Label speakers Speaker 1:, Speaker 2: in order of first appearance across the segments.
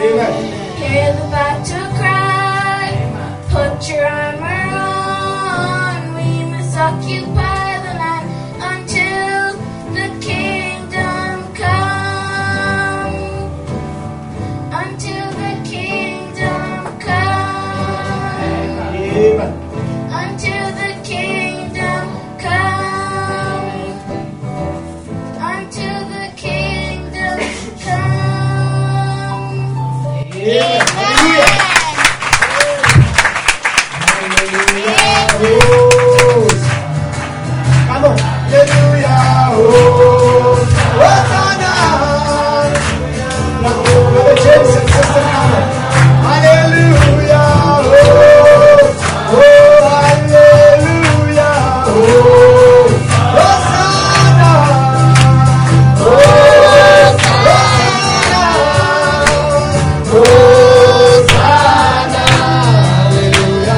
Speaker 1: Hear the battle cry. Put your armor on. We must occupy the land until the kingdom come. Until the kingdom come. Until the kingdom come. Until the kingdom come.
Speaker 2: Amen. Come on. Hallelujah. Hosanna. Brother James and Sister Carmen. Hallelujah. Hallelujah. Hosanna. Hosanna. Hallelujah.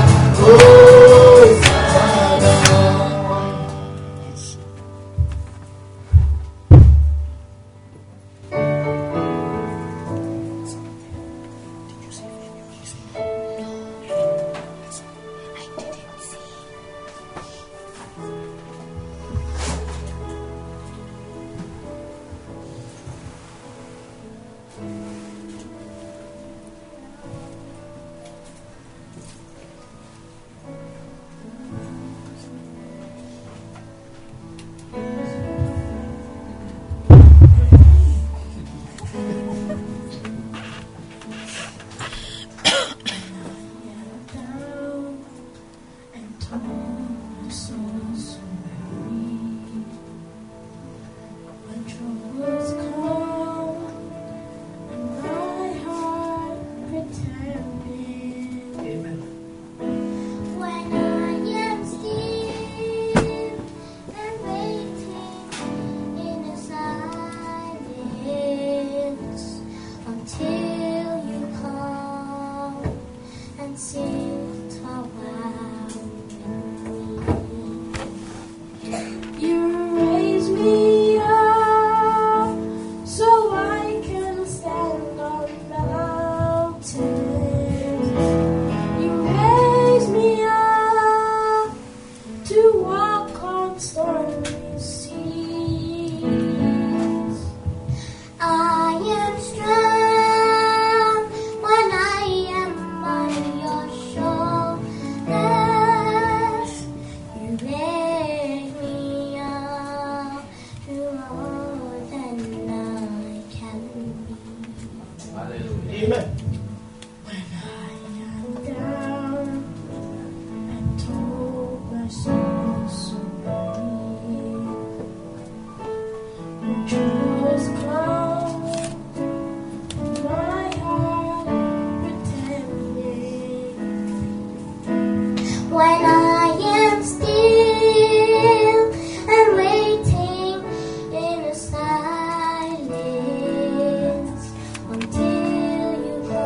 Speaker 1: Until you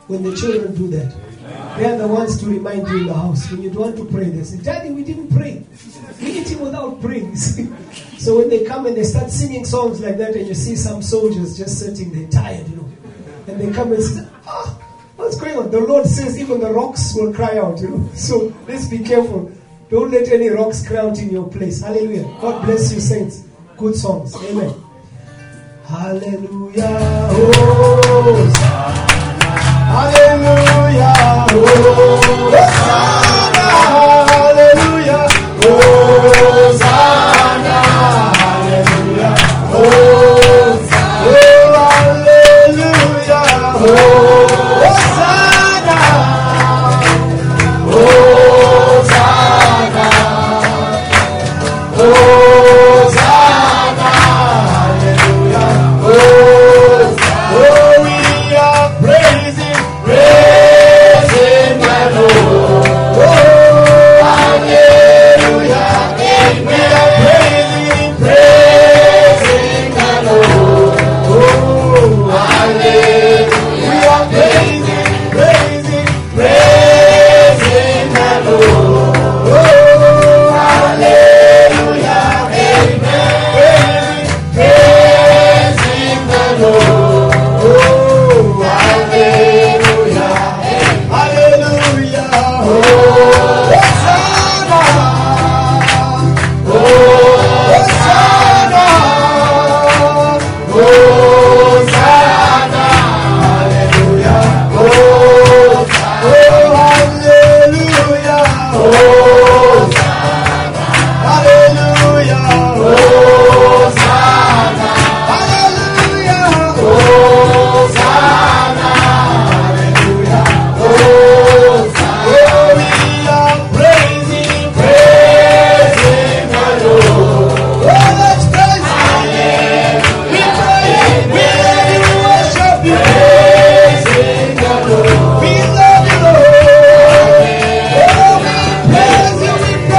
Speaker 3: when the children do that. They are the ones to remind you in the house. When you want to pray, they say, Daddy, we didn't pray. We eating without praying. So when they come and they start singing songs like that, and you see some soldiers just sitting there tired, and they come and say, what's going on? The Lord says even the rocks will cry out, So let's be careful. Don't let any rocks cry out in your place. Hallelujah. God bless you, saints. Good songs. Amen. Hallelujah. Hallelujah. Hosanna. Hallelujah. Hosanna. Hallelujah. Hallelujah. Hosanna. Hosanna. Hosanna. Hallelujah. Oh, we are praising my Lord. Oh, hallelujah. We are praising my Lord. Oh, hallelujah. We are praising my Lord. Oh, hallelujah. Amen. Praising the Lord. Oh, hallelujah. Hallelujah. Hosanna. Hosanna. Hosanna. Hallelujah. Hallelujah. Hallelujah. Hosanna. Hallelujah. Hosanna. Hallelujah. We are praising the Lord. Oh, let's praise Him. We praise, we worship you. Praising the Lord. We love you, Lord. Oh, we praise you,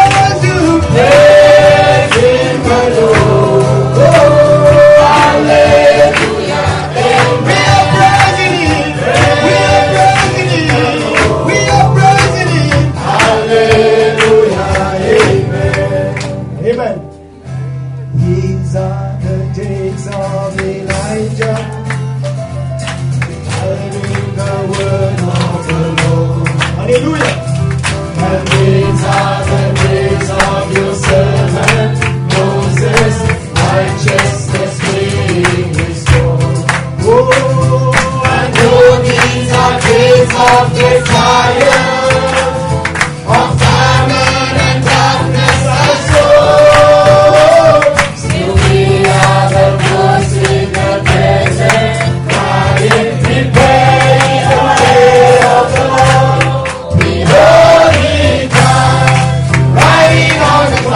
Speaker 3: praising the Lord. Oh, hallelujah. We are praising Him. We are praising Him. We are praising Him. Hallelujah. Amen. Amen. These are the days of Elijah, hearing the word of the Lord. Hallelujah. And these are the days of your servant Moses, righteousness being restored. Oh, and all these are days of desire, of famine and darkness and sorrow. Still we are the voice in the desert, crying, prepare the way of the Lord. Behold, He comes, riding on the clouds.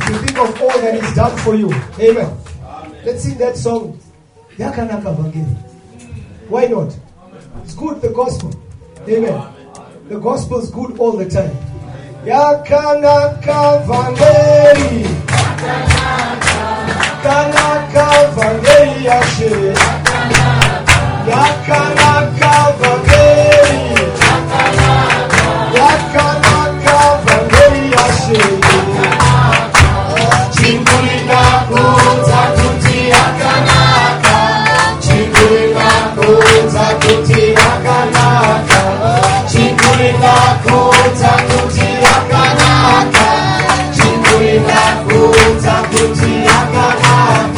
Speaker 3: You think of all that is done for you. Amen. Let's sing that song. Yakanaka Vangeli. Why not? It's good, the gospel. Amen. The gospel is good all the time. Yakanaka Vangeli. Yakanaka Vangeli Yashe. Yakanaka Vangeli. Yakanaka Vangeli Yashe. Chingulika kuza kuti yakanaka. Chingulika kuza kuti yakanaka. Chingulika kuza kuti yakanaka. Chingulika kuza kuti yakanaka.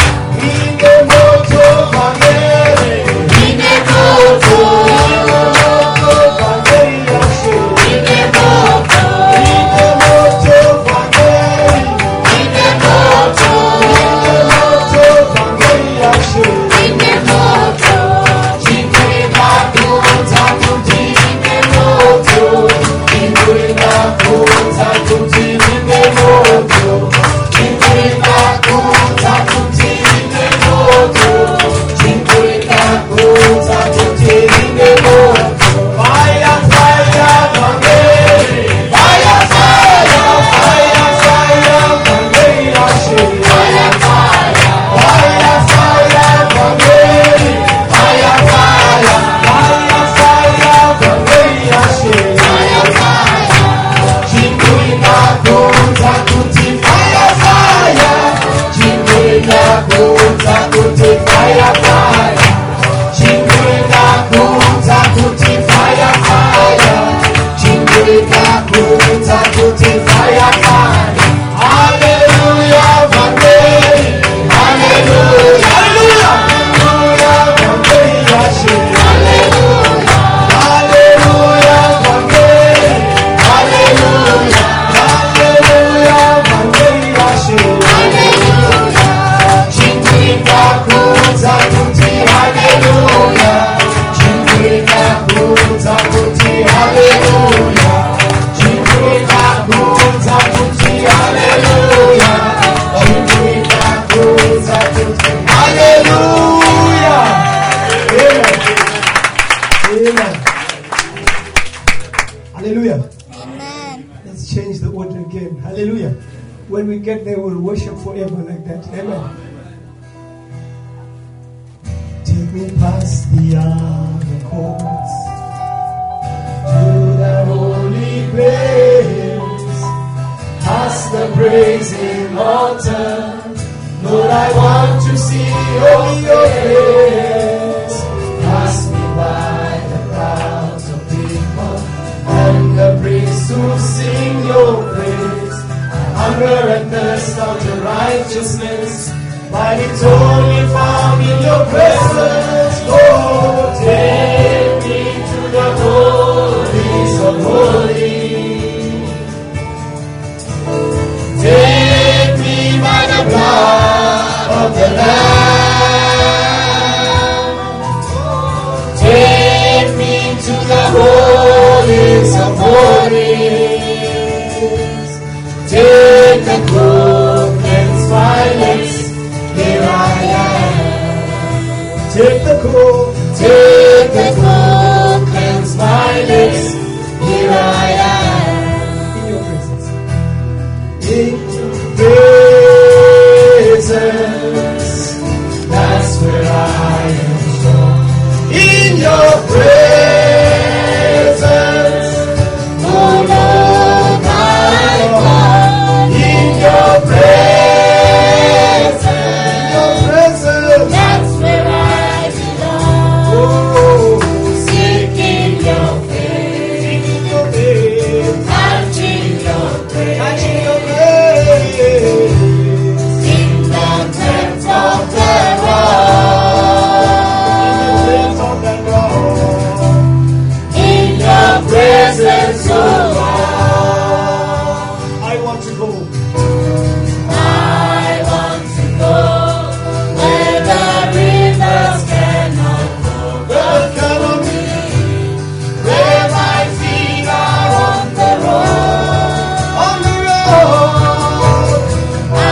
Speaker 3: Ine moto vangeli. Ine moto. Ine moto vangeli yashe. Ine moto. Ine moto vangeli. Ine moto. Ine moto vangeli yashe. Ine moto. Chingulika kuza kuti ine moto. Chingulika kuza kuti ine moto. Chingulika kuza kuti ine moto. Chingulika kuza kuti ine moto. Fire, fire, vangeli. Fire, fire, fire, fire, vangeli yashe. Fire, fire, fire, fire, vangeli. Fire, fire, fire, fire, vangeli yashe. Fire, fire. Chingulika kuza kuti fire, fire. Chingulika kuza kuti fire, fire. Chingulika kuza kuti fire, fire. Chingulika kuza kuti fire, fire. Hallelujah, vangeli. Hallelujah, hallelujah, hallelujah, vangeli yashe. Hallelujah, hallelujah, vangeli. Hallelujah, hallelujah, vangeli yashe. Hallelujah. Chingulika kuza kuti hallelujah. Chingulika kuza kuti hallelujah. Chingulika kuza kuti hallelujah. Chingulika kuza kuti hallelujah. Amen. Amen. Hallelujah.
Speaker 1: Amen.
Speaker 3: Let's change the order again. Hallelujah. When we get there, we'll worship forever like that. Amen. Take me past the outer courts to that holy place, past the brazen altar. Lord, I want to see your face. Pass me by the crowds of people and the priests who sing your praise. I hunger and thirst after righteousness, but it's only found in your presence. Lord, take me to the holies of holies. Take me by the blood of the Lamb. Take me to the holies of holies. Take the cool, cleanse my lips. Here I am. Take the cool, cleanse my lips. Here I am. In your presence. In your presence. That's where I am strong. In your presence. Oh Lord, my God. In your presence.
Speaker 1: That's where I belong.
Speaker 3: Oh,
Speaker 1: Seeking your face,
Speaker 3: your face.
Speaker 1: touching your grace.
Speaker 3: Touching your grace.
Speaker 1: In the depths of the rock. In your presence, oh Lord.
Speaker 3: I want to go.
Speaker 1: I want to go where the rivers cannot flow.
Speaker 3: Where cannot be.
Speaker 1: Where my feet are on the road.
Speaker 3: On the road.
Speaker 1: I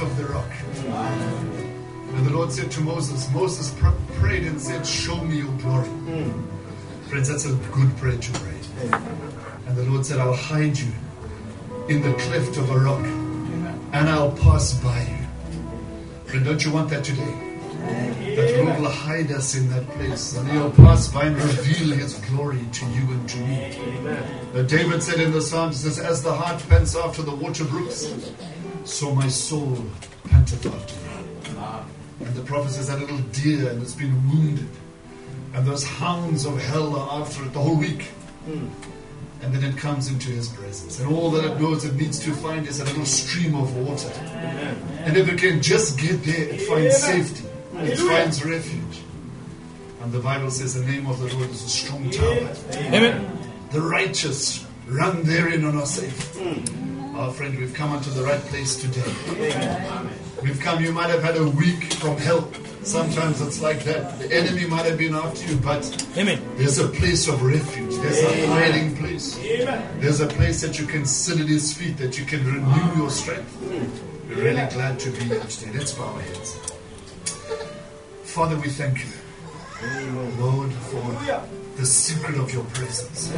Speaker 4: of the rock. And the Lord said to Moses, Moses prayed and said, show me your glory. Friends, that's a good prayer to pray. And the Lord said, I'll hide you in the cleft of a rock, and I'll pass by you. And don't you want that today? That Lord will hide us in that place, and He'll pass by and reveal His glory to you and to me. David said in the Psalms, says, as the hart pants after the water brooks, so my soul panteth after you. And the prophet says, that little deer, and it's been wounded, and those hounds of hell are after it the whole week. And then it comes into His presence, and all that it knows it needs to find is a little stream of water. And if it can just get there, it finds safety, it finds refuge. And the Bible says the name of the Lord is a strong tower. Amen. The righteous run therein and are safe. Our friend, we've come unto the right place today. We've come, you might have had a week from hell. Sometimes it's like that. The enemy might have been after you, but there's a place of refuge. There's a hiding place. There's a place that you can sit at His feet, that you can renew your strength. We're really glad to be here today. Let's bow our heads. Father, we thank you, Lord, for the secret of your presence.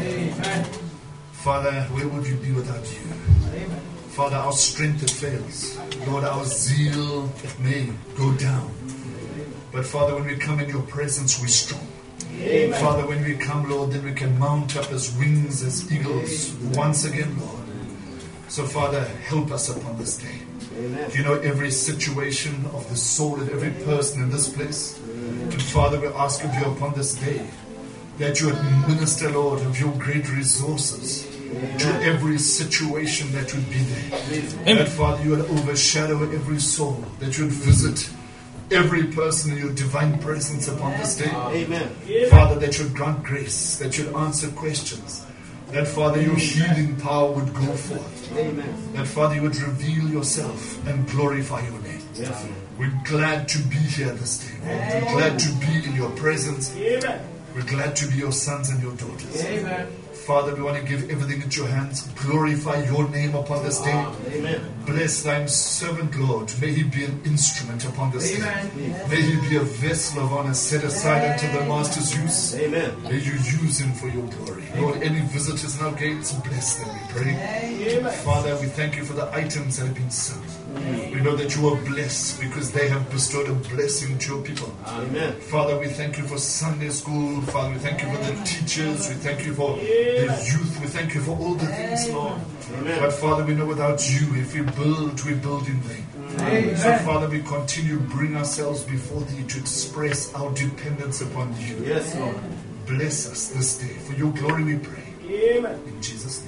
Speaker 4: Father, where would you be without you? Father, our strength, it fails. Lord, our zeal, it may go down. But Father, when we come in your presence, we're strong. Amen. Father, when we come, Lord, then we can mount up as wings, as eagles, once again, Lord. So Father, help us upon this day. Amen. You know every situation of the soul of every person in this place. And Father, we ask of you upon this day that you would minister, Lord, of your great resources to every situation that would be there. Amen. That Father, you would overshadow every soul, that you would visit every person in your divine presence upon this day. Amen. Father, that you would grant grace, that you would answer questions, that Father, your healing power would go forth. Amen. That Father, you would reveal yourself and glorify your name. Yes. We're glad to be here this day. We're glad to be in your presence. Amen. We're glad to be your sons and your daughters. Amen. Father, we want to give everything into your hands. Glorify your name upon this day. Amen. Bless thine servant, Lord. May he be an instrument upon this day. May he be a vessel of honor set aside unto the Master's use. Amen. May you use him for your glory. Lord, any visitors in our gates, bless them, we pray. Amen. Father, we thank you for the items that have been sent. We know that you are blessed because they have bestowed a blessing to your people. Amen. Father, we thank you for Sunday school. Father, we thank you for the teachers. We thank you for the youth. We thank you for all the things, Lord. Amen. But Father, we know without you, if we build in vain. Amen. So Father, we continue to bring ourselves before thee to express our dependence upon you. Yes, Lord. Bless us this day. For your glory we pray. Amen. In Jesus' name.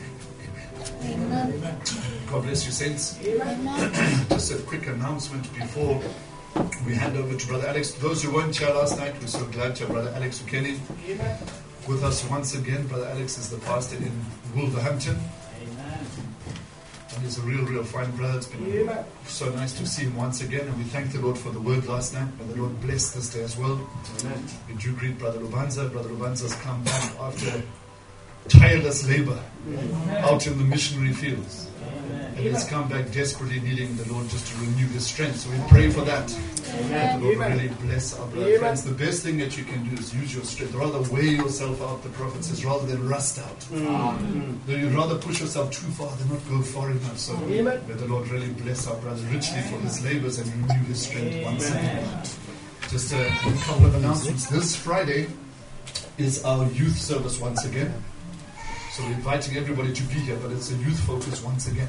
Speaker 4: Amen. Amen. God bless you, saints. Amen. Just a quick announcement before we hand over to Brother Alex. Those who weren't here last night, we're so glad to have Brother Alex Ukeni with us once again. Brother Alex is the pastor in Wolverhampton. Amen. And he's a real fine brother. It's been so nice to see him once again. And we thank the Lord for the word last night. May the Lord bless this day as well. Amen. We do greet Brother Lubanza. Brother Lubanza's come back after tireless labor out in the missionary fields. And he's come back desperately needing the Lord just to renew his strength. So we pray for that. That the Lord really bless our brother. Friends, the best thing that you can do is use your strength. Rather weigh yourself out, the prophet says, rather than rust out. Though you'd rather push yourself too far than not go far enough. So may the Lord really bless our brother richly for his labors and renew his strength once again. Just a couple of announcements. This Friday is our youth service once again. So we're inviting everybody to be here, but it's a youth focus once again.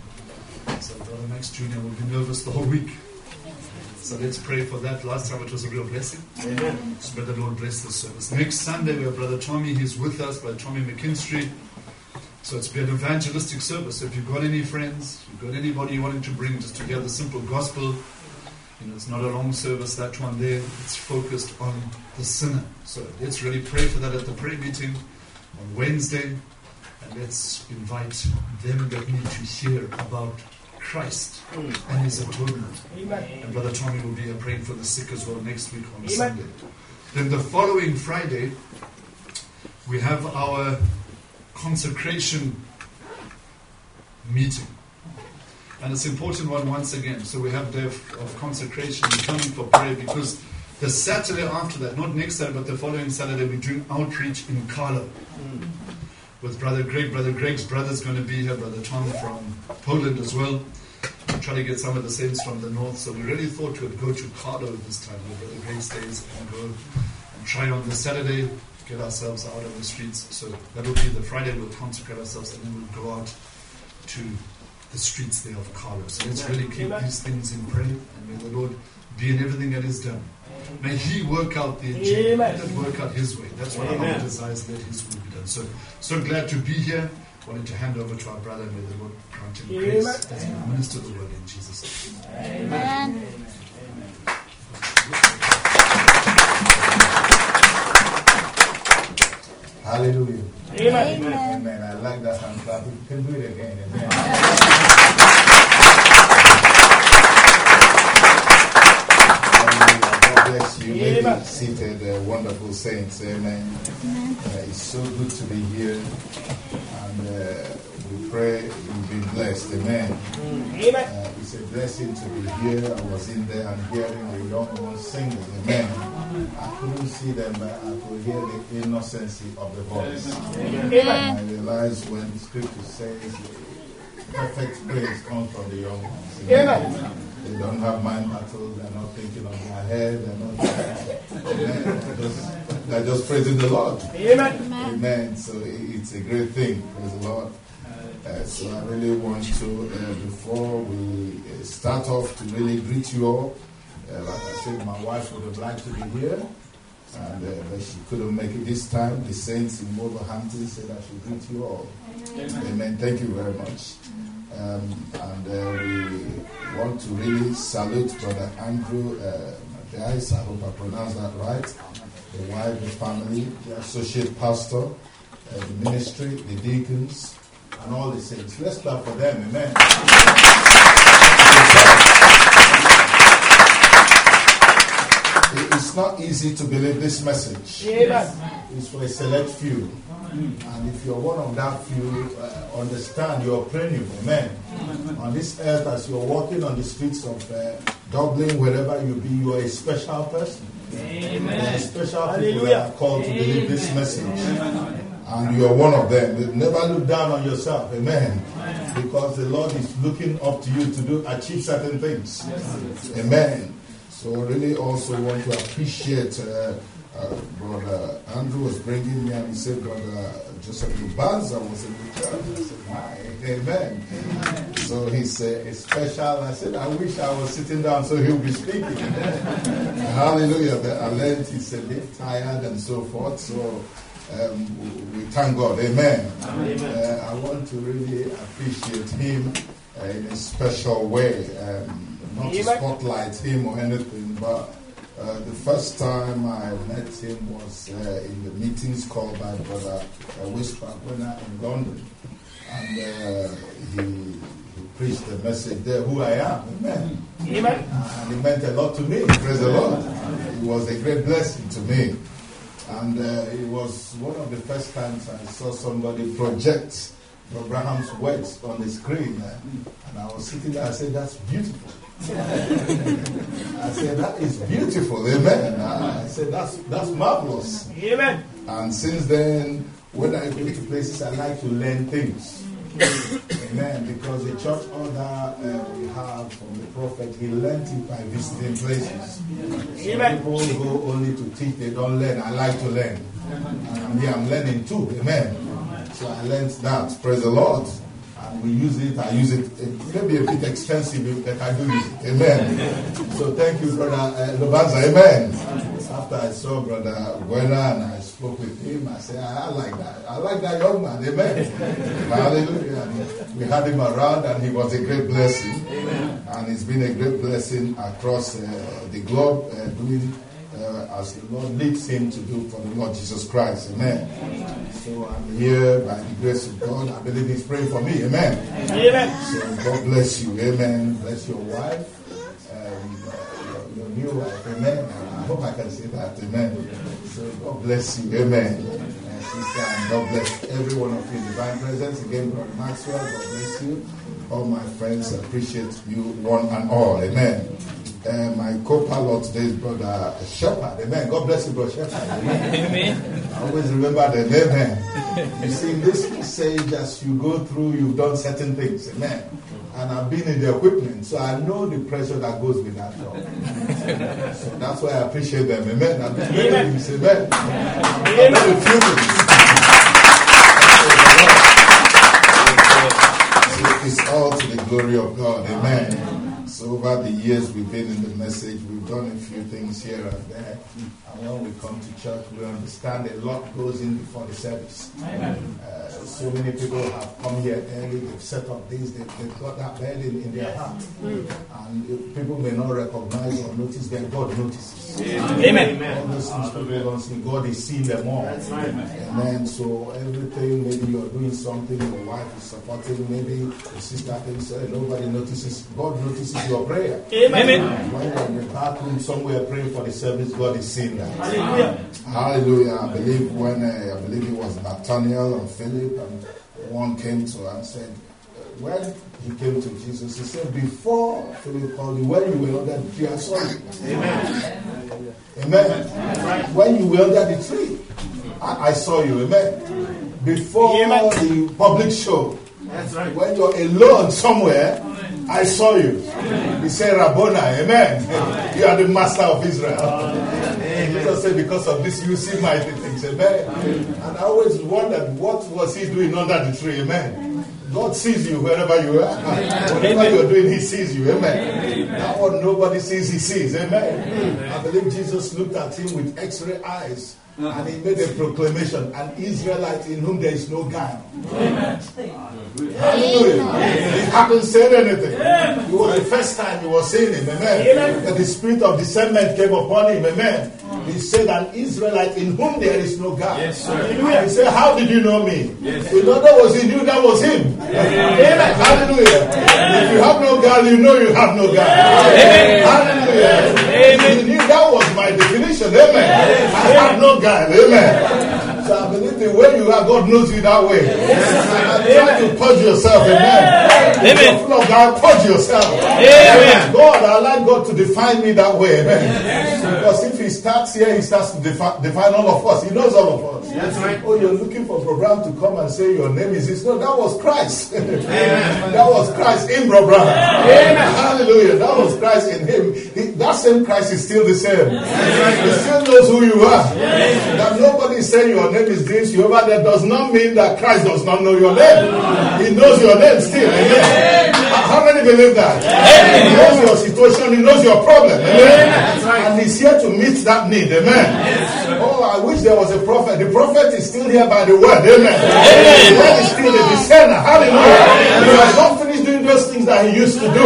Speaker 4: So Brother Max Jr. will be nervous the whole week. So let's pray for that. Last time it was a real blessing. Amen. So may the Lord bless this service. Next Sunday we have Brother Tommy. He's with us, Brother Tommy McKinstry. So it's been an evangelistic service. So if you've got any friends, you've got anybody you wanting to bring just to hear the simple gospel, it's not a long service, that one there. It's focused on the sinner. So let's really pray for that at the prayer meeting on Wednesday, and let's invite them that need to hear about Christ and his atonement. And Brother Tommy will be praying for the sick as well next week on Sunday. Then the following Friday, we have our consecration meeting. And it's an important one once again. So we have day of consecration. We're coming for prayer because the Saturday after that, not next Saturday, but the following Saturday, we're doing outreach in Carlo with Brother Greg. Brother Greg's brother's going to be here, Brother Tom from Poland as well. We're trying to get some of the saints from the north. So we really thought we'd go to Carlo this time, where Brother Greg stays, and go and try on the Saturday, get ourselves out of the streets. So that will be the Friday, we'll consecrate ourselves, and then we'll go out to the streets there of Carlo. So let's really keep these things in prayer, and may the Lord be in everything that is done. May He work out the agenda, let it work out His way. That's what our desires, let His will be done. So glad to be here. Wanted to hand over to our brother, may the Lord grant him grace as we minister the word in Jesus' name.
Speaker 1: Amen.
Speaker 2: Hallelujah.
Speaker 1: Amen.
Speaker 2: Amen. I like that hand clap. You can do it again. Amen. God bless you. You may be seated, wonderful saints. Amen. It's so good to be here. And we pray you've been blessed. Amen. It's a blessing to be here. I was in there and hearing the young ones singing. Amen. I couldn't see them, but I could hear the innocency of the voice. And I realized when the scripture says perfect praise comes from the young ones. Amen. They don't have mind battles. They're not thinking on their head. They're just praising the Lord.
Speaker 1: Amen.
Speaker 2: Amen. So it's a great thing. Praise the Lord. So I really want to, before we start off, to really greet you all. Like I said, my wife would have liked to be here, but she couldn't make it this time. The saints in Wolverhampton said I should greet you all. Amen. Thank you very much. We want to really salute Brother Andrew Dice. I hope I pronounced that right. The wife, the family, the associate pastor, the ministry, the deacons, and all the saints. Let's clap for them. Amen. It's not easy to believe this message. It's for a select few. And if you're one of that few, understand you're praying. Amen. On this earth, as you're walking on the streets of Dublin, wherever you be, you are a special person. Amen. There are special people that are called to believe this message. And you are one of them. Never look down on yourself. Amen. Because the Lord is looking up to you to achieve certain things. Amen. So I really also want to appreciate Brother Andrew was bringing me and he said, Brother Joseph Lubanza was in the church. I said, my, amen. So he's a special. I said, I wish I was sitting down so he'll be speaking. Hallelujah. But I learned he's a bit tired and so forth. So we thank God. Amen. I want to really appreciate him in a special way. Not to spotlight him or anything, but the first time I met him was in the meetings called by Brother Whisper when I'm in London. And he preached the message there, who I am. Amen. And it meant a lot to me. Praise the Lord. It was a great blessing to me. And it was one of the first times I saw somebody project Abraham's words on the screen. And I was sitting there, I said, that's beautiful. I said, that is beautiful. Amen. I said, that's marvelous.
Speaker 1: Amen.
Speaker 2: And since then, when I go to places, I like to learn things. Amen. Because the church order we have from the prophet, he learned it by visiting places. Some people go only to teach, they don't learn. I like to learn. And I'm learning too. Amen. So I learned that. Praise the Lord. And we use it. I use it. It may be a bit expensive, but I do use it. Amen. So thank you, Brother Lubanza. Amen. After I saw Brother Werner and I spoke with him, I said, I like that. I like that young man. Amen. Hallelujah. And we had him around and he was a great blessing. Amen. And it's been a great blessing across the globe, doing as the Lord leads him to do for the Lord Jesus Christ. Amen. So I'm here by the grace of God. I believe he's praying for me. Amen.
Speaker 1: Amen.
Speaker 2: So God bless you. Amen. Bless your wife. Your new wife. Amen. I hope I can say that. Amen. So God bless you. Amen. my sister, and God bless every one of you in divine presence. Again, Brother Maxwell, God bless you. All my friends, appreciate you one and all. Amen. My co-pilot today is Brother Shepherd. Amen. God bless you, Brother Shepherd. Amen. I always remember the name. Amen. You see, in this stage, as you go through, you've done certain things. Amen. And I've been in the equipment, so I know the pressure that goes with that job. So that's why I appreciate them. Amen. I've been waiting to say amen. I've done a few things. It's all to the glory of God. Amen. So over the years we've been in the message, we've done a few things here and there. And when we come to church, we understand a lot goes in before the service. So many people have come here early, they've set up this, they've got that bed in their heart. And people may not recognize or notice them, God notices.
Speaker 3: Amen.
Speaker 2: All those things people don't see, God is seeing them all. That's right. Amen. So everything, maybe you're doing something, your wife is supporting, maybe your sister thinks, nobody notices. God notices your prayer.
Speaker 3: Amen.
Speaker 2: When you're in the bathroom somewhere praying for the service, God is seeing that.
Speaker 3: Hallelujah.
Speaker 2: Hallelujah. I believe when I believe it was Nathaniel and Philip, and one came to and said, when he came to Jesus, he said, before Philip called you, when you were under the tree, I saw you. Amen. Amen. When you were under the tree, I saw you. Amen. Before the public show, that's right. When you're alone somewhere, I saw you. He said, Rabboni, amen. You are the master of Israel. Jesus said, because of this, you see mighty things. Amen. And I always wondered, what was he doing under the tree? Amen. God sees you wherever you are. Whatever you're doing, he sees you. Amen. That what nobody sees, he sees. Amen. I believe Jesus looked at him with X-ray eyes. And he made a proclamation, an Israelite in whom there is no guile. Amen. Hallelujah. He hadn't said anything. It was the first time he was saying it. Amen. That the spirit of discernment came upon him. Amen. He said, an Israelite in whom there is no guile. Yes, sir. And he said, how did you know me? Yes. You know that was he knew that was him. Amen. Hallelujah. If you have no guile, you know you have no guile. Amen. Hallelujah. Amen. He knew that was my definition. Amen. I have no guile. Amen. So I believe the way you are, God knows you that way. Try to purge yourself. Amen. Amen. You're full of God, purge yourself. Amen. God, I like God to define me that way. Amen. Because if he starts here, he starts to define all of us. He knows all of us. That's right. Oh, you're looking for a program to come and say your name is this. No, that was Christ. Amen. That was Christ in program. Amen. Hallelujah. That was Christ in him. That same Christ is still the same. Right. He still knows who you are. Amen. That nobody saying your name is this, you over there, does not mean that Christ does not know your name. He knows your name still. Amen. How many believe that? Amen. He knows your situation. He knows your problem. Amen. Right. And he's here to meet that need. Amen. Yes. Oh, I wish there was a prophet. The prophet is still here by the word. Amen. The word is still the discerner. Hallelujah. He has not finished doing those things that he used to do.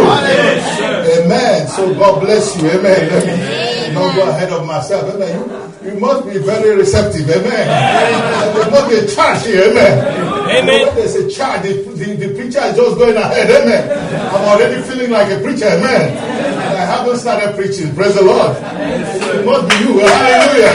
Speaker 2: Amen. So God bless you. Amen. Let me not go ahead of myself. Amen. You must be very receptive. Amen. There must be a charge here. Amen. Amen. When there's a charge, the preacher is just going ahead. Amen. I'm already feeling like a preacher. Amen. And I haven't started preaching. Praise the Lord. It must be you. Hallelujah.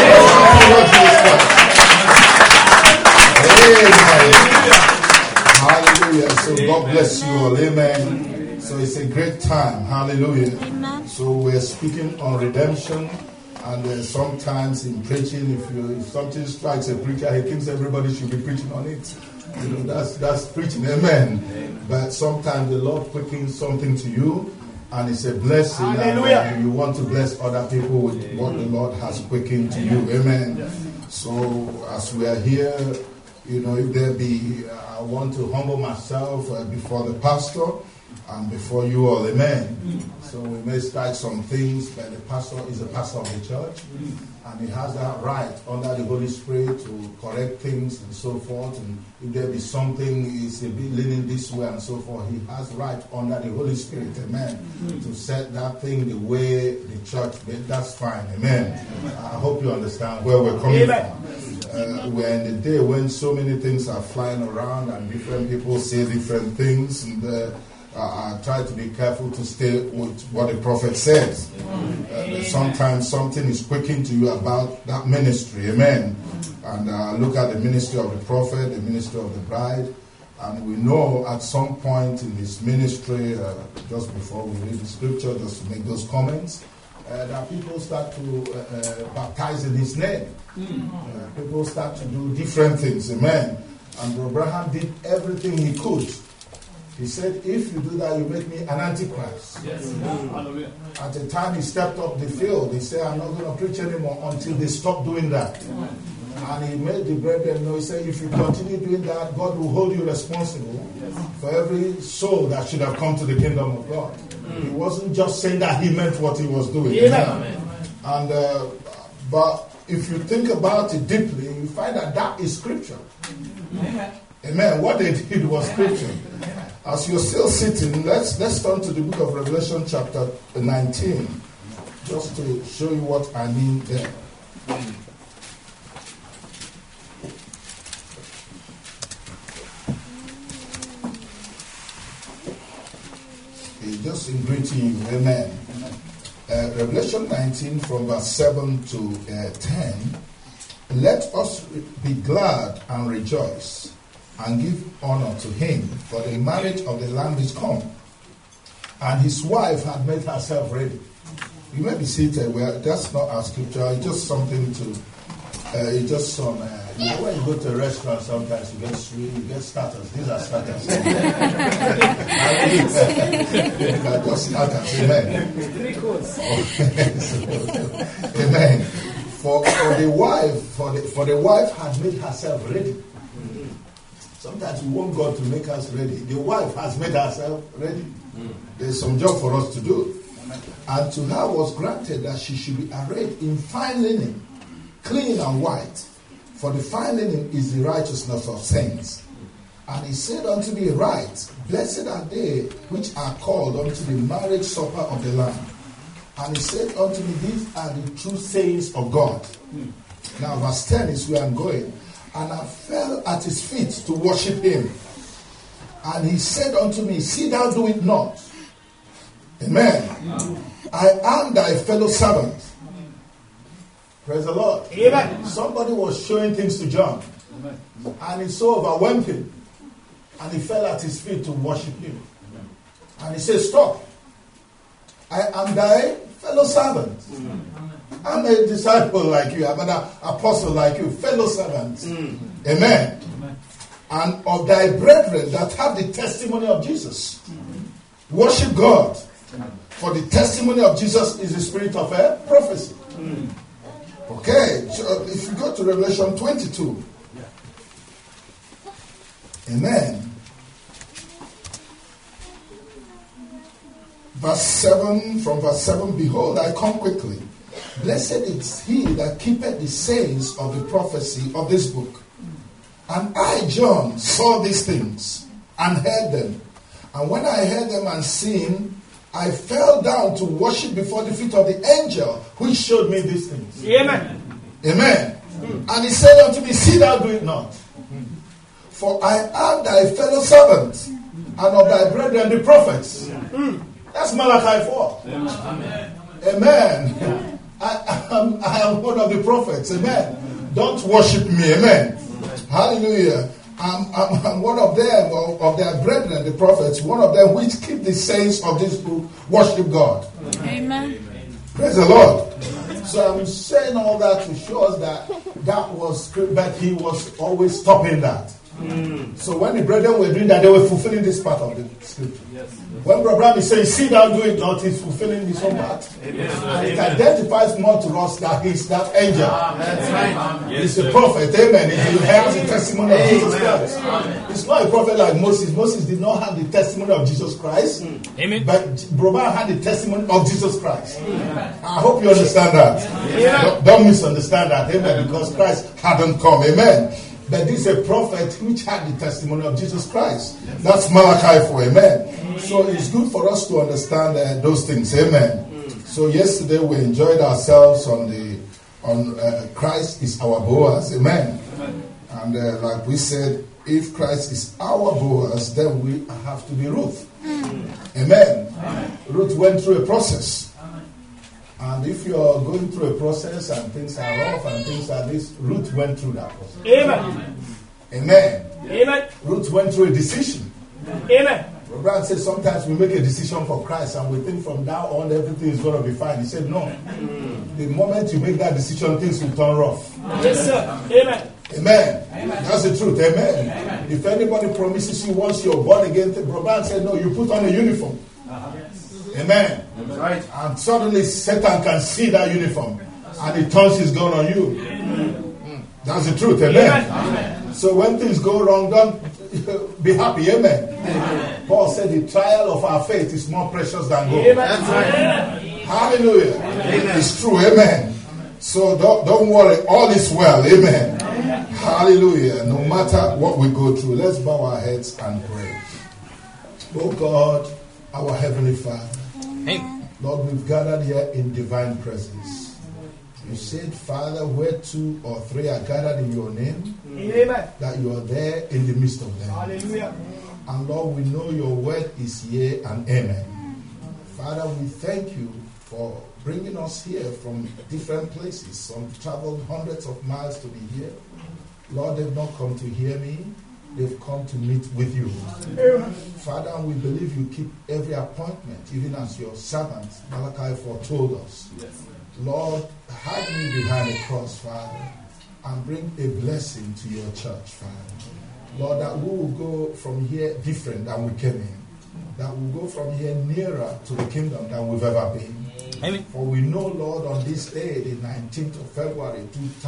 Speaker 2: Amen. Hallelujah. So God bless you all. Amen. So it's a great time. Hallelujah. So we're speaking on redemption. And sometimes in preaching, if something strikes a preacher, he thinks everybody should be preaching on it. You know, that's preaching. Amen. But sometimes the Lord quickens something to you, and it's a blessing. Hallelujah. And you want to bless other people with what the Lord has quickened to you. Amen. So as we are here, you know, if there be, I want to humble myself before the pastor and before you all. Amen. So we may strike some things, but the pastor is a pastor of the church, and he has that right under the Holy Spirit to correct things and so forth. And if there be something is a bit leaning this way and so forth, he has right under the Holy Spirit, amen, to set that thing the way the church. That's fine, amen. I hope you understand where we're coming from. We're in the day when so many things are flying around and different people say different things, and I try to be careful to stay with what the prophet says. Sometimes something is speaking to you about that ministry. Amen. And look at the ministry of the prophet, the ministry of the bride. And we know at some point in his ministry, just before we read the scripture, just to make those comments, that people start to baptize in his name. People start to do different things. Amen. And Abraham did everything he could. He said, if you do that, you make me an antichrist.
Speaker 5: Yes.
Speaker 2: At the time he stepped up the field, he said, I'm not going to preach anymore until they stop doing that. And he made the brethren know, he said, if you continue doing that, God will hold you responsible for every soul that should have come to the kingdom of God. He wasn't just saying that he meant what he was doing.
Speaker 5: Amen.
Speaker 2: And but if you think about it deeply, you find that that is scripture. Amen. What they did was scripture. As you're still sitting, let's turn to the book of Revelation chapter 19, just to show you what I mean there. It's just in greeting you. Amen. Revelation 19 from verse 7 to 10. Let us be glad and rejoice and give honor to him, for the marriage of the Lamb is come, and his wife had made herself ready. You may be seated. That's not our scripture. It's just something to. It's just some. You know, when you go to a restaurant, sometimes you get starters. These are starters. Just starters. Amen.
Speaker 3: 3 course.
Speaker 2: Amen. For the wife had made herself ready. Sometimes we want God to make us ready. The wife has made herself ready. There's some job for us to do. And to her was granted that she should be arrayed in fine linen, clean and white. For the fine linen is the righteousness of saints. And he said unto me, Write, blessed are they which are called unto the marriage supper of the Lamb. And he said unto me, These are the true sayings of God. Now verse 10 is where I'm going. And I fell at his feet to worship him. And he said unto me, See thou do it not. Amen. I am thy fellow servant. Praise the Lord.
Speaker 3: Amen.
Speaker 2: Somebody was showing things to John. And he so overwhelmed him. And he fell at his feet to worship him. And he said, Stop. I am thy fellow servant. I'm a disciple like you. I'm an apostle like you. Fellow servants. Amen. And of thy brethren that have the testimony of Jesus. Worship God. For the testimony of Jesus is the spirit of a prophecy. Okay. So if you go to Revelation 22. Amen. Verse 7, from verse 7, Behold, I come quickly. Blessed is he that keepeth the sayings of the prophecy of this book. And I, John, saw these things and heard them. And when I heard them and seen, I fell down to worship before the feet of the angel which showed me these things.
Speaker 3: Amen.
Speaker 2: Amen. And he said unto me, See thou do it not. For I am thy fellow servant, and of thy brethren the prophets. That's Malachi 4. Amen. I am one of the prophets. Amen. Don't worship me. Amen. Hallelujah. I'm one of them, of their brethren, the prophets, one of them which keep the sayings of this book, worship God.
Speaker 6: Amen.
Speaker 2: Praise the Lord. So I'm saying all that to show us that was, but he was always stopping that. So when the brethren were doing that, they were fulfilling this part of the scripture. When Abraham is saying, See thou do it not, he's fulfilling this whole part. And it identifies more to us that he's that angel. He's the prophet. Amen. He has the testimony of Jesus Christ. It's not a prophet like Moses. Moses did not have the testimony of Jesus Christ.
Speaker 5: Amen.
Speaker 2: But Abraham had the testimony of Jesus Christ. I hope you understand that. Don't misunderstand that. Amen. Because Christ hadn't come. Amen. But this is a prophet which had the testimony of Jesus Christ. That's Malachi 4. Amen. So it's good for us to understand those things. Amen. So yesterday we enjoyed ourselves on Christ is our Boaz. Amen. And like we said, If Christ is our Boaz, then we have to be Ruth. Amen. Ruth went through a process. And if you're going through a process and things are rough and things are this, Ruth went through that process. Amen. Ruth went through a decision. Brother said sometimes we make a decision for Christ and we think from now on everything is going to be fine. He said no. The moment you make that decision, things will turn rough.
Speaker 3: Yes, sir.
Speaker 2: Amen. That's the truth. Amen. If anybody promises you once you're born again, Brother said no, you put on a uniform. Amen. Right. And suddenly Satan can see that uniform and he turns his gun on you. That's the truth. Amen. So when things go wrong, don't be happy. Amen. Paul said the trial of our faith is more precious than gold. That's right. Hallelujah. It's true. Amen. So don't worry. All is well. Amen. Hallelujah. No matter what we go through, let's bow our heads and pray. Oh God, our Heavenly Father. Lord, we've gathered here in divine presence. You said, Father, where 2 or 3 are gathered in your name, that you are there in the midst of them. Hallelujah. And Lord, we know your word is yea and amen. Father, we thank you for bringing us here from different places. Some traveled hundreds of miles to be here. Lord, they've not come to hear me. They've come to meet with you. Father, we believe you keep every appointment, even as your servant Malachi foretold us. Lord, hide me behind the cross, Father, and bring a blessing to your church, Father. Lord, that we will go from here different than we came in. That we'll go from here nearer to the kingdom than we've ever been. Amen. For we know, Lord, on this day, the 19th of February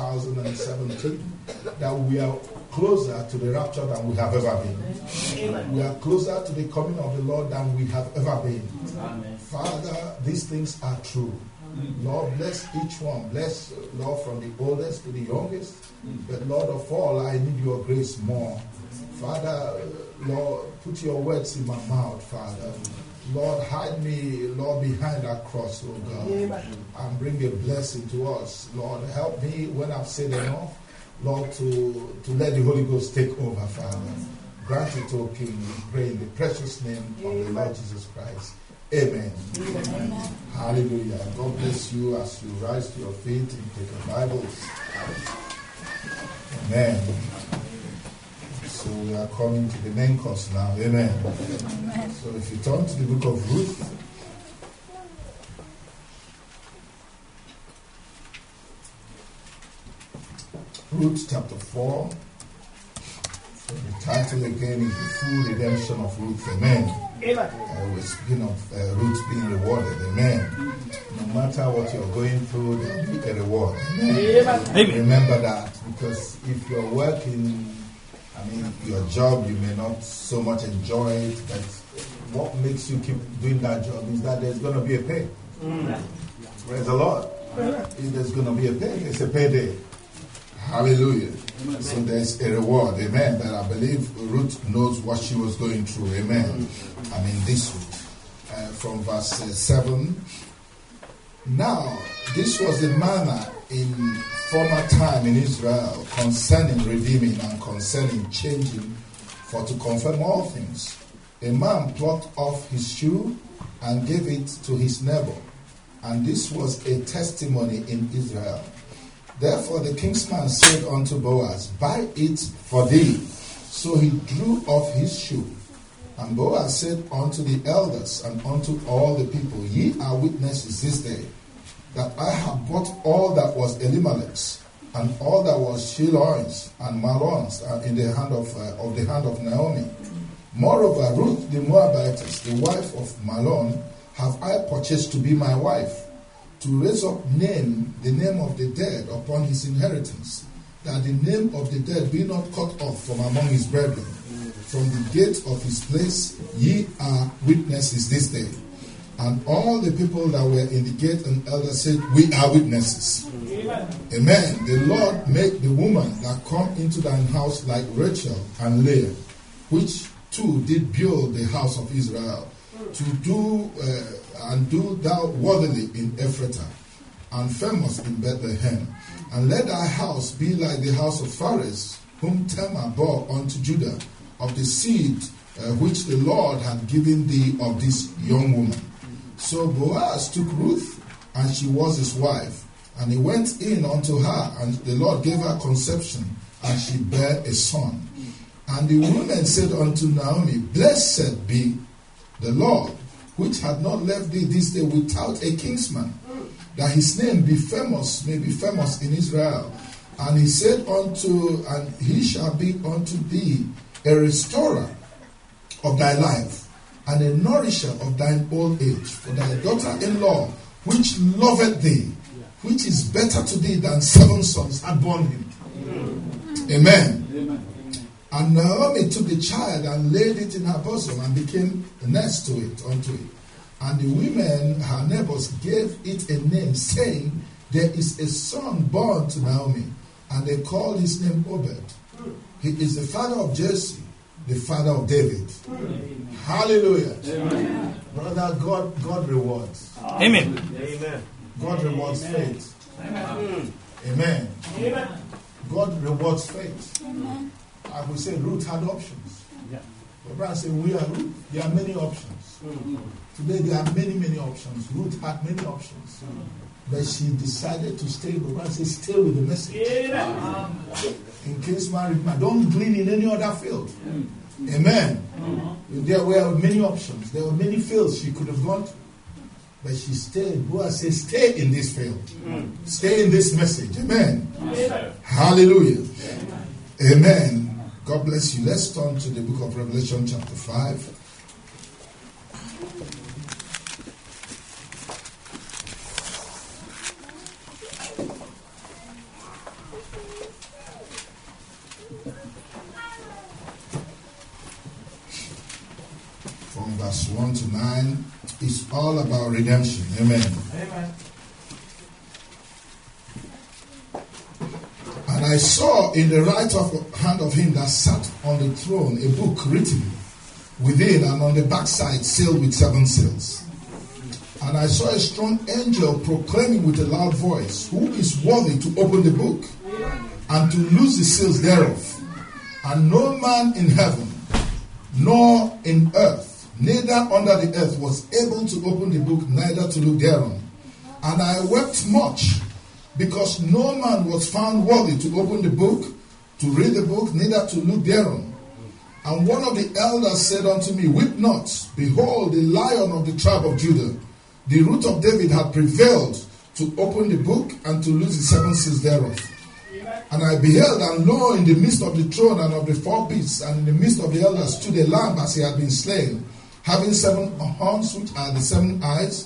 Speaker 2: 2017, that we are closer to the rapture than we have ever been. Amen. We are closer to the coming of the Lord than we have ever been. Amen. Father, these things are true. Lord, bless each one. Bless, Lord, from the oldest to the youngest. But Lord of all, I need your grace more. Father, Lord, put your words in my mouth, Father. Lord, hide me, Lord, behind that cross, oh God, and bring a blessing to us. Lord, help me when I've said enough, Lord, to let the Holy Ghost take over, Father. Grant it, O King, we pray in the precious name of the Lord Jesus Christ. Amen. Amen. Hallelujah. God bless you as you rise to your feet and take your Bibles. Amen. So we are coming to the main course now. Amen. Amen. So if you turn to the book of Ruth. Ruth chapter 4. So the title again is The Full Redemption of Ruth. Amen. Amen. We're speaking of Ruth being rewarded. Amen. No matter what you're going through, there will be a reward. Amen. Amen. Remember that, because if you're working, your job, you may not so much enjoy it, but what makes you keep doing that job is that there's going to be a pay. Praise the Lord. If there's going to be a pay, it's a payday. Hallelujah. So there's a reward. Amen. But I believe Ruth knows what she was going through. Amen. This Ruth. From verse 7. Now, this was the manner in former time in Israel concerning redeeming and concerning changing, for to confirm all things. A man plucked off his shoe and gave it to his neighbor, and this was a testimony in Israel. Therefore the king's man said unto Boaz, Buy it for thee. So he drew off his shoe. And Boaz said unto the elders and unto all the people, Ye are witnesses this day, that I have bought all that was Elimelech's, and all that was Shiloah's and Mahlon's in the hand of Naomi. Moreover, Ruth the Moabitess, the wife of Mahlon, have I purchased to be my wife, to raise up the name of the dead upon his inheritance, that the name of the dead be not cut off from among his brethren. From the gate of his place ye are witnesses this day. And all the people that were in the gate and elders said, We are witnesses. Amen. The Lord make the woman that come into thine house like Rachel and Leah, which two did build the house of Israel, to do thou worthily in Ephrathah, and famous in Bethlehem. And let thy house be like the house of Pharez,
Speaker 5: whom Tamar bore unto Judah, of the seed which the Lord had given thee of this young woman. So Boaz took Ruth, and she was his wife. And he went in unto her, and the Lord gave her conception, and she bare a son. And the woman said unto Naomi, Blessed be the Lord, which had not left thee this day without a kinsman, that his name may be famous in Israel. And he said and he shall be unto thee a restorer of thy life, and a nourisher of thine old age, for thy daughter-in-law, which loveth thee, which is better to thee than 7 sons, had borne him. Amen. And Naomi took the child and laid it in her bosom, and became a nurse unto it. And the women, her neighbors, gave it a name, saying, There is a son born to Naomi. And they called his name Obed. He is the father of Jesse, the father of David. Amen. Hallelujah. Amen. Brother, God rewards.
Speaker 6: Amen.
Speaker 5: God rewards faith. Amen. Amen. God rewards faith. I would say Ruth had options. But brother said, we are Ruth. There are many options. Today there are many options. Ruth had many options. But she decided to stay. But brother said, stay with the message. In case married man, don't glean in any other field. Amen. There were many options. There were many fields she could have gone to. But she stayed. Boaz says, stay in this field. Stay in this message. Amen. Hallelujah. Amen. God bless you. Let's turn to the book of Revelation chapter 5. From verse 1 to 9, it's all about redemption. Amen.
Speaker 2: Amen.
Speaker 5: And I saw in the right hand of him that sat on the throne a book written within and on the backside sealed with 7 seals. And I saw a strong angel proclaiming with a loud voice, Who is worthy to open the book and to loose the seals thereof? And no man in heaven, nor in earth, neither under the earth, was able to open the book, neither to look thereon. And I wept much, because no man was found worthy to open the book, to read the book, neither to look thereon. And one of the elders said unto me, Weep not, behold, the Lion of the tribe of Judah, the root of David, hath prevailed to open the book and to loose the 7 seals thereof. And I beheld, and lo, in the midst of the throne and of the 4 beasts, and in the midst of the elders, stood a lamb as he had been slain, having 7 horns, which are the 7 eyes,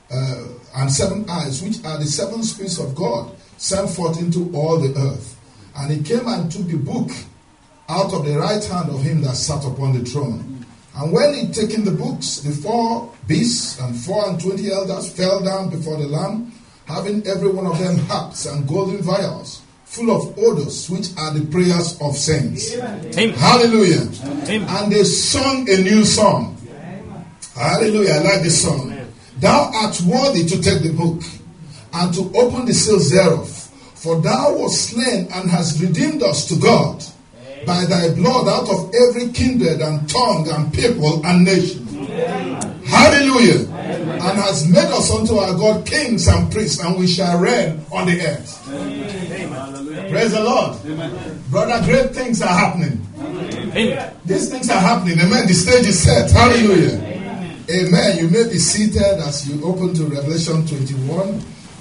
Speaker 5: and 7 eyes, which are the 7 spirits of God, sent forth into all the earth. And he came and took the book out of the right hand of him that sat upon the throne. And when he had taken the books, the 4 beasts and 24 elders fell down before the Lamb, having every one of them harps and golden vials, full of odors, which are the prayers of saints. Amen. Hallelujah. Amen. And they sung a new song. Amen. Hallelujah. I like this song. Amen. Thou art worthy to take the book and to open the seals thereof. For thou wast slain and hast redeemed us to God by thy blood out of every kindred and tongue and people and nation. Amen. Hallelujah. Amen. And has made us unto our God kings and priests, and we shall reign on the earth. Amen. Praise the Lord. Amen. Brother, great things are happening. Amen. These things are happening. Amen. The stage is set. Hallelujah. Amen. Amen. You may be seated as you open to Revelation 21.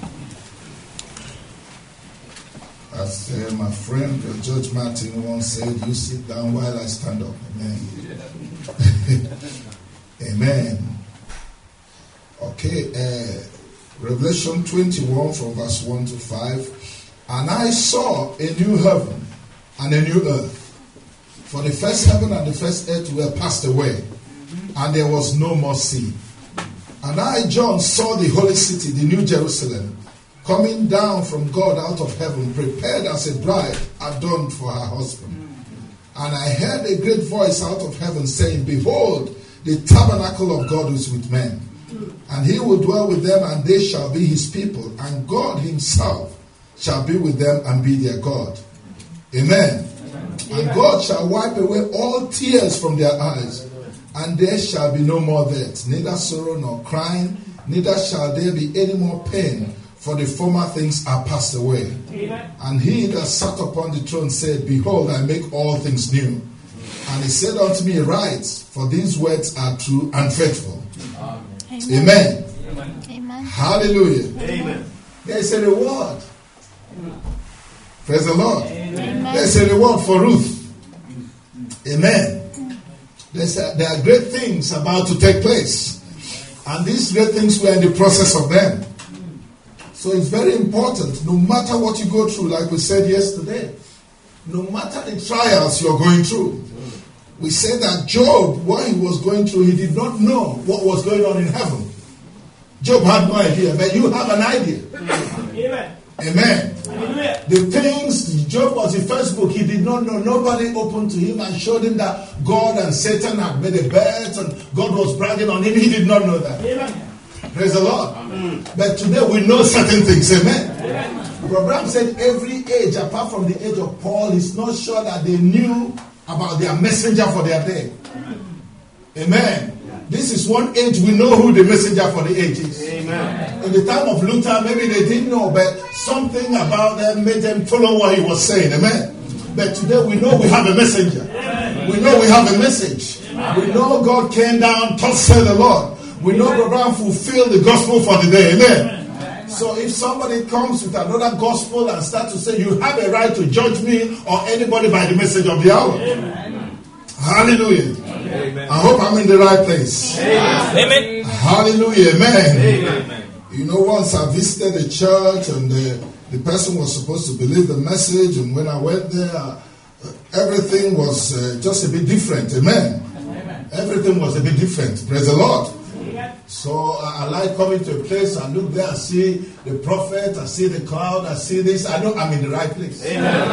Speaker 5: As my friend George Martin once said, you sit down while I stand up. Amen. Amen. Okay. Revelation 21 from verse 1 to 5. And I saw a new heaven and a new earth. For the first heaven and the first earth were passed away, and there was no more sea. And I, John, saw the holy city, the new Jerusalem, coming down from God out of heaven, prepared as a bride adorned for her husband. And I heard a great voice out of heaven saying, Behold, the tabernacle of God is with men, and he will dwell with them, and they shall be his people, and God himself shall be with them and be their God. Amen. And God shall wipe away all tears from their eyes, and there shall be no more death, neither sorrow nor crying, neither shall there be any more pain, for the former things are passed away. Amen. And he that sat upon the throne said, Behold, I make all things new. And he said unto me, Write, for these words are true and faithful. Amen. Amen. Amen. Hallelujah. Amen. There is a reward. Praise the Lord. Amen. There is a reward for Ruth. Amen. There are great things about to take place. And these great things were in the process of them. So it's very important, no matter what you go through, like we said yesterday, no matter the trials you're going through. We said that Job, what he was going through, he did not know what was going on in heaven. Job had no idea, but you have an idea. Amen. Amen. Hallelujah. The things Job was in first book, he did not know. Nobody opened to him and showed him that God and Satan had made a bet and God was bragging on him. He did not know that. Amen. Praise the Lord. Amen. But today we know certain things. Amen. Amen. Abraham said every age, apart from the age of Paul, is not sure that they knew about their messenger for their day. Amen. This is one age we know who the messenger for the age is. Amen. In the time of Luther, maybe they didn't know, but something about them made them follow what he was saying. Amen. But today we know we have a messenger. Amen. We know we have a message. Amen. We know God came down, thus said the Lord. We know Abraham fulfilled the gospel for the day. Amen. Amen. So if somebody comes with another gospel and starts to say, you have a right to judge me or anybody by the message of the hour. Amen. Hallelujah. Amen. I hope I'm in the right place. Amen. Hallelujah. Amen. Amen. You know, once I visited a church and the person was supposed to believe the message, and when I went there, everything was just a bit different. Amen. Amen. Everything was a bit different. Praise the Lord. So I like coming to a place and look there and see the prophet, I see the cloud, I see this. I know I'm in the right place. Amen.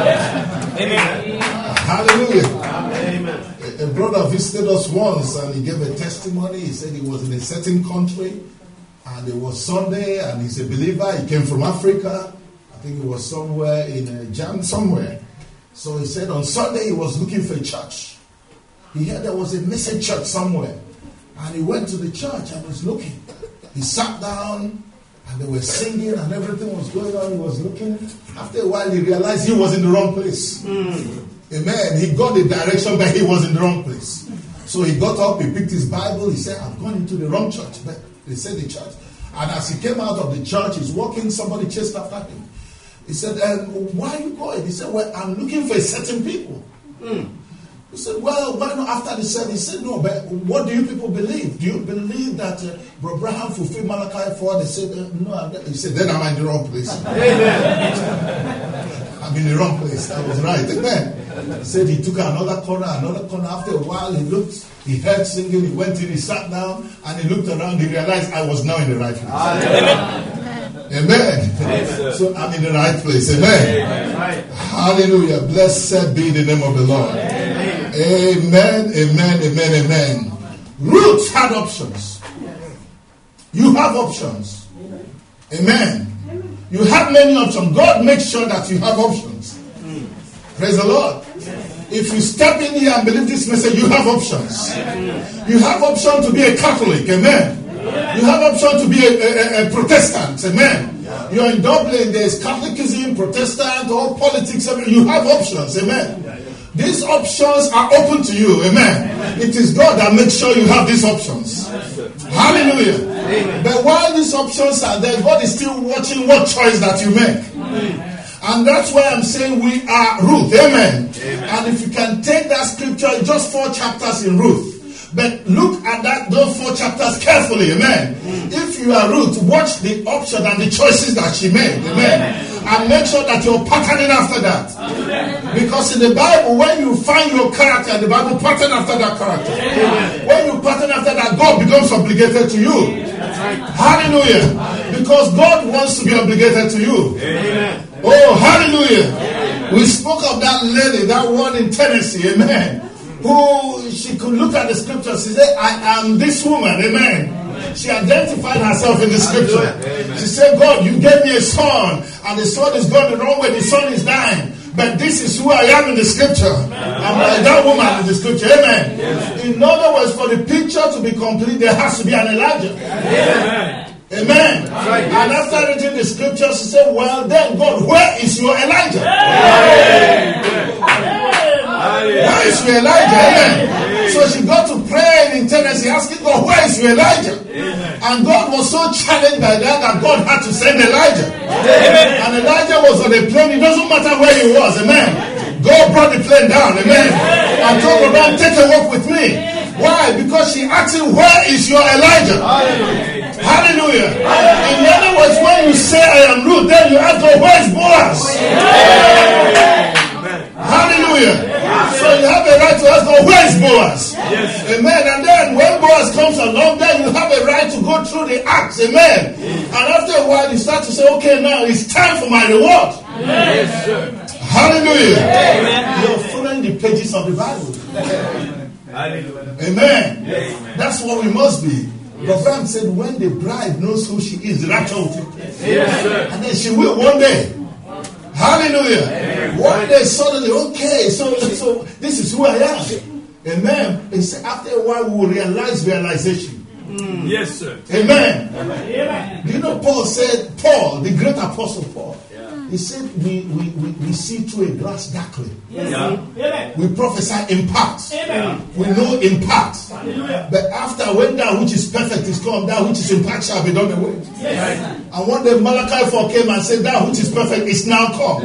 Speaker 5: Amen. Hallelujah. Amen. A brother visited us once and he gave a testimony. He said he was in a certain country and it was Sunday and he's a believer. He came from Africa. I think it was somewhere in Jam somewhere. So he said on Sunday he was looking for a church. He heard there was a message church somewhere. And he went to the church and was looking. He sat down and they were singing and everything was going on. He was looking. After a while he realized he was in the wrong place. Amen. He got the direction, but he was in the wrong place. So he got up, he picked his Bible, he said, I've gone into the wrong church. But they said the church. And as he came out of the church, he's walking, somebody chased after him. He said, why are you going? He said, well, I'm looking for certain people. He said, well, why not after the service? He said, no, but what do you people believe? Do you believe that Abraham fulfilled Malachi 4? They said, no. He said, then I'm in the wrong place. Amen. I'm in the wrong place. That was right. Amen. He said he took another corner. After a while, he looked, he heard singing, he went in, he sat down, and he looked around, he realized I was now in the right place. Amen. Amen. Amen. So I'm in the right place. Amen. Amen. Hallelujah. Blessed be the name of the Lord. Amen. Amen. Ruth had options. You have options. Amen. You have many options. God makes sure that you have options. Praise the Lord. If you step in here and believe this message, you have options. You have option to be a Catholic. Amen. You have option to be a Protestant. Amen. You're in Dublin, there's Catholicism, Protestant, all politics. You have options. Amen. These options are open to you. Amen. It is God that makes sure you have these options. Hallelujah. Amen. But while these options are there, God is still watching what choice that you make. And that's why I'm saying we are Ruth. Amen. And if you can take that scripture, just 4 chapters in Ruth. But look at those 4 chapters carefully. Amen. If you are Ruth, watch the option and the choices that she made. Amen. And make sure that you're patterning after that. Because in the Bible, when you find your character, the Bible pattern after that character. When you pattern after that, God becomes obligated to you. Hallelujah. Because God wants to be obligated to you. Oh, hallelujah. We spoke of that lady, that one in Tennessee. Amen. Who she could look at the scriptures. She said, I am this woman. Amen. She identified herself in the scripture. She said, God, you gave me a son, and the son is going the wrong way. The son is dying.
Speaker 2: But this is who I am in the scripture. I'm like that woman in the scripture. Amen. In other words, for the picture to be complete, there has to be an Elijah. Amen. And after reading the scriptures, she said, well then, God, where is your Elijah? Where is your Elijah? Amen. So she got to pray in intensity, asking God, where is your Elijah? And God was so challenged by that God had to send Elijah. And Elijah was on a plane. It doesn't matter where he was. Amen. God brought the plane down. Amen. And told Abraham, take a walk with me. Why? Because she asked him, where is your Elijah? Hallelujah. In other words, when you say I am Ruth, then you ask God, where is Boaz? Hallelujah. So you have a right to ask God, where is Boaz? Amen. And then when Boaz comes along, then you have a right to go through the acts. Amen. And after a while, you start to say, okay, now it's time for my reward. Hallelujah. You're following the pages of the Bible. Amen. That's what we must be. But Abraham said, when the bride knows who she is, the rapture will take place. And then she will one day. Hallelujah. One day suddenly, okay, so this is who I am. Amen. He said, after a while, we will realize realization.
Speaker 6: Yes, sir.
Speaker 2: Amen. Do you know Paul said, Paul, the great apostle Paul, he said, we see through a glass darkly. We prophesy in parts. We know in parts. But after, when that which is perfect is come, that which is in part shall be done away. And one day Malachi 4 came and said, that which is perfect is now come.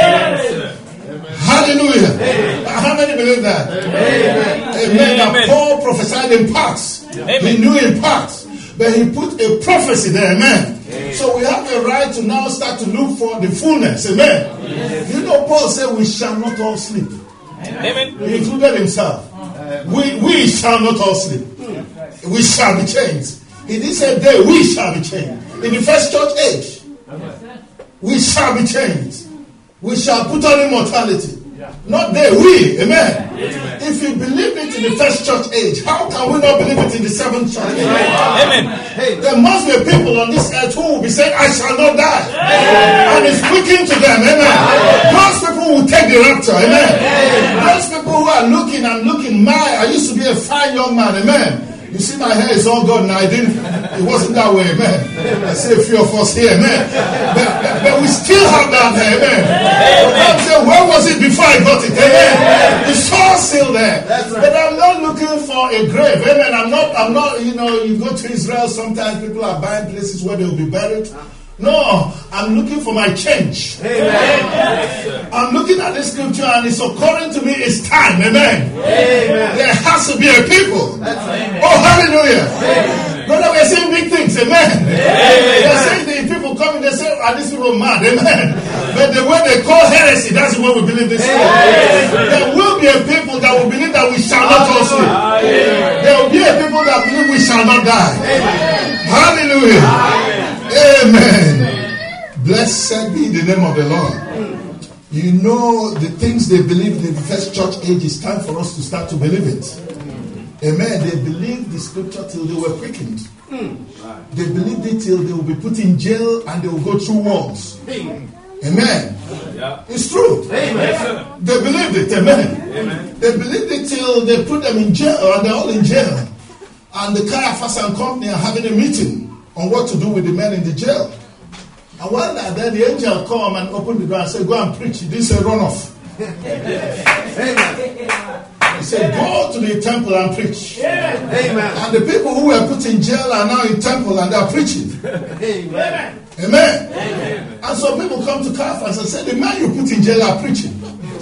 Speaker 2: Hallelujah. How many believe that? Amen. That Paul prophesied in parts. He knew in parts. But he put a prophecy there. Amen. So we have a right to now start to look for the fullness. Amen. You know, Paul said we shall not all sleep. Amen. He included himself. We shall not all sleep. We shall be changed. He didn't say they, we shall be changed. In the first church age, we shall be changed. We shall put on immortality. Not they, we. Amen. If you believe it in the first church age, how can we not believe it in the seventh church age? Amen. There must be people on this earth who will be saying, I shall not die. And it's speaking to them. Amen. Those people will take the rapture. Amen. Those people who are looking and looking, I used to be a fine young man. Amen. You see, my hair is all gone now. It wasn't that way, man. I see a few of us here, man. But we still have that hair, man. I'm saying, where was it before I got it? Amen. It's all still there. But I'm not looking for a grave. Amen. I'm not, you go to Israel, sometimes people are buying places where they will be buried. No, I'm looking for my change. Amen. I'm looking at this scripture and it's occurring to me it's time. Amen. There has to be a people. Oh, hallelujah. Brother, we're saying big things. Amen. They're saying the people coming, they say, are these people mad? Amen. But the way they call heresy, that's the way we believe this. There will be a people that will believe that we shall not all sleep. There will be a people that believe we shall not die. Hallelujah. Amen. Blessed be the name of the Lord. You know the things they believed in the first church age, it's time for us to start to believe it. Amen. They believed the scripture till they were quickened. They believed it till they will be put in jail and they will go through walls. Amen. It's true. Amen. They believed it. Amen. They believed it till they put them in jail and they're all in jail. And the Caiaphas and company are having a meeting on what to do with the men in the jail. And one day, then the angel come and open the door and say, go and preach. He didn't say run off. He said, go to the temple and preach. Amen. And the people who were put in jail are now in temple and they are preaching. Amen. Amen. Amen. And so people come to Caiaphas and say, the men you put in jail are preaching.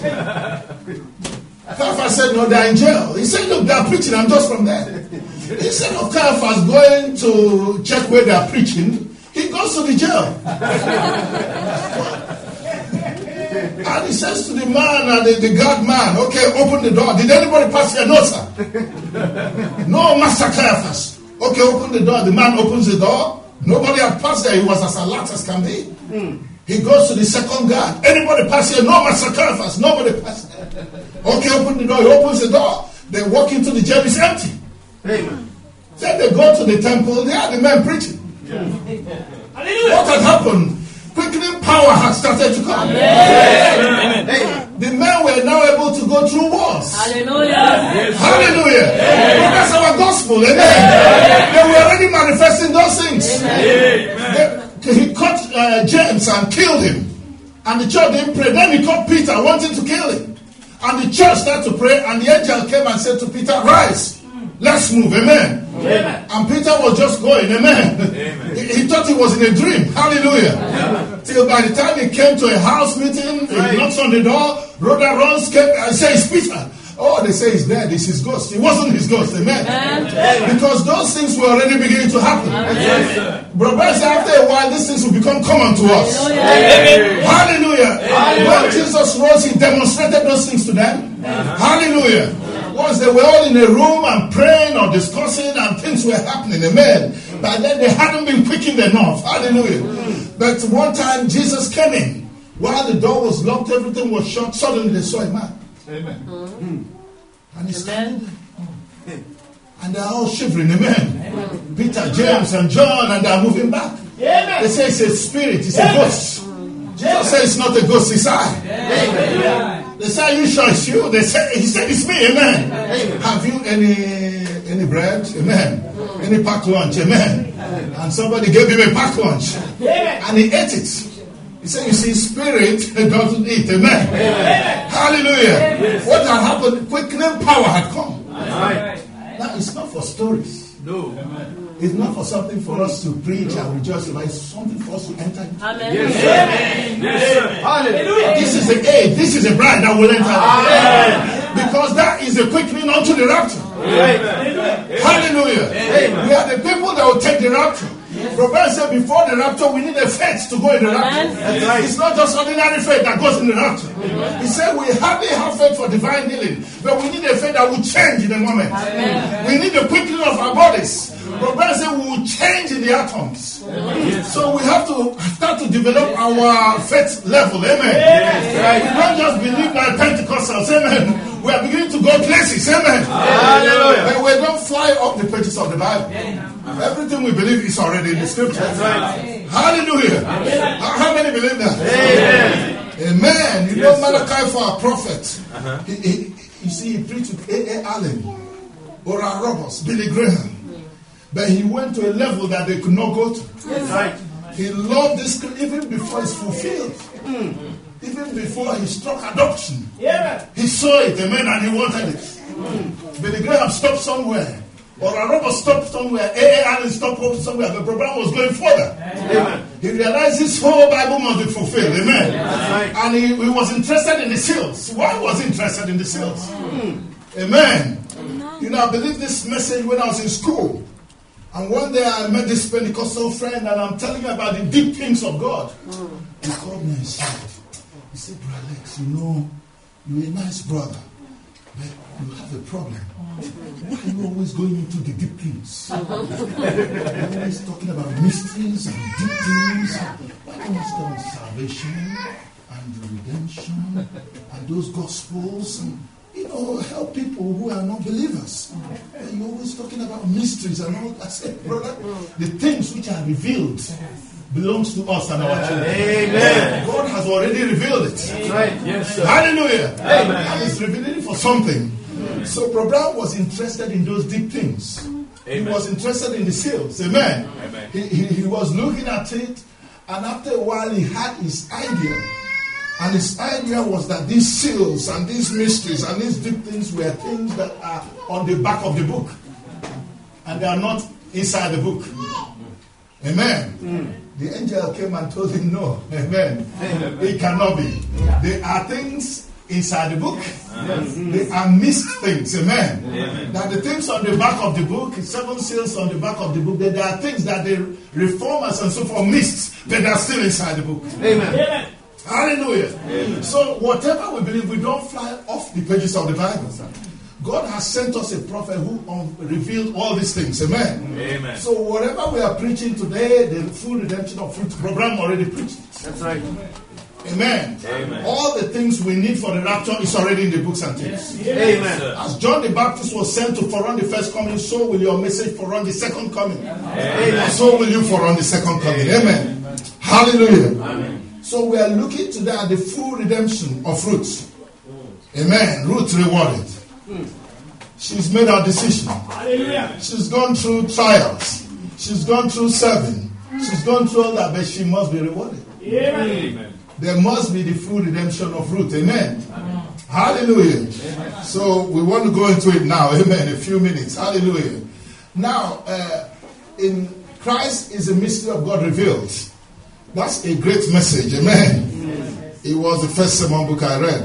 Speaker 2: Caiaphas said, no, they're in jail. He said, look, they're preaching. I'm just from there. Instead of Caiaphas going to check where they are preaching, he goes to the jail. And he says to the man and the guard man, okay, open the door. Did anybody pass here? No, sir. No, Master Caiaphas. Okay, open the door. The man opens the door. Nobody had passed there. He was as alert as can be. He goes to the second guard. Anybody pass here? No, Master Caiaphas. Nobody passed there. Okay, open the door. He opens the door. They walk into the jail. It's empty. Amen. Then they go to the temple. They are the men preaching. What had happened?
Speaker 5: quickening power had started to come. The men were now able to go through wars.
Speaker 1: Hallelujah.
Speaker 5: Hallelujah. That's our gospel. Amen. They were already manifesting those things. He caught James and killed him. And the church didn't pray. Then he caught Peter wanting to kill him. And the church started to pray. And the angel came and said to Peter, rise. Let's move. Amen. Amen. And Peter was just going. Amen. Amen. He thought he was in a dream. Hallelujah. Amen. Till by the time he came to a house meeting, he knocks on the door. Rhoda runs, came and says, Peter. Oh, they say he's dead. It's his ghost. It wasn't his ghost. Amen. Amen. Because those things were already beginning to happen. Yes. Brother said after a while, these things will become common to us. Hallelujah. Hallelujah. Hallelujah. When Jesus rose, he demonstrated those things to them. Hallelujah. Once they were all in a room and praying or discussing and things were happening. Amen. By then they hadn't been quickened enough. Hallelujah. But one time Jesus came in. While the door was locked, everything was shut. Suddenly they saw a man. Amen. And he's standing there. And they're all shivering. Amen. Peter, James, and John, and they're moving back. They say it's a spirit, it's a ghost. Jesus said it's not a ghost, it's I. They say, are you sure it's you? He said it's me. Amen. Have you any bread? Amen. Any packed lunch? Amen. And somebody gave him a packed lunch. And he ate it. He said, you see, spirit doesn't eat. Amen. Hallelujah. What had happened? Quickening power had come. Now, it's not for stories. No. It's not for something for us to preach and rejoice about. It's something for us to enter into. Amen. Yes. Hallelujah. This is the age. This is the bride that will enter. Because that is the quickening unto the rapture. Amen. Hallelujah. Amen. We are the people that will take the rapture. Prophet said before the rapture we need a faith to go in the rapture. It's not just ordinary faith that goes in the rapture. He said we hardly have faith for divine healing, but we need a faith that will change in a moment. We need the quickening of our bodies. Prophet said we will change in the atoms. So we have to start to develop our faith level. Amen. We don't just believe like Pentecostals. Amen. We are beginning to go places. Amen. Hallelujah. We don't fly up the pages of the Bible. Everything we believe is already in the scripture. That's right. Hallelujah. How many believe that? Amen. Amen. You know Malachi for a prophet. You see, he preached with A.A. Allen, Oral Roberts, Billy Graham. But he went to a level that they could not go to. That's right. He loved this scripture even before it's fulfilled. Even before he struck adoption. He saw it, amen, and he wanted it. Billy Graham stopped somewhere. Or a robber stopped somewhere. A.A. Allen stopped somewhere. The program was going further. Amen. He realized this whole Bible must be fulfilled. Amen. Right. And he was interested in the seals. Why was he interested in the seals? Amen. You know, I believe this message when I was in school. And one day I met this Pentecostal friend and I'm telling him about the deep things of God. He called me aside. He said, Brother Alex, you know, you're a nice brother, but you have a problem. Why are you always going into the deep things? You're always talking about mysteries and deep things. Why don't you start with salvation and redemption and those gospels and, you know, help people who are not believers? And you're always talking about mysteries and all. I said, brother, the things which are revealed belongs to us and our children. Amen. God has already revealed it. That's right. Yes, sir. Hallelujah. Amen. And He's revealing it for something. So Brother was interested in those deep things. Amen. He was interested in the seals. Amen. Amen. He was looking at it, and after a while he had his idea. And his idea was that these seals and these mysteries and these deep things were things that are on the back of the book. And they are not inside the book. Amen. The angel came and told him no. Amen. It cannot be. There are things inside the book. They are missed things. Amen. That the things on the back of the book, 7 seals on the back of the book, that there are things that the reformers and so forth missed, but they are still inside the book. Amen. Hallelujah. Amen. So whatever we believe, we don't fly off the pages of the Bible. God has sent us a prophet who revealed all these things. Amen. Amen. So whatever we are preaching today, the full redemption of fruit program already preached it. That's right. Amen. Amen. All the things we need for the rapture is already in the books and things. Yes. Amen. As John the Baptist was sent to forerun the first coming, so will your message forerun the second coming. Amen. And so will you forerun the second coming. Amen. Amen. Hallelujah.
Speaker 1: Amen.
Speaker 5: So we are looking today at the full redemption of Ruth. Amen. Ruth rewarded. She's made her decision.
Speaker 3: Hallelujah.
Speaker 5: She's gone through trials. She's gone through serving. She's gone through all that, but she must be rewarded.
Speaker 3: Amen.
Speaker 5: There must be the full redemption of Ruth. Amen. Hallelujah. Amen. So we want to go into it now. Amen. A few minutes. Hallelujah. Now, in Christ is a mystery of God revealed. That's a great message. Amen. It was the first sermon book I read.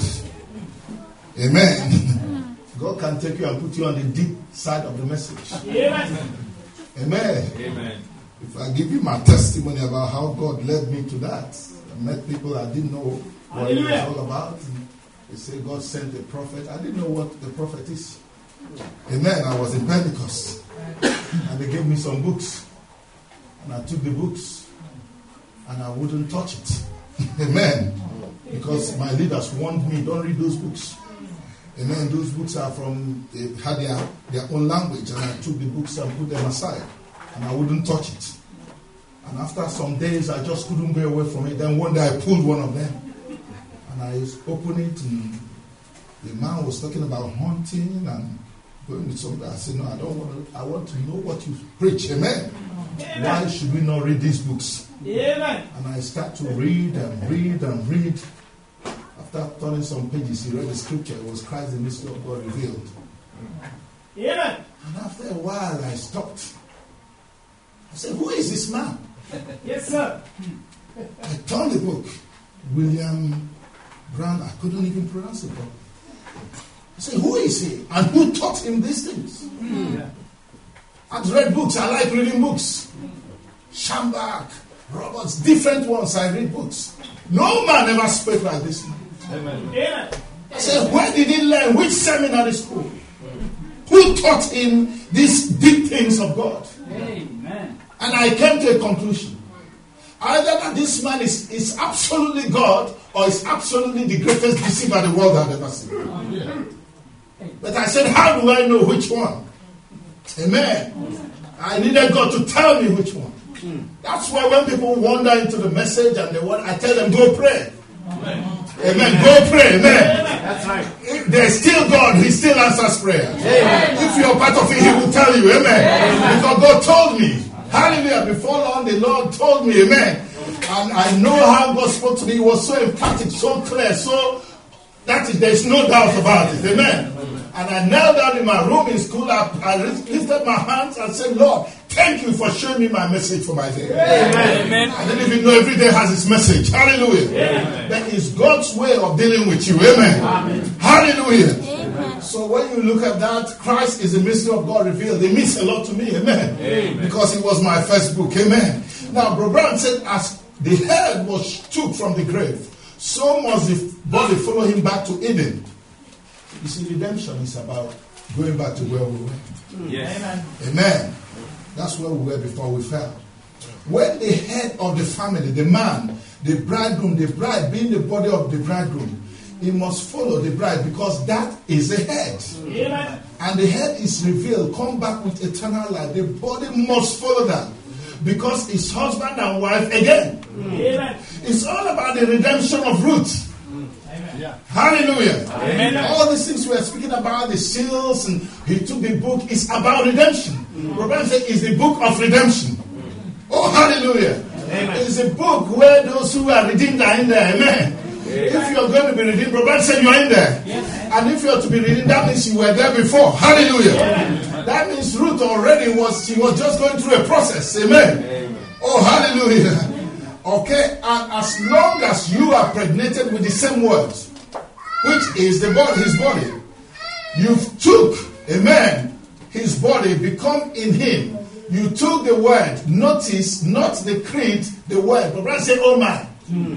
Speaker 5: Amen. God can take you and put you on the deep side of the message.
Speaker 3: Amen.
Speaker 5: Amen.
Speaker 1: Amen.
Speaker 5: If I give you my testimony about how God led me to that, I met people I didn't know what it was all about. They say God sent a prophet. I didn't know what the prophet is. Amen. I was in Pentecost. And they gave me some books. And I took the books. And I wouldn't touch it. Amen. Because my leaders warned me, don't read those books. Amen. Those books are from, they had their own language. And I took the books and put them aside. And I wouldn't touch it. And after some days, I just couldn't go away from it. Then one day I pulled one of them. And I opened it. And the man was talking about hunting and going to something. I said, no, I don't want to. I want to know what you preach. Amen. Why should we not read these books?
Speaker 3: Amen.
Speaker 5: And I start to read and read and read. After turning some pages, he read the scripture. It was Christ, the mystery of God revealed.
Speaker 3: Amen.
Speaker 5: And after a while, I stopped. I said, who is this man?
Speaker 3: Yes, sir.
Speaker 5: I turned the book. William Brown. I couldn't even pronounce it properly. I said, who is he? And who taught him these things? I've read books. I like reading books. Schambach, Roberts, different ones. I read books. No man ever spoke like this man.
Speaker 1: Amen.
Speaker 3: Amen.
Speaker 5: I said, where did he learn? Which seminary school? Who taught him these deep things of God?
Speaker 3: Amen.
Speaker 5: And I came to a conclusion. Either that this man is absolutely God or is absolutely the greatest deceiver the world had ever seen. But I said, how do I know which one? Amen. I needed God to tell me which one. That's why when people wander into the message and I tell them, go pray. Amen. Go pray. Amen.
Speaker 3: That's right.
Speaker 5: There's still God. He still answers prayer. If you're part of it, He will tell you. Amen. Because God told me. Hallelujah. Before long, the Lord told me. Amen. And I know how God spoke to me. It was so emphatic, so clear, so there's no doubt about it. Amen. And I knelt down in my room in school. I lifted my hands and said, Lord, thank you for showing me my message for my day.
Speaker 3: Amen.
Speaker 5: I didn't even know every day has its message. Hallelujah.
Speaker 3: Amen.
Speaker 5: That is God's way of dealing with you. Amen.
Speaker 3: Amen.
Speaker 5: Hallelujah. Amen. So when you look at that, Christ is the mystery of God revealed. It means a lot to me. Amen.
Speaker 1: Amen.
Speaker 5: Because it was my first book. Amen. Now, Brother Brown said, as the head was took from the grave, so must the body follow him back to Eden. You see, redemption is about going back to where we were.
Speaker 1: Yes.
Speaker 3: Amen.
Speaker 5: Amen. That's where we were before we fell. When the head of the family, the man, the bridegroom, the bride being the body of the bridegroom, he must follow the bride because that is the head.
Speaker 3: Amen.
Speaker 5: And the head is revealed, come back with eternal life. The body must follow that because it's husband and wife again.
Speaker 3: Amen.
Speaker 5: It's all about the redemption of Ruth.
Speaker 3: Amen.
Speaker 5: Hallelujah.
Speaker 3: Amen.
Speaker 5: All these things we are speaking about, the seals, and he took the book, it's about redemption. Robert said it's the book of redemption. Oh, hallelujah.
Speaker 3: Amen.
Speaker 5: It's a book where those who are redeemed are in there. Amen. If you're going to be redeemed, Robert said you're in there.
Speaker 3: Yes.
Speaker 5: And if you're to be redeemed, that means you were there before. Hallelujah.
Speaker 3: Amen.
Speaker 5: That means Ruth already was just going through a process. Amen.
Speaker 1: Amen.
Speaker 5: Oh, hallelujah. Okay, and as long as you are pregnated with the same words, which is the body, his body, you've took, amen, his body, become in him. You took the word, notice, not the creed, the word. But brother say, oh my.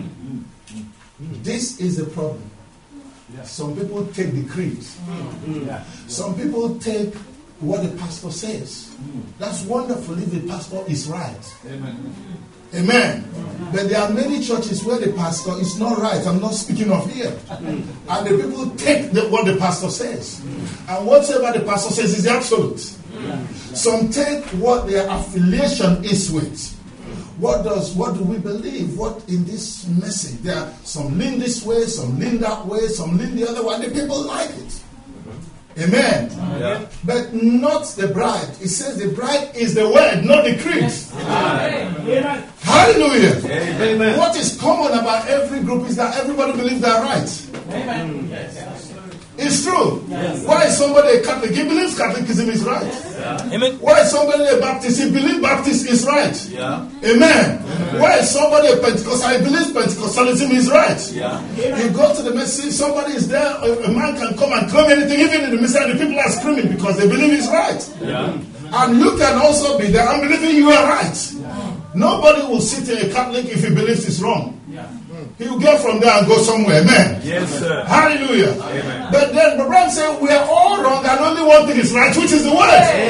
Speaker 5: This is the problem. Some people take the creed. Some people take what the pastor says. That's wonderful if the pastor is right. Amen. But there are many churches where the pastor is not right. I'm not speaking of here. And the people take what the pastor says. And whatever the pastor says is absolute. Some take what their affiliation is with. What do we believe? What in this message? There are some lean this way, some lean that way, some lean the other way. The people like it. Amen.
Speaker 2: Yeah.
Speaker 5: But not the bride. It says the bride is the word, not the creed.
Speaker 3: Amen.
Speaker 5: Hallelujah.
Speaker 2: Amen.
Speaker 5: What is common about every group is that everybody believes they're right.
Speaker 3: Amen.
Speaker 5: It's true. Yes. Why is somebody a Catholic? He believes Catholicism is right.
Speaker 2: Yeah.
Speaker 3: Amen.
Speaker 5: Why is somebody a Baptist? He believes Baptist is right.
Speaker 2: Yeah.
Speaker 5: Amen. Why is somebody a Pentecostal? He believes Pentecostalism is right.
Speaker 2: Yeah.
Speaker 5: You go to the message, somebody is there, a man can come and claim anything, even in the message, and the people are screaming because they believe he's right.
Speaker 2: Yeah.
Speaker 5: And you can also be there and believing you are right. Nobody will sit in a Catholic if he believes it's wrong. He will get from there and go somewhere. Amen.
Speaker 2: Yes, sir.
Speaker 5: Hallelujah.
Speaker 2: Amen.
Speaker 5: But then the Bible says we are all wrong and only one thing is right, which is the word.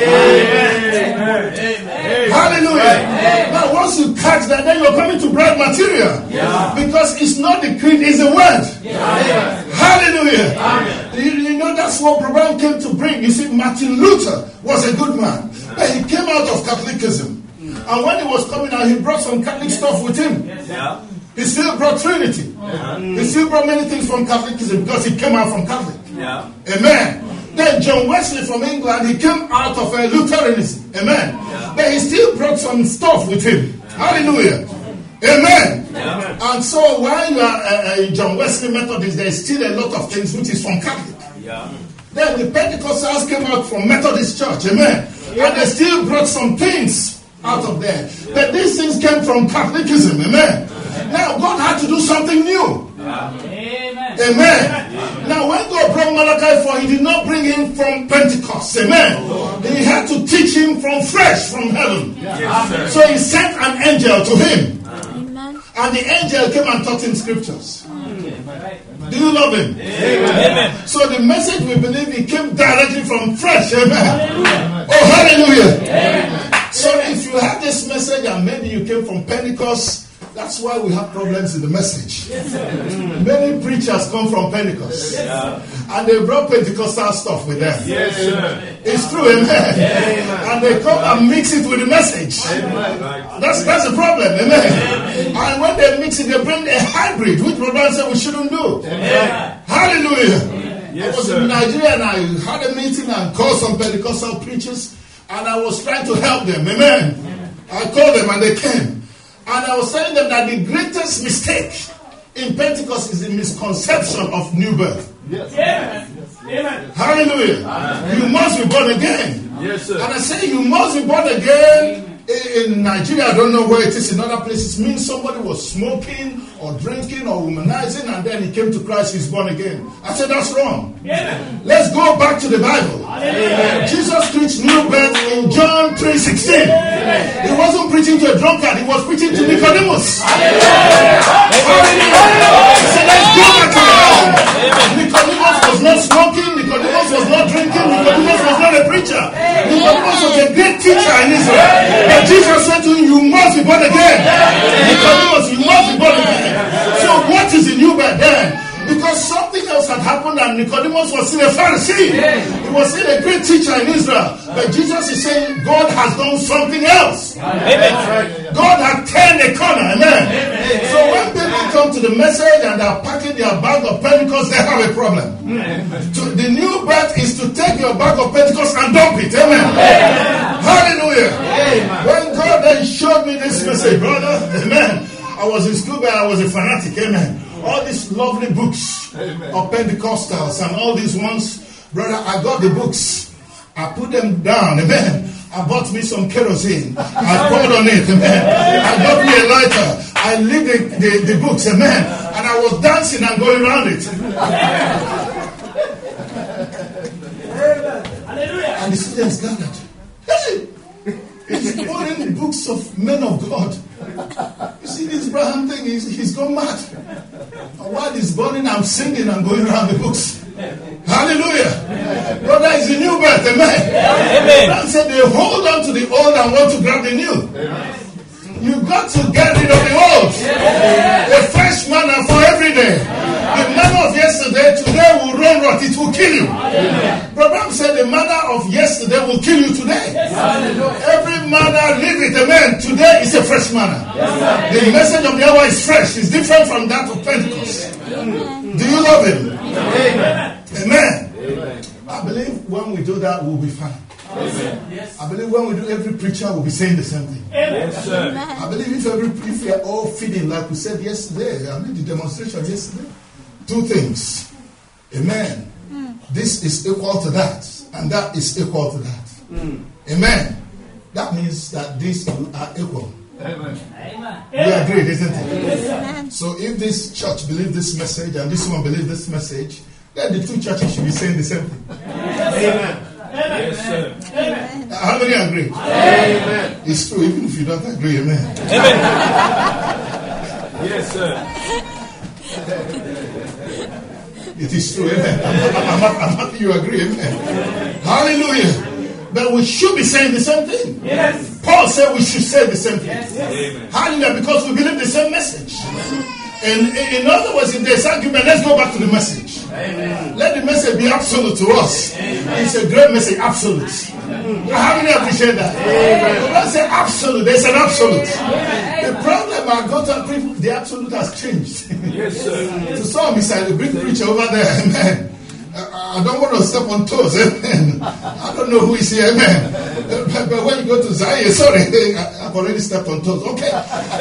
Speaker 2: Amen. Amen.
Speaker 5: Hallelujah. Amen. Now once you catch that, then you're coming to bright material.
Speaker 2: Yeah.
Speaker 5: Because it's not the creed, it's the word.
Speaker 2: Yeah.
Speaker 5: Hallelujah.
Speaker 2: Amen.
Speaker 5: You know that's what Brother came to bring. You see, Martin Luther was a good man. But he came out of Catholicism. And when he was coming out, he brought some Catholic stuff with him.
Speaker 2: Yeah.
Speaker 5: He still brought Trinity. He still brought many things from Catholicism because he came out from Catholic.
Speaker 2: Yeah.
Speaker 5: Amen. Then John Wesley from England, he came out of Lutheranism. Amen.
Speaker 2: Yeah.
Speaker 5: But he still brought some stuff with him. Hallelujah. Amen.
Speaker 2: Yeah.
Speaker 5: And so while you are John Wesley Methodist, there is still a lot of things which is from Catholic.
Speaker 2: Yeah.
Speaker 5: Then the Pentecostals came out from Methodist Church. Amen. And they still brought some things out of there. But these things came from Catholicism. Amen. Now God had to do something new.
Speaker 3: Amen.
Speaker 5: Amen. Now when God brought Malachi 4, he did not bring him from Pentecost. Amen. He had to teach him from fresh from heaven.
Speaker 2: Yes,
Speaker 5: So he sent an angel to him.
Speaker 6: Amen.
Speaker 5: And the angel came and taught him scriptures. Do you love him?
Speaker 3: Amen.
Speaker 5: So the message we believe it came directly from fresh. Amen. Oh, hallelujah.
Speaker 3: Amen.
Speaker 5: So if you have this message and maybe you came from Pentecost, that's why we have problems in the message. Many preachers come from Pentecost. And they brought Pentecostal stuff with them.
Speaker 2: Yes, sir.
Speaker 5: It's true, amen. And they come and mix it with the message. That's the problem, amen. And when they mix it, they bring a hybrid, which Brother said we shouldn't do. Hallelujah.
Speaker 2: Yes,
Speaker 5: I was
Speaker 2: sir.
Speaker 5: in Nigeria and I had a meeting and called some Pentecostal preachers and I was trying to help them, amen. I called them and they came. And I was telling them that the greatest mistake in Pentecost is the misconception of new birth.
Speaker 3: Yes. Amen.
Speaker 5: Hallelujah. You must be born again.
Speaker 2: Yes, sir.
Speaker 5: And I say you must be born again. In Nigeria, I don't know where it is. In other places, it means somebody was smoking or drinking or womanizing and then he came to Christ, he's born again. I said that's wrong.
Speaker 3: Amen.
Speaker 5: Let's go back to the Bible.
Speaker 3: Amen.
Speaker 5: Jesus preached new birth in John 3:16. He wasn't preaching to a drunkard, he was preaching to Nicodemus. Hallelujah. So let's go back to the Bible. Nicodemus was not smoking, Nicodemus was not drinking, Nicodemus was not a preacher. Nicodemus was a great teacher in Israel. But Jesus said to him, you must be born again. Nicodemus, you must be born again. So what is the new birth then? Because something else had happened and Nicodemus was still a Pharisee. He was still a great teacher in Israel. But Jesus is saying God has done something else.
Speaker 3: Amen.
Speaker 5: God had turned a corner. Amen. So when people come to the message and they're packing their bag of Pentecost, they have a problem. The new birth is to take your bag of Pentecost and dump it. Amen. Hallelujah. When God then showed me this message, brother, amen. I was in school, but I was a fanatic. Amen. All these lovely books of Pentecostals and all these ones, brother, I got the books. I put them down, amen. I bought me some kerosene. I poured on it, amen. I got me a lighter. I lit the books, amen. And I was dancing and going around it. And the students gathered. Hey! He's pouring the books of men of God. You see this Abraham thing, he's gone mad. And while he's burning, I'm singing and going around the books. Hallelujah. Brother, is the new birth, amen. Abraham said they hold on to the old and want to grab the new. You've got to get rid of the old. A fresh manna for every day. The manna of yesterday, today will run but it will kill you. Abraham said the manna of yesterday will kill you today. Every manna, leave it, amen. Today is a fresh manna. The message of the hour is fresh. It's different from that of Pentecost. Do you love him? Amen. I believe when we do that, we'll be fine. I believe when we do, every preacher will be saying the same thing. I believe if we are all feeding like we said yesterday, I mean the demonstration yesterday, two things. Amen. This is equal to that, and that is equal to that. Amen. That means that these are equal. Amen. We agree, isn't it? So if this church believes this message and this one believes this message, then the two churches should be saying the same thing. Amen. Yes, sir. Amen. How many agree? Amen. It's true, even if you don't agree. Amen. Amen. Yes, sir. It is true. Amen. I'm happy you agree. Amen. Hallelujah. But we should be saying the same thing. Yes. Paul said we should say the same thing. Yes. Hallelujah, because we believe the same message. And in other words, if there's argument, let's go back to the message. Amen. Let the message be absolute to us. Amen. It's a great message, absolute. How many appreciate that? Amen. Let's say absolute. There's an absolute. Amen. The problem I got to people, the absolute has changed. Yes, sir. To some, it's like the big preacher over there. Amen. I don't want to step on toes. Amen. I don't know who is here. Amen. But when you go to Zion, sorry, I've already stepped on toes. Okay.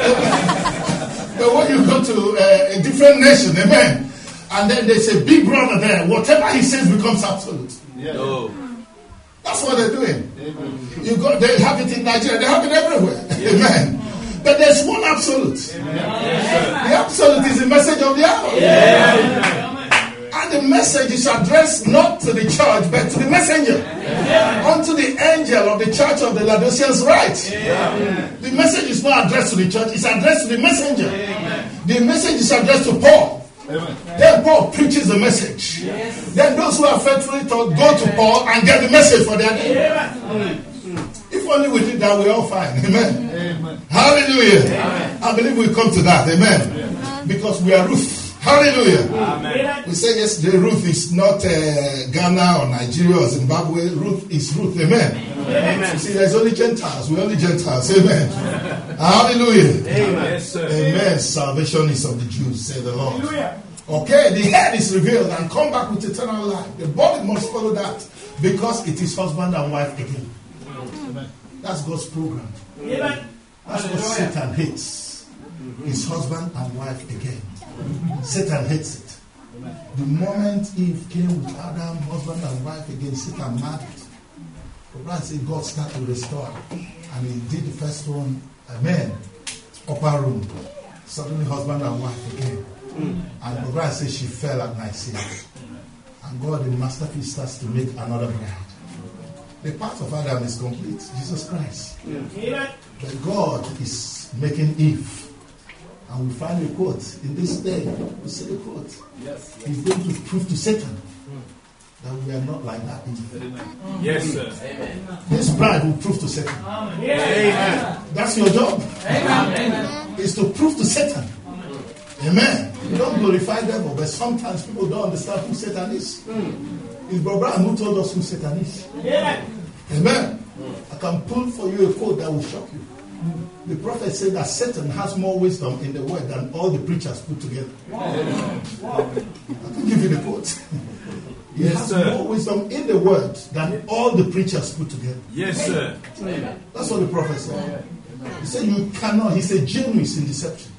Speaker 5: But when you go to a different nation, amen, and then there's a big brother there, whatever he says becomes absolute. Yeah. Oh. That's what they're doing. Amen. You go, they have it in Nigeria, they have it everywhere. Yeah. Amen. But there's one absolute. Amen. The absolute is the message of the hour. Yeah. And the message is addressed not to the church, but to the messenger. Yeah. Unto the angel of the church of the Laodiceans write. Yeah. The message is not addressed to the church, it's addressed to the messenger. Yeah. The message is addressed to Paul. Amen. Then Paul preaches the message. Yes. Then those who are faithfully taught go to Paul and get the message for their day. Yeah. If only we did that, we're all fine. Amen. Amen. Hallelujah. Amen. I believe we come to that. Amen. Amen. Because we are Ruth. Hallelujah. Amen. We say yesterday, Ruth is not Ghana or Nigeria or Zimbabwe. Ruth is Ruth. Amen. Amen. You see, there's only Gentiles. We're only Gentiles. Amen. Hallelujah. Amen. Yes, amen. Salvation is of the Jews, say the Lord. Hallelujah. Okay, the head is revealed and come back with eternal life. The body must follow that because it is husband and wife again. Amen. That's God's program. Amen. That's what Satan hates. His husband and wife again. Satan hates it. The moment Eve came with Adam, husband and wife again, Satan married. But God said God started to restore. And he did the first one, amen, upper room. Suddenly husband and wife again. And the bride says she fell at Nicaea. And God in masterpiece starts to make another bride. The part of Adam is complete, Jesus Christ. But God is making Eve. And we find a quote in this day. We see the quote. Yes. He's going to prove to Satan that we are not like that. Yes, sir. Amen. This bride will prove to Satan. Amen. That's your job. Amen. Is to prove to Satan. Amen. You don't glorify devil, but sometimes people don't understand who Satan is. It's Brother Abraham who told us who Satan is. Amen. I can pull for you a quote that will shock you. The prophet said that Satan has more wisdom in the word than all the preachers put together. Wow. I can give you the quote. He has more wisdom in the word than all the preachers put together. Yes, sir. That's what the prophet said. He said you cannot. He's a genius in deception.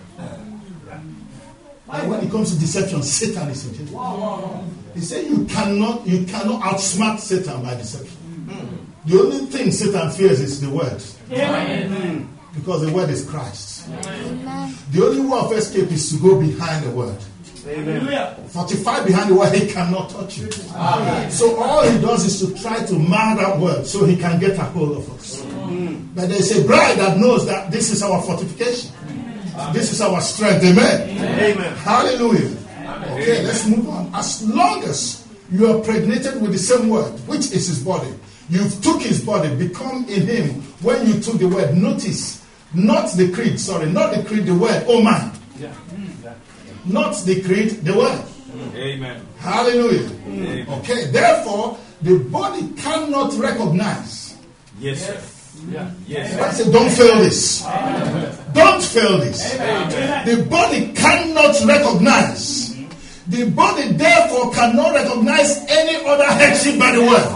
Speaker 5: And when it comes to deception, Satan is a genius. He said you cannot outsmart Satan by deception. The only thing Satan fears is the word. Amen. Because the word is Christ. Amen. The only way of escape is to go behind the word. Amen. Fortify behind the word, he cannot touch you. Amen. So all he does is to try to mar that word so he can get a hold of us. Amen. But there's a bride that knows that this is our fortification. Amen. This is our strength. Amen. Amen. Hallelujah. Amen. Okay, let's move on. As long as you are pregnated with the same word, which is his body, you took his body, become in him. When you took the word, notice, not the creed, the word, oh man. Yeah. Not the creed, the word.
Speaker 6: Amen.
Speaker 5: Hallelujah. Okay, therefore, the body cannot recognize.
Speaker 6: Yes, sir. Yes.
Speaker 5: I said, don't fail this. Don't fail this. The body cannot recognize. The body therefore cannot recognize any other headship by the word.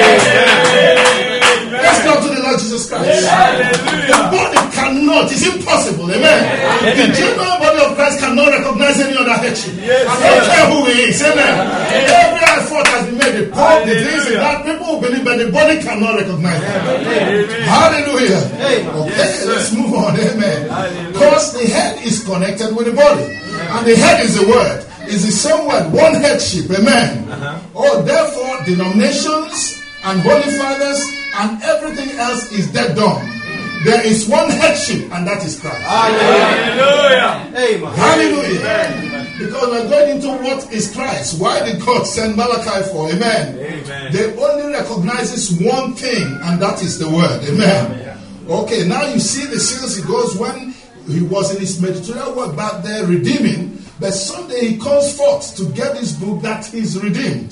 Speaker 5: Let's go to the Lord Jesus Christ. The body cannot. It's impossible. Amen. The general body of Christ cannot recognize any other headship. I don't care who he is. Amen. Every effort has been made. The Pope, the this and that. People who believe, but the body cannot recognize them. Hallelujah. Okay, let's move on. Amen. Because the head is connected with the body. And the head is the word. It's the same word. One headship. Amen. Oh, therefore, denominations and holy fathers and everything else is dead dumb. There is one headship, and that is Christ.
Speaker 6: Hallelujah.
Speaker 5: Amen. Hallelujah. Because we're going into what is Christ. Why did God send Malachi for? Amen.
Speaker 6: Amen.
Speaker 5: They only recognizes one thing, and that is the word. Amen. Okay, now you see the scenes he goes when he was in his Mediterranean work back there redeeming. But someday he comes forth to get this book that he's redeemed.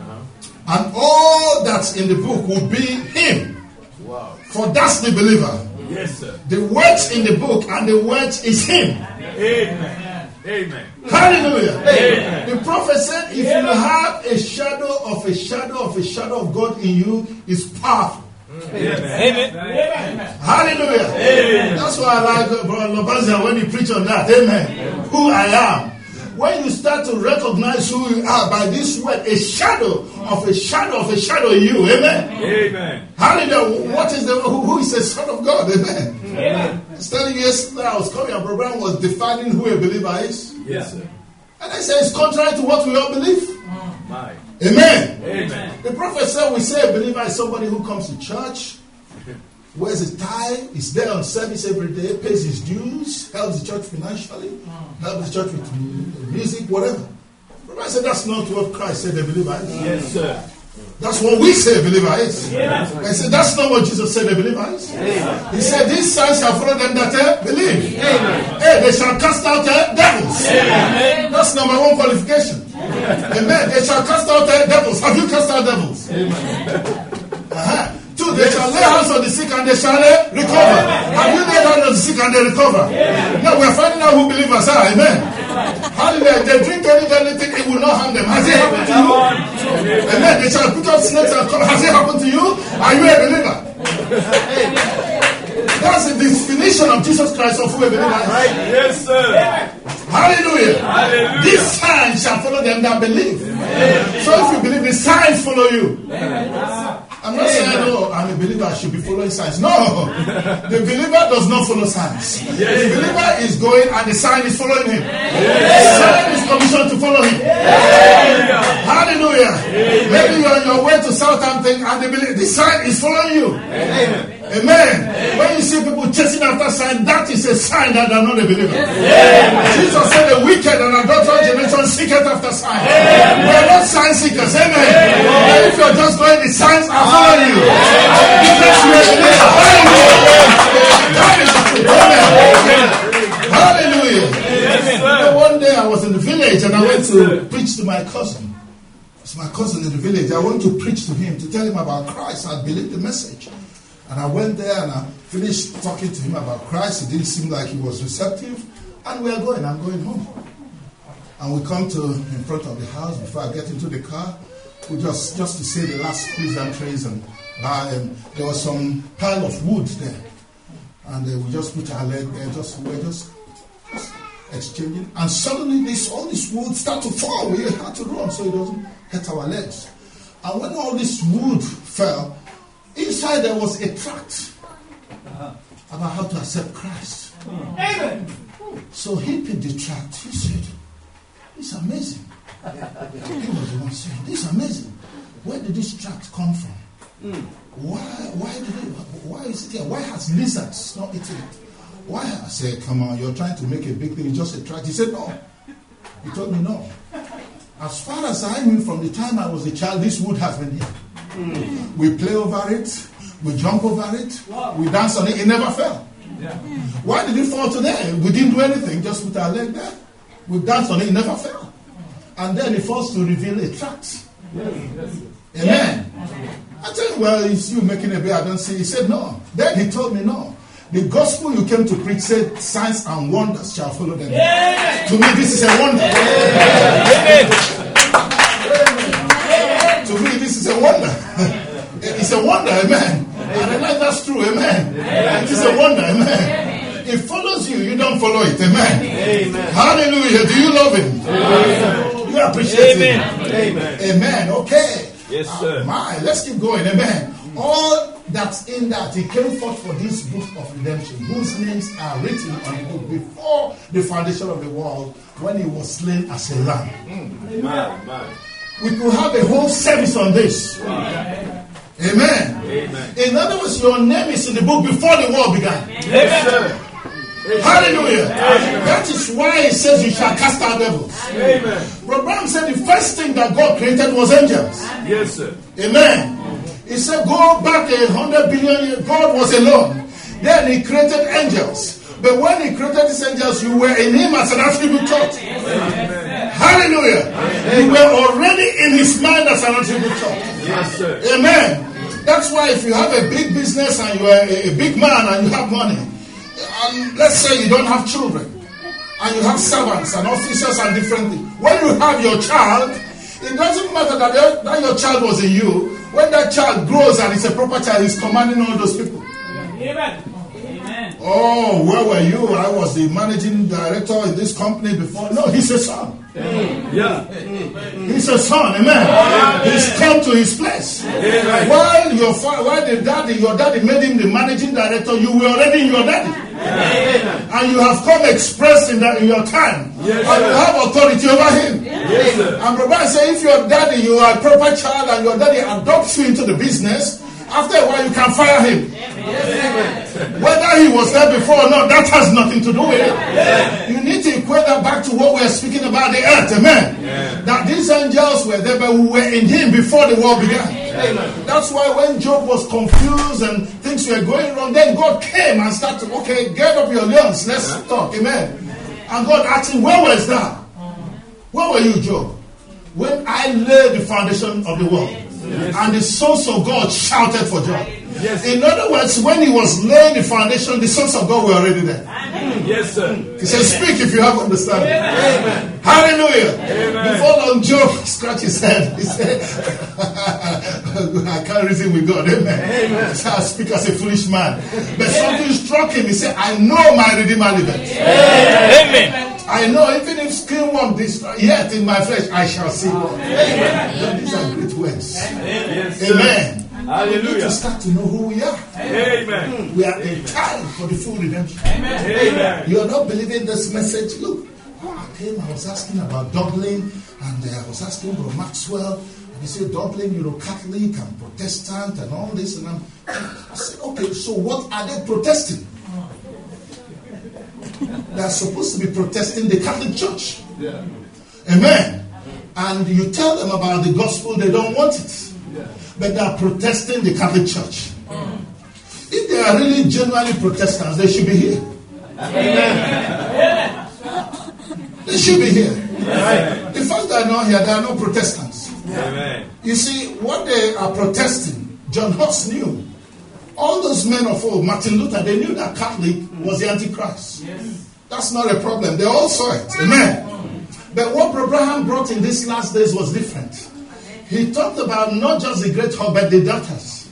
Speaker 5: And all that's in the book will be him.
Speaker 6: Wow.
Speaker 5: For that's the believer.
Speaker 6: Yes, sir.
Speaker 5: The words in the book and the words is him.
Speaker 6: Amen. Amen.
Speaker 5: Hallelujah.
Speaker 6: Amen.
Speaker 5: The prophet said, if you have a shadow of a shadow of a shadow of God in you, it's powerful.
Speaker 6: Amen.
Speaker 5: Hallelujah.
Speaker 6: Amen.
Speaker 5: That's why I like Brother Lobazia when he preach on that. Amen. Who I am. When you start to recognize who you are by this word, a shadow of a shadow of a shadow in you. Amen.
Speaker 6: Amen.
Speaker 5: Hallelujah. What is who is the Son of God? Amen.
Speaker 6: Amen.
Speaker 5: I was telling you yesterday, I was coming, our program was defining who a believer is.
Speaker 6: Yes, sir.
Speaker 5: And I said it's contrary to what we all believe.
Speaker 6: My.
Speaker 5: Amen.
Speaker 6: Amen.
Speaker 5: The prophet said we say a believer is somebody who comes to church, wears a tie, is there on service every day, pays his dues, helps the church financially, helps the church with music, whatever. The prophet said that's not what Christ said a believer is.
Speaker 6: Yes, sir.
Speaker 5: That's what we say a believer is.
Speaker 6: Yes.
Speaker 5: I said that's not what Jesus said a believer is. He said these signs shall follow them that believe.
Speaker 6: Amen.
Speaker 5: Hey, they shall cast out devils.
Speaker 6: Amen.
Speaker 5: That's number one qualification. Amen. They shall cast out devils. Have you cast out devils? Two, they shall lay hands on the sick and they shall recover. Have you laid hands on the sick and they recover? Now we are finding out who believers are. Amen. Hallelujah. They drink anything, it will not harm them. Has it happened to you? Amen. They shall pick up snakes and come. Has it happened to you? Are you a believer? That's the definition of Jesus Christ of who a believer is.
Speaker 6: Yes, sir.
Speaker 5: Hallelujah.
Speaker 6: Hallelujah.
Speaker 5: These signs shall follow them that believe. So if you believe, the signs follow you. I'm not saying, no, I'm a believer, I should be following signs. No. The believer does not follow signs. The believer is going and the sign is following him. The sign is commissioned to follow him. Hallelujah. Maybe you're on your way to Southampton and the sign is following you. Amen. When you see people chasing after sign, that is a sign that they're not a believer. Jesus said the wicked and adulterous generation seeketh after signs. We are not sign seekers. Amen. If you're just going, the signs are following you. Because you are a believer. Hallelujah. Hallelujah. One day I was in the village and I went to preach to my cousin. It's my cousin in the village. I went to preach to him to tell him about Christ. I believed the message. And I went there and I finished talking to him about Christ. It didn't seem like he was receptive. And we are going. I'm going home. And we come to in front of the house before I get into the car. We just to say the last pleasantries and there was some pile of wood there. And we just put our leg there. We're just exchanging. And suddenly all this wood started to fall. We had to run so it doesn't hit our legs. And when all this wood fell, inside there was a tract about how to accept Christ. Amen. So he picked the tract. He said, "It's amazing." He was the one saying, "This is amazing. Where did this tract come from? Why is it here? Why has lizards not eaten it? Why?" I said, "Come on, you're trying to make a big thing. It's just a tract." He said, "No." He told me, "No. As far as I knew, from the time I was a child, this wood has been here. We play over it. We jump over it. We dance on it. It never fell. Why did it fall today? We didn't do anything. Just put our leg there. We danced on it. It never fell. And then he falls to reveal a tract. Amen. I tell you, well, it's you making a bed, I don't see. He said, no. Then he told me, no. The gospel you came to preach said, signs and wonders shall follow them. To me, this is a wonder. To me, this is a wonder. It's a wonder, amen. And I like that's true, amen. It is a wonder, amen. It follows you, you don't follow it, amen. Hallelujah. Do you love him? You appreciate him? Amen. Okay.
Speaker 6: Yes, sir.
Speaker 5: Let's keep going, amen. All that's in that, he came forth for this book of redemption, whose names are written on the book before the foundation of the world, when he was slain as a lamb. We could have a whole service on this. Amen. In other words, your name is in the book before the world began.
Speaker 6: Yes, sir.
Speaker 5: Hallelujah. That is why it says you shall cast out devils. Brother Branham said the first thing that God created was angels.
Speaker 6: Yes, sir.
Speaker 5: Amen. He said, go back 100 billion years. God was alone. Then he created angels. But when he created these angels, you were in him as an attribute thought. Hallelujah. You were already in his mind as an attribute thought.
Speaker 6: Yes, sir.
Speaker 5: Amen. That's why if you have a big business and you are a big man and you have money, and let's say you don't have children, and you have servants and officers and different things. When you have your child, it doesn't matter that your child was in you. When that child grows and is a proper child, he's commanding all those people.
Speaker 7: Amen.
Speaker 5: Oh, where were you? I was the managing director in this company before. No, he's a son.
Speaker 6: Yeah.
Speaker 5: He's a son, amen. He's come to his place. While your daddy made him the managing director, you were already in your daddy. And you have come expressed in your time. And you have authority over him. And Brother said, if your daddy, you are a proper child and your daddy adopts you into the business, after a while you can fire him. Whether he was there before or not, that has nothing to do with it. You need to equate that back to what we are speaking about the earth, amen. That these angels were there, but we were in him before the world began. That's why when Job was confused and things were going wrong, then God came and started, okay, get up your lungs, let's talk, amen. And God asked him, where was that? Where were you, Job? When I laid the foundation of the world. And the sons of God shouted for joy. In other words, when he was laying the foundation, the sons of God were already there.
Speaker 6: Yes, sir.
Speaker 5: He said, speak if you have understanding. Amen. Hallelujah. Amen. Before long, Job scratched his head. He said, I can't reason with God. Amen. So I speak as a foolish man. But something struck him. He said, I know my Redeemer liveth.
Speaker 6: Amen.
Speaker 5: I know even if skin won't destroy, yet in my flesh I shall see God. Amen. These are great words.
Speaker 6: Yes,
Speaker 5: amen.
Speaker 6: Hallelujah.
Speaker 5: We need to start to know who we are.
Speaker 6: Amen.
Speaker 5: We are in time for the full redemption.
Speaker 6: Amen.
Speaker 5: You are not believing this message. Look, I was asking about Dublin, and I was asking Bro Maxwell, and he said Dublin, Catholic and Protestant and all this, and I said, okay, so what are they protesting? They are supposed to be protesting the Catholic Church. Amen. And you tell them about the gospel, they don't want it. But they are protesting the Catholic Church. If they are really genuinely Protestants, they should be here. Amen. They should be here. The fact they are not here, they are not Protestants. Amen. You see, what they are protesting, John Huss knew. All those men of old, Martin Luther, they knew that Catholic was the Antichrist. That's not a problem. They all saw it. Amen. But what Abraham brought in these last days was different. He talked about not just the great hall, but the daughters.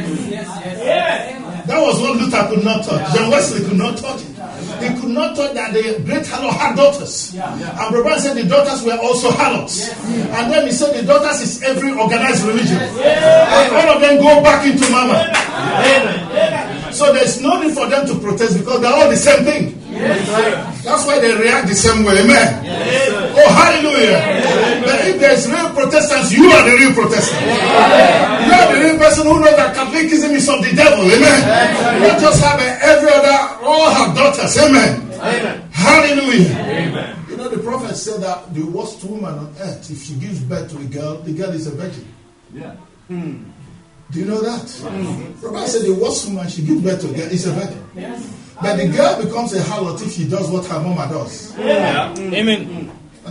Speaker 5: That was what Luther could not touch. John Wesley could not touch it. He could not touch that the great harlot had daughters. And Abraham said the daughters were also harlots. And then he said the daughters is every organized religion. And all of them go back into Mama. So there's no need for them to protest because they're all the same thing. That's why they react the same way. Amen. Oh, hallelujah. But if there's real Protestants, you are the real Protestant. You are the real person who knows that Catholicism is of the devil. Amen. You just have every other, all have daughters. Amen. Hallelujah. Amen. You know, the prophet said that the worst woman on earth, if she gives birth to a girl, the girl is a virgin. Do you know that? The prophet said the worst woman, she gives birth to a girl, is a virgin. But the girl becomes a harlot if she does what her mama does.
Speaker 6: Amen.
Speaker 5: And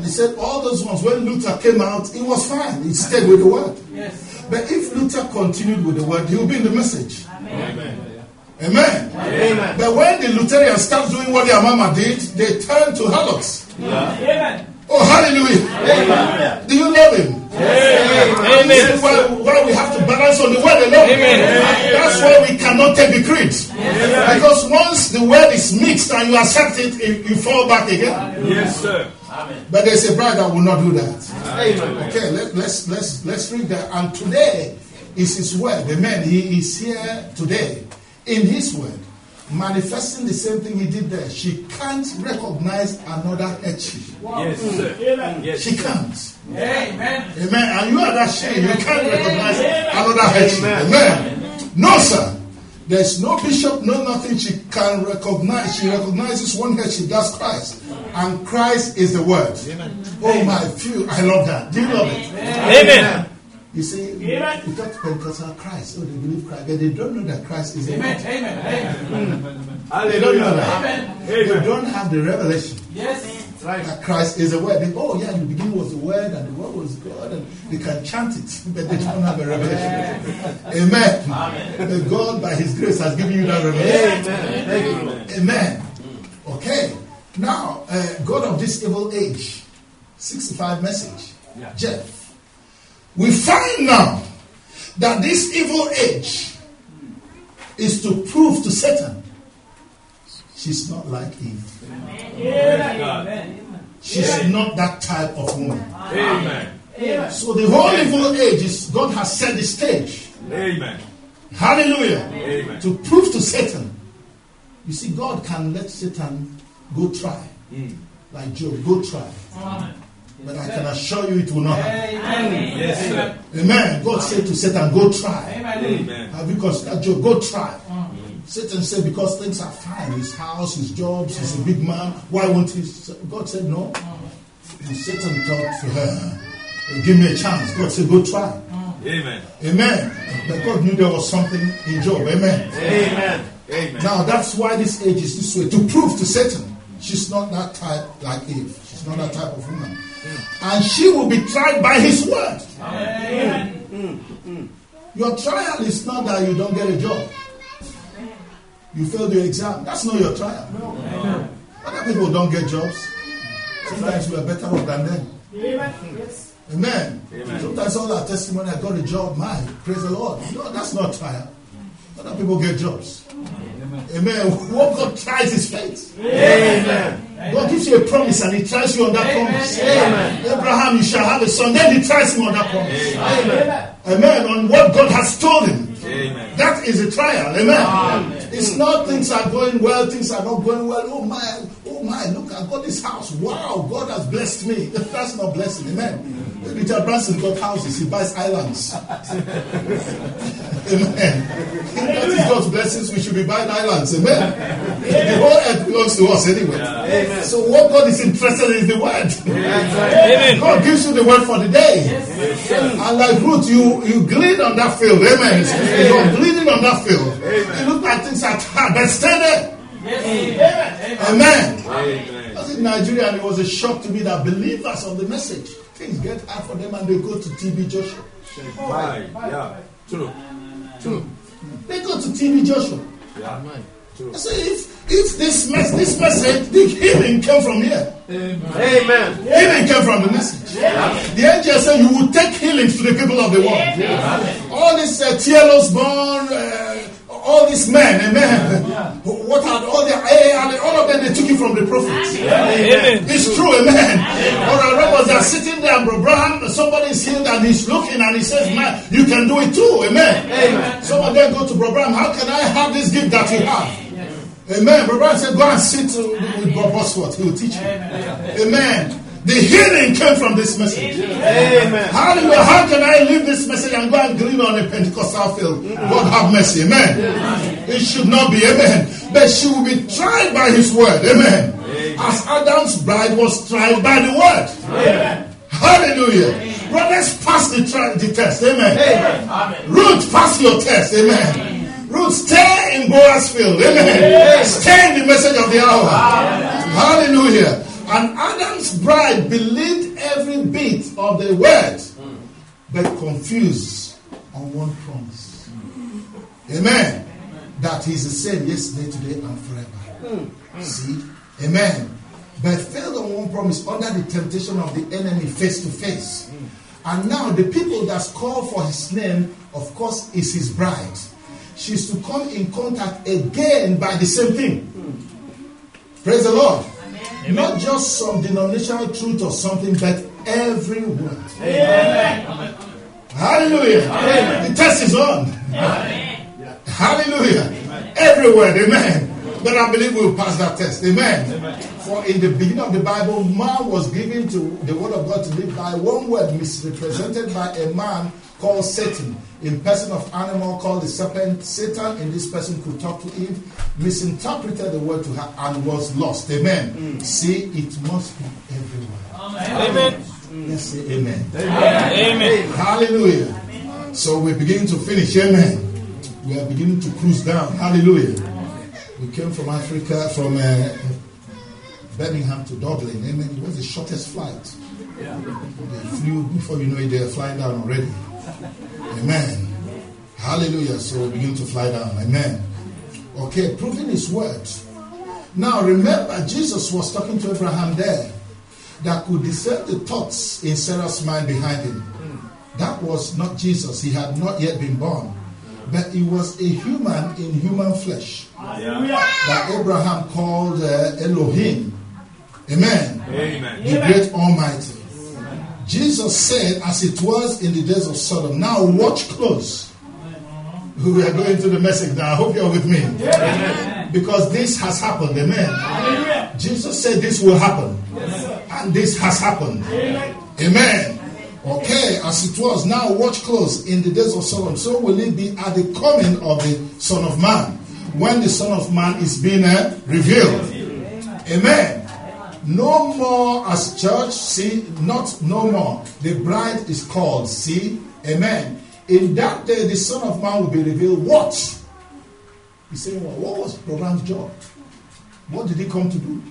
Speaker 5: And he said all those ones, when Luther came out, it was fine. He stayed with the word.
Speaker 6: Yes.
Speaker 5: But if Luther continued with the word, he will be in the message.
Speaker 6: Amen.
Speaker 5: Amen.
Speaker 6: Amen.
Speaker 5: But when the Lutherans start doing what their mama did, they turn to harlots.
Speaker 6: Amen.
Speaker 5: Oh, hallelujah.
Speaker 6: Amen.
Speaker 5: Do you love him?
Speaker 6: Amen.
Speaker 5: This is why we have to balance on the word alone.
Speaker 6: Amen.
Speaker 5: That's why we cannot take the creed. Because once the word is mixed and you accept it, you fall back again.
Speaker 6: Yes, sir.
Speaker 5: But there's a bride that will not do that.
Speaker 6: Amen.
Speaker 5: Okay, let's read that. And today is his word. Amen. He is here today in his word, manifesting the same thing he did there. She can't recognize another headship.
Speaker 6: Yes, sir. Yes,
Speaker 5: She can't.
Speaker 6: Amen.
Speaker 5: Amen. And you are that shame. You can't recognize another headship. Amen. No, sir. There's no bishop, no nothing she can recognize. She recognizes one headship. That's Christ. And Christ is the word. Oh my few. I love that. Do you love it?
Speaker 6: Amen.
Speaker 5: You see, you talk to Pentecostal Christ. Oh, they believe Christ. But they don't know that Christ is the word. They don't know that. They don't have the revelation.
Speaker 6: Yes.
Speaker 5: That Christ is the word. They, oh yeah, in the beginning was the word and the word was God, and they can chant it, but they don't have a revelation. Amen. But God, by his grace, has given you that revelation. Amen. Okay. Now, God of this evil age, 65 message. Jeff. We find now that this evil age is to prove to Satan she's not like Eve. She's not that type of woman.
Speaker 6: Amen.
Speaker 5: So the whole evil age is God has set the stage.
Speaker 6: Amen.
Speaker 5: Hallelujah.
Speaker 6: Amen.
Speaker 5: To prove to Satan. You see, God can let Satan go try. Like Job, go try. But I can assure you it will not happen.
Speaker 6: Yes, sir.
Speaker 5: Amen. God said to Satan, go try.
Speaker 6: Amen.
Speaker 5: Have you considered Job? Go try. Satan said, because things are fine, his house, his jobs, he's a big man, why won't he? God said, no. And Satan thought to her, give me a chance. God said, go try.
Speaker 6: Amen.
Speaker 5: Amen. But God knew there was something in Job. Amen.
Speaker 6: Amen. Amen.
Speaker 5: Now that's why this age is this way, to prove to Satan she's not that type like Eve. She's not that type of woman. And she will be tried by his word.
Speaker 6: Amen.
Speaker 5: Your trial is not that you don't get a job. You failed your exam. That's not your trial. Other people don't get jobs. Sometimes we are better off than them. Amen. Sometimes all our testimony, I got a job, praise the Lord. No, that's not trial. Other people get jobs. Amen. What God tries his faith.
Speaker 6: Amen.
Speaker 5: God gives you a promise and he tries you on that promise. Amen. Abraham, you shall have a son. Then he tries him on that promise.
Speaker 6: Amen.
Speaker 5: Amen. On what God has told him.
Speaker 6: Amen.
Speaker 5: That is a trial. Amen. It's not things are going well, things are not going well. Oh my, look, I got this house. Wow, God has blessed me. That's not blessing. Amen. Richard Branson got houses, he buys islands. Amen. That is God's blessings, we should be buying islands. Amen. The whole earth belongs to us anyway.
Speaker 6: Amen.
Speaker 5: So what God is interested in is the word.
Speaker 6: Amen.
Speaker 5: God gives you the word for the day. And like Ruth, you glean on that field. Amen. You're gleaning on that field. It looks like things are hard, but stay there. Amen.
Speaker 6: Amen.
Speaker 5: I was in Nigeria and it was a shock to me that believers of the message, things get hard for them and they go to TB Joshua.
Speaker 6: Yeah. True.
Speaker 5: They go to TB Joshua.
Speaker 6: Yeah.
Speaker 5: I say, if this message, the healing came from here.
Speaker 6: Amen.
Speaker 5: Healing came from the message. The angel said, you will take healing to the people of the world. All this T.L. Osborne, all these men, amen. What are all of them? They took it from the prophets.
Speaker 6: Amen.
Speaker 5: It's true, amen. All the rebels are sitting there, and Abraham, somebody is healed, and he's looking, and he says, "Man, you can do it too, amen." Some of them go to Abraham. How can I have this gift that you have? Amen. Abraham said, "Go and sit with Bob Bosworth. He will teach you." Amen. The healing came from this message.
Speaker 6: Amen.
Speaker 5: Hallelujah. How can I leave this message and go and glean on a Pentecostal field? God have mercy. Amen. It should not be. Amen. But she will be tried by his word. Amen. As Adam's bride was tried by the word. Amen. Hallelujah. Brothers, pass the test. Amen. Ruth, pass your test. Amen. Ruth, stay in Boaz's field. Amen. Stay in the message of the hour. Hallelujah. And Adam's bride believed every bit of the word, but confused on one promise. Amen. That he's the same yesterday, today, and forever. See? Amen. But failed on one promise under the temptation of the enemy face to face. And now the people that's called for his name, of course, is his bride. She's to come in contact again by the same thing. Praise the Lord. Amen. Not just some denominational truth or something, but every word. Amen. Hallelujah. Amen. The test is on. Amen. Hallelujah. Amen. Every word. Amen. But I believe we'll pass that test. Amen. Amen. For in the beginning of the Bible, man was given to the word of God to live by one word misrepresented by a man called Satan, in person of animal called the serpent. Satan in this person could talk to Eve, misinterpreted the word to her, and was lost. Amen. See, it must be everywhere. Amen. Let's say amen. Amen. Amen. Hallelujah. Amen. So we're beginning to finish. Amen. We are beginning to cruise down. Hallelujah. We came from Africa, from Birmingham to Dublin. Amen. It was the shortest flight. They flew, before you know it, they are flying down already. Amen. Hallelujah. So we begin to fly down. Amen. Okay, proving his word. Now remember, Jesus was talking to Abraham there, that could discern the thoughts in Sarah's mind behind him. That was not Jesus. He had not yet been born. But he was a human in human flesh. That Abraham called Elohim. Amen. Amen. The great Almighty. Jesus said, as it was in the days of Sodom, now watch close. We are going to the message now. I hope you're with me. Amen. Because this has happened. Amen. Amen. Jesus said this will happen. Yes, and this has happened. Amen. Amen. Okay, as it was, now watch close in the days of Sodom. So will it be at the coming of the Son of Man, when the Son of Man is being revealed. Amen. No more as church, see, not no more. The bride is called, see. Amen. In that day, the Son of Man will be revealed. What? He's saying, well, what was Abraham's job? What did he come to do?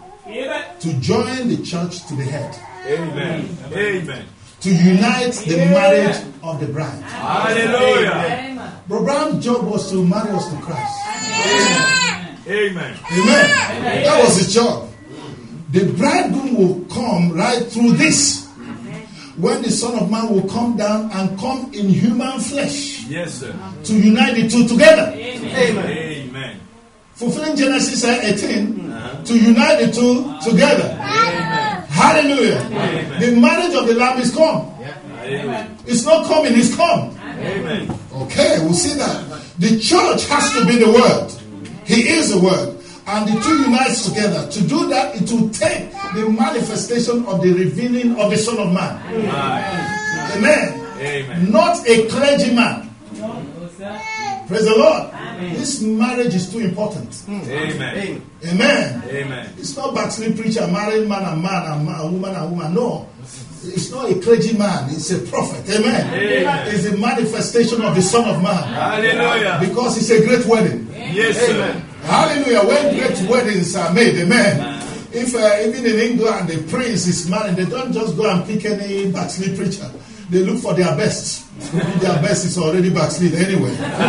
Speaker 5: To join the church to the head. Amen. Amen. To unite the marriage of the bride. Hallelujah. Abraham's job was to marry us to Christ. Amen. Amen. Amen. That was his job. The bridegroom will come right through this. When the Son of Man will come down and come in human flesh. Yes, sir. To unite the two together. Amen. Amen. Fulfilling Genesis 18, to unite the two together. Amen. Hallelujah. Amen. The marriage of the Lamb is come. Amen. It's not coming, it's come. Amen. Okay, we'll see that. The church has to be the Word. He is the Word. And the two unites together. To do that, it will take the manifestation of the revealing of the Son of Man. Amen. Amen. Amen. Not a clergyman. Praise the Lord. Amen. This marriage is too important. Amen. Amen. Amen. It's not backslid preacher marrying man and woman and woman. No. It's not a clergyman. It's a prophet. Amen. Amen. It's a manifestation of the Son of Man. Hallelujah. Because it's a great wedding. Yes, sir. Hallelujah. When great weddings are made, amen. If even in England the prince is married, they don't just go and pick any backslid preacher. They look for their best. Their best is already backslid anyway.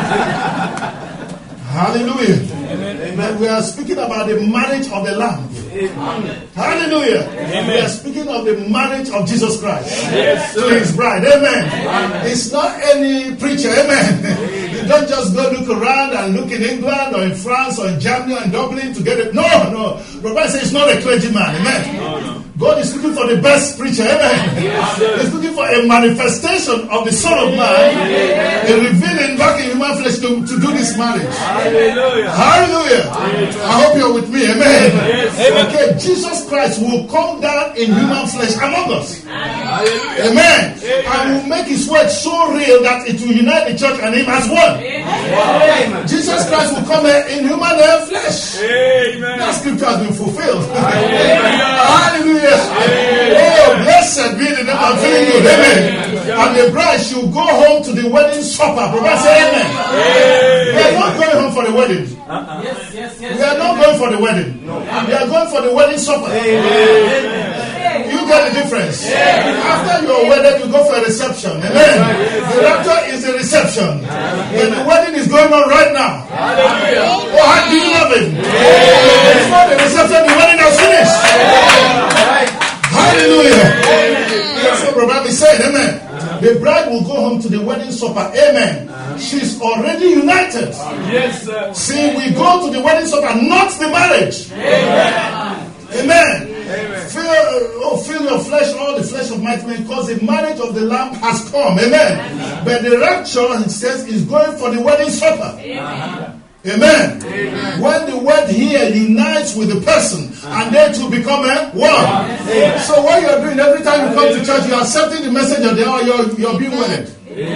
Speaker 5: Hallelujah. Amen. Amen. We are speaking about the marriage of the Lamb. Amen. Hallelujah. Amen. We are speaking of the marriage of Jesus Christ to his bride. Amen. Amen. It's not any preacher. Amen. You don't just go look around and look in England or in France or in Germany or in Dublin to get it. No. The Bible says it's not a clergyman. Amen. No. God is looking for the best preacher. Amen. Yes, he's looking for a manifestation of the Son of Man, a revealing back in human flesh to do this marriage. Hallelujah. Hallelujah. I hope you're with me. Amen. Yes, okay, Jesus Christ will come down in human flesh among us. Hallelujah. Amen. And will make his word so real that it will unite the church and him as one. Amen. Jesus Christ will come in human flesh. Amen. That scripture has been fulfilled. Hallelujah. Hallelujah. Oh, blessed be the name of I'm feeling good. Amen. And the bride should go home to the wedding supper. Brother, say amen. We are not going home for the wedding. We are not going for the wedding. We are going for the wedding supper. You get the difference. After you are wedded, you go for a reception. Amen. The rapture is a reception. And the wedding is going on right now. Oh, how do you love it? Before the reception, the wedding has finished. Hallelujah. That's what Brother said. Amen. The bride will go home to the wedding supper. Amen. She's already united.
Speaker 6: Yes, sir.
Speaker 5: See, we go to the wedding supper, not the marriage. Amen. Fill your flesh, all the flesh of might men, because the marriage of the Lamb has come. Amen. But the rapture, it says, is going for the wedding supper. Amen. When the word here unites with the person, and they two become one. So what you are doing every time you come to church, you are accepting the message of the hour, you're being wedded.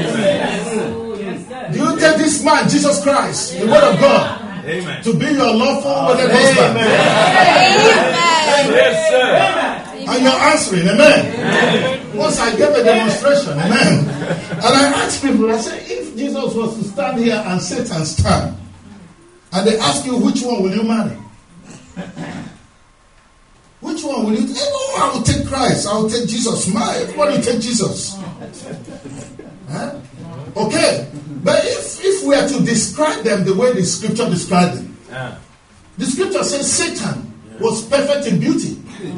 Speaker 5: Do you take this man, Jesus Christ, the word of God, to be your lawful wedded husband?
Speaker 6: Yes, sir.
Speaker 5: And you're answering, amen. Once I gave a demonstration, amen. And I asked people, I said, if Jesus was to stand here and Satan stand, and they ask you, which one will you marry? Which one will you take? Oh, I will take Christ. I will take Jesus. Everybody will take Jesus. Huh? Okay. But if we are to describe them the way the scripture described them, the scripture says Satan was perfect in beauty.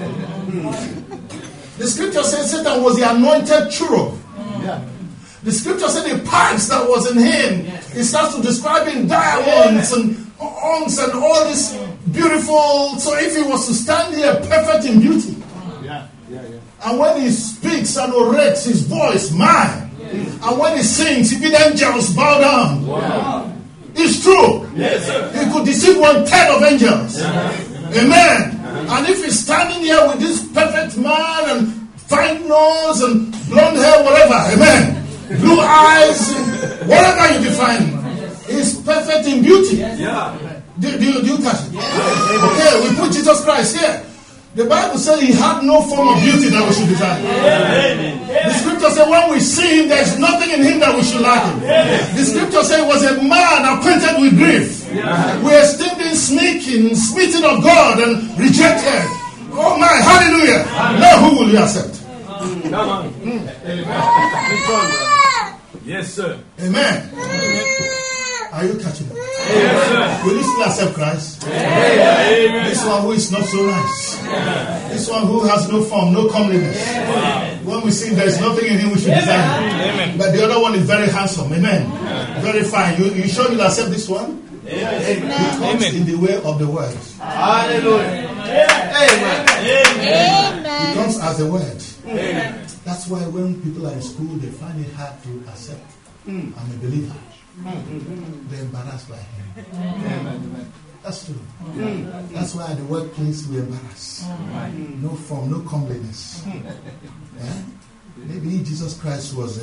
Speaker 5: The scripture says Satan was the anointed cherub. The scripture said the parts that was in him, it starts to describe in diamonds and horns and all this beautiful. So if he was to stand here perfect in beauty, and when he speaks and orates his voice, man, and when he sings, even angels bow down. It's true.
Speaker 6: Yes, sir.
Speaker 5: He could deceive 1/10 of angels. Amen. And if he's standing here with this perfect man and fine nose and blonde hair, whatever, amen, blue eyes, whatever you define, he's perfect in beauty. Do you catch it? Okay, we put Jesus Christ here. The Bible says he had no form of beauty that we should desire. The scripture says when we see him, there is nothing in him that we should like him. The scripture says he was a man acquainted with grief. We esteemed him smitten of God and rejected. Oh my, hallelujah. Now who will you accept?
Speaker 6: Yes, sir.
Speaker 5: Amen. Are you catching it?
Speaker 6: Yes, sir.
Speaker 5: Will you still accept Christ?
Speaker 6: Amen.
Speaker 5: This one who is not so nice. This one who has no form, no comeliness. When we see there is nothing in him we should desire. But the other one is very handsome. Amen. Very fine. You sure you'll accept this one? It comes in the way of the word.
Speaker 6: Hallelujah. Amen.
Speaker 5: It comes as a word. That's why when people are in school, they find it hard to accept. I'm a believer. They're embarrassed by him. That's true. That's why at the workplace we embarrass. No form, no comeliness. Maybe Jesus Christ was,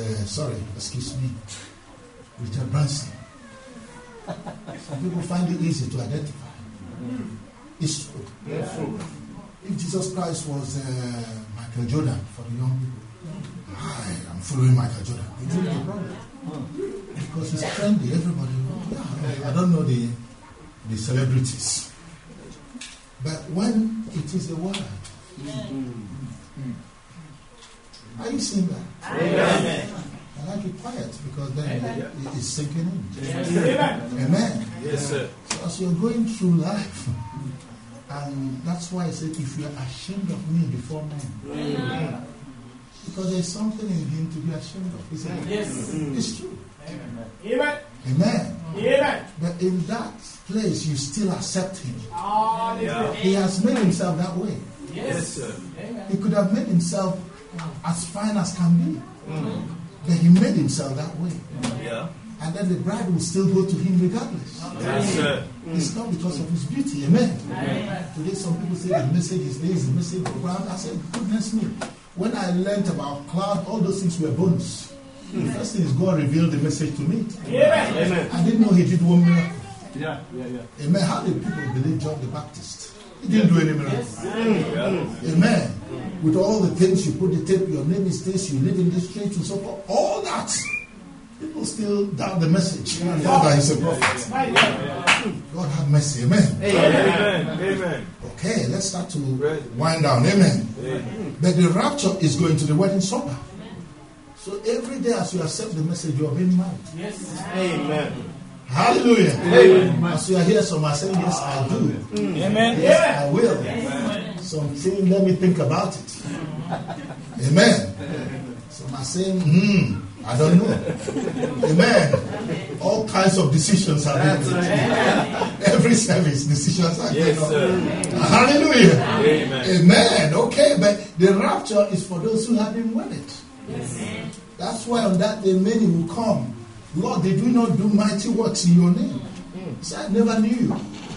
Speaker 5: Richard Branson. Some people find it easy to identify. It's true. If Jesus Christ was Michael Jordan for the young people, I'm following Michael Jordan. It wouldn't be a problem. Because it's trendy, everybody. I don't know the celebrities. But when it is the word, are you seeing that? Amen. I like it quiet because then it is sinking in. Amen.
Speaker 6: Yes, sir.
Speaker 5: So as you're going through life, and that's why I said, if you are ashamed of me before men, because there's something in him to be ashamed of. Isn't it? Yes. It's true. Amen. Amen. But in that place, you still accept him. He has made himself that way.
Speaker 6: Yes, sir.
Speaker 5: He could have made himself as fine as can be. But he made himself that way. And then the bride will still go to him regardless.
Speaker 6: Yes, sir.
Speaker 5: It's not because of his beauty. Amen. Today some people say the message is there, the message of cloud. I said, goodness me. When I learned about cloud, all those things were bonus. The first thing is God revealed the message to me. Amen. I didn't know he did one miracle. Amen. How did people believe John the Baptist? He didn't do any miracle. Amen. with all the things you put the tape, your name is this, you live in this street and so forth, all that. People still doubt the message. Not that he's a prophet. God have mercy. Amen.
Speaker 6: Amen.
Speaker 5: Okay, let's start to wind down. Amen. But the rapture is going to the wedding supper. So every day as you accept the message, you are being married.
Speaker 6: Yes. Amen.
Speaker 5: Hallelujah.
Speaker 6: Amen.
Speaker 5: As you are here, some are saying, yes, I do.
Speaker 3: Amen.
Speaker 5: Yes, I will. Some saying, let me think about it. Amen. Some are saying, I don't know. Amen. All kinds of decisions are being made. Every service, decisions are being made. Hallelujah.
Speaker 6: Amen.
Speaker 5: Amen. Okay, but the rapture is for those who have been wedded.
Speaker 6: Yes.
Speaker 5: That's why on that day many will come. Lord, did we not do mighty works in your name? He said, I never knew you.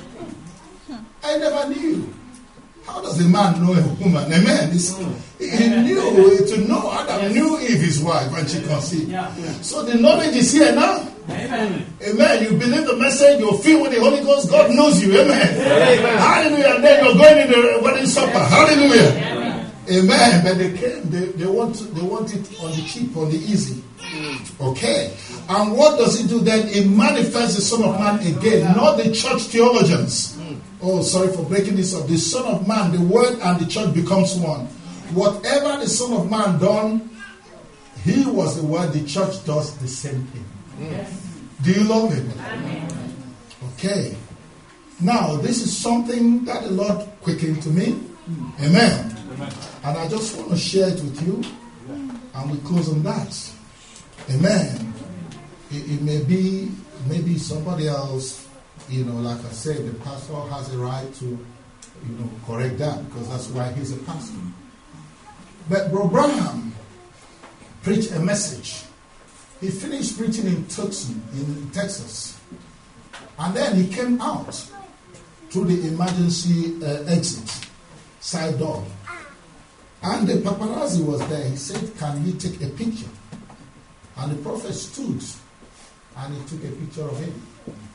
Speaker 5: I never knew you. How does a man know a woman? Amen. He knew to know Adam knew Eve, his wife, when she conceived. So the knowledge is here now. Amen. Amen. You believe the message, you're filled with the Holy Ghost, God knows you. Amen. Hallelujah. And then you're going in the wedding supper. Hallelujah. Amen. But they came, they want it on the cheap, on the easy. Okay. And what does it do then? It manifests the Son of Man again, not the church theologians. Oh, sorry for breaking this up. The Son of Man, the Word and the church becomes one. Whatever the Son of Man done, he was the Word. The church does the same thing. Yes. Do you love him? Amen. Okay. Now, this is something that the Lord quickened to me. Amen. Amen. And I just want to share it with you. And we close on that. Amen. It may be maybe somebody else. Like I said, the pastor has a right to, correct that because that's why he's a pastor. But Bro Branham preached a message. He finished preaching in Tucson, in Texas. And then he came out through the emergency exit, side door. And the paparazzi was there. He said, can we take a picture? And the prophet stood and he took a picture of him.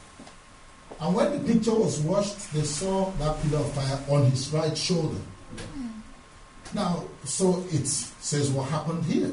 Speaker 5: And when the picture was washed, they saw that pillar of fire on his right shoulder. Now, so it says what happened here.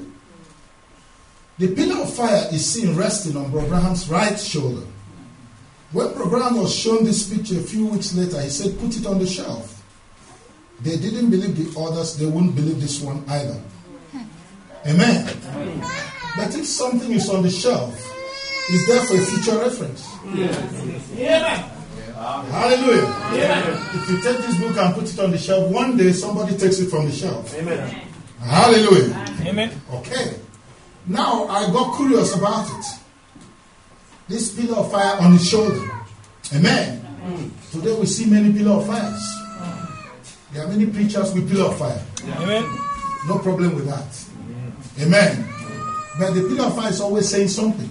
Speaker 5: The pillar of fire is seen resting on Brother Branham's right shoulder. When Brother Branham was shown this picture a few weeks later, he said, put it on the shelf. They didn't believe the others, they wouldn't believe this one either. Amen. But if something is on the shelf, it's there for a future reference. Yeah. Hallelujah. Yeah. If you take this book and put it on the shelf, one day somebody takes it from the shelf. Amen. Hallelujah. Amen. Okay. Now I got curious about it. This pillar of fire on his shoulder. Amen. Today we see many pillar of fires. There are many preachers with pillar of fire. Amen. No problem with that. Amen. But the pillar of fire is always saying something.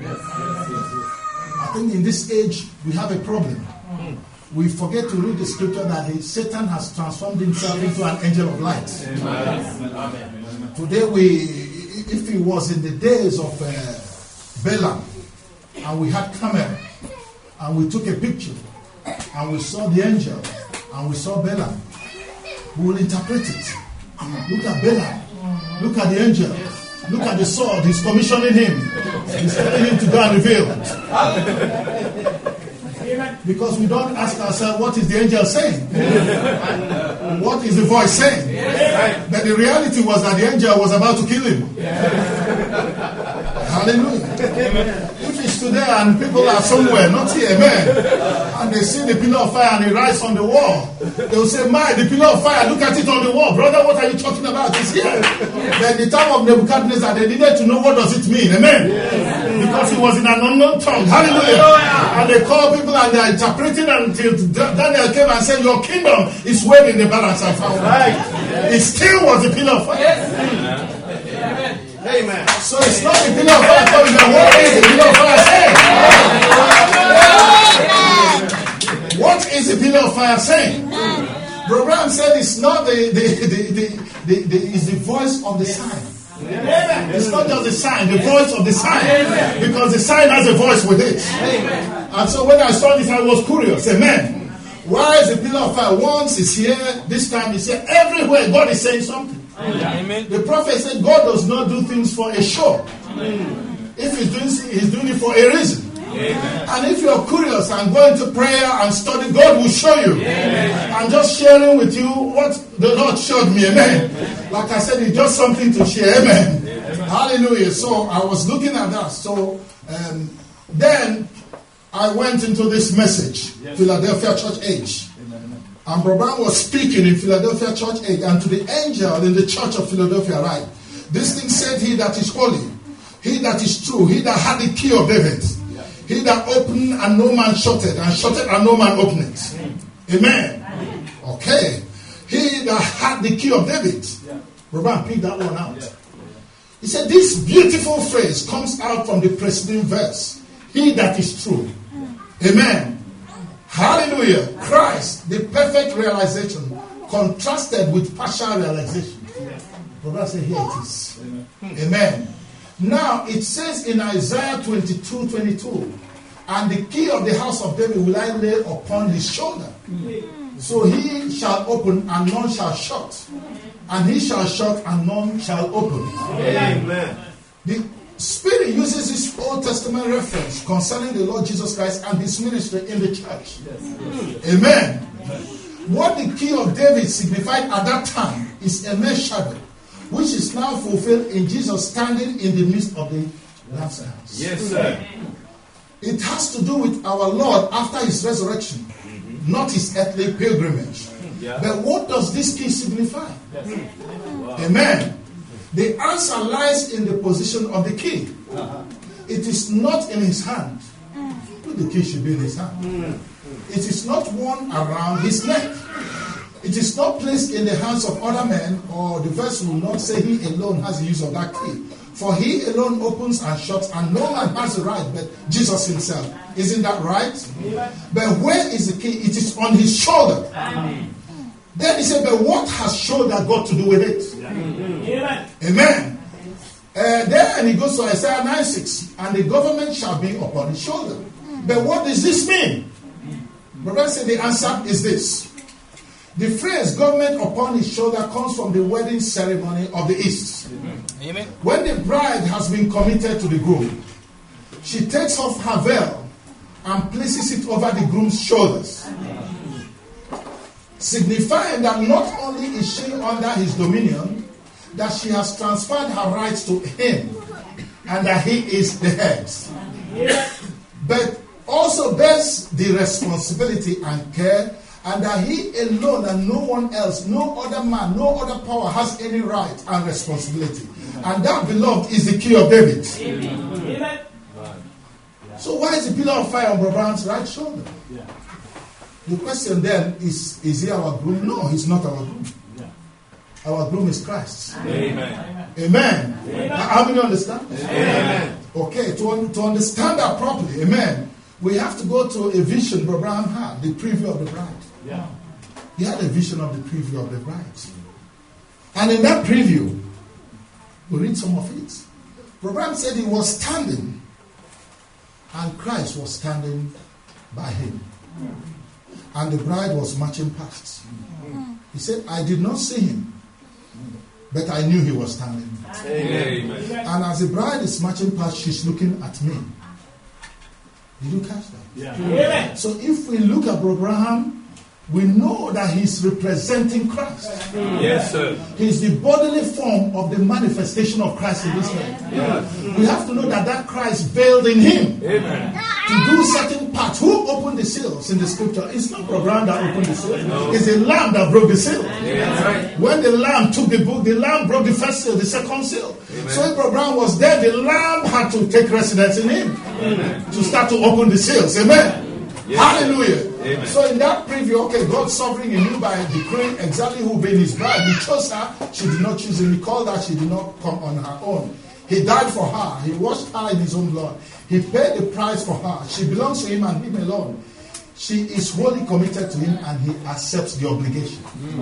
Speaker 5: I think in this age we have a problem. We forget to read the scripture that Satan has transformed himself into an angel of light. Amen. Today if it was in the days of Balaam and we had camera and we took a picture and we saw the angel and we saw Balaam, we will interpret it. Look at Balaam. Look at the angel. Look at the sword. He's commissioning him. He's telling him to go and reveal. Because we don't ask ourselves, what is the angel saying? What is the voice saying? But the reality was that the angel was about to kill him. Hallelujah. If it's today and people are somewhere, not here, amen, and they see the pillar of fire and it rises on the wall, they will say, the pillar of fire, look at it on the wall. Brother, what are you talking about? It's here. But the time of Nebuchadnezzar, they needed to know what does it mean, amen, because it was in an unknown tongue. Hallelujah. And they call people and they are interpreting until Daniel came and said, your kingdom is weighed in the balance I found. It still was the pillar of fire. Amen. So it's not the pillar of fire coming down. What is the pillar of fire saying? What is the pillar of fire saying? Brother Branham said it's not it's the voice of the sign. It's not just the sign, the voice of the sign. Because the sign has a voice with it. And so when I saw this, I was curious. Amen. Why is the pillar of fire? Once it's here, this time it's here. Everywhere God is saying something.
Speaker 6: Amen.
Speaker 5: The prophet said God does not do things for a show. If he's doing it for a reason.
Speaker 6: Amen.
Speaker 5: And if you're curious and going to prayer and study, God will show you.
Speaker 6: Amen.
Speaker 5: I'm just sharing with you what the Lord showed me. Amen. Like I said, it's just something to share. Amen. Amen. Hallelujah. So I was looking at that. So then I went into this message, Philadelphia Church Age. And Brother was speaking in Philadelphia Church Age, and to the angel in the church of Philadelphia, right? This thing said, he that is holy, he that is true, he that had the key of David, he that opened and no man shutted, and shutted and no man opened it. Amen. Okay. He that had the key of David. Brother, pick that one out. He said, this beautiful phrase comes out from the preceding verse. He that is true. Amen. Hallelujah. Christ, the perfect realization, contrasted with partial realization. Brother said, here it is. Amen. Now, it says in Isaiah 22:22, and the key of the house of David will I lay upon his shoulder. So he shall open and none shall shut. And he shall shut and none shall open.
Speaker 6: Amen.
Speaker 5: The Spirit uses this Old Testament reference concerning the Lord Jesus Christ and his ministry in the church. Amen. What the key of David signified at that time is a mere shadow, which is now fulfilled in Jesus standing in the midst of the Lamb's house.
Speaker 6: Yes, sir.
Speaker 5: It has to do with our Lord after his resurrection, not his earthly pilgrimage. But what does this key signify? Amen. The answer lies in the position of the key. It is not in his hand. The key should be in his hand. It is not worn around his neck. It is not placed in the hands of other men, or the verse will not say he alone has the use of that key. For he alone opens and shuts, and no man has the right but Jesus himself. Isn't that right? But where is the key? It is on his shoulder. Then he said, but what has shoulder got to do with it? Amen. Then he goes to Isaiah 9:6, and the government shall be upon his shoulder. But what does this mean? Brother said the answer is this. The phrase government upon his shoulder comes from the wedding ceremony of the East. Amen. When the bride has been committed to the groom, she takes off her veil and places it over the groom's shoulders, signifying that not only is she under his dominion, that she has transferred her rights to him and that he is the head, but also bears the responsibility and care, and that he alone and no one else, no other man, no other power has any right and responsibility. And that, beloved, is the key of David. Amen. So why is the pillar of fire on Brother's right shoulder? The question then is he our groom? No, he's not our groom. Our groom is Christ. Amen. Amen. Amen. How many understand? Amen. Okay, to understand that properly, amen, we have to go to a vision Abraham had, the preview of the bride. Yeah. He had a vision of the preview of the bride. And in that preview, we read some of it. Abraham said he was standing, and Christ was standing by him. And the bride was marching past. He said, I did not see him, but I knew he was standing. Amen. And as the bride is marching past, she's looking at me. Did you catch that? Yeah. So if we look at Abraham, we know that he's representing Christ.
Speaker 6: Yes, sir.
Speaker 5: He's the bodily form of the manifestation of Christ in this world. Yeah. We have to know that Christ veiled in him. Amen. To do certain parts. Who opened the seals in the scripture? It's not Abraham that opened the seal. No. It's the lamb that broke the seal. Yeah. Right. When the lamb took the book, the lamb broke the first seal, the second seal. Amen. So if Abraham was there, the lamb had to take residence in him. Amen. To start to open the seals. Amen. Yes. Hallelujah. Amen. So in that preview, okay, God sovereign in you by decreeing exactly who will be his bride. He chose her, she did not choose him. He called her, she did not come on her own. He died for her. He washed her in his own blood. He paid the price for her. She belongs to him and him alone. She is wholly committed to him and he accepts the obligation.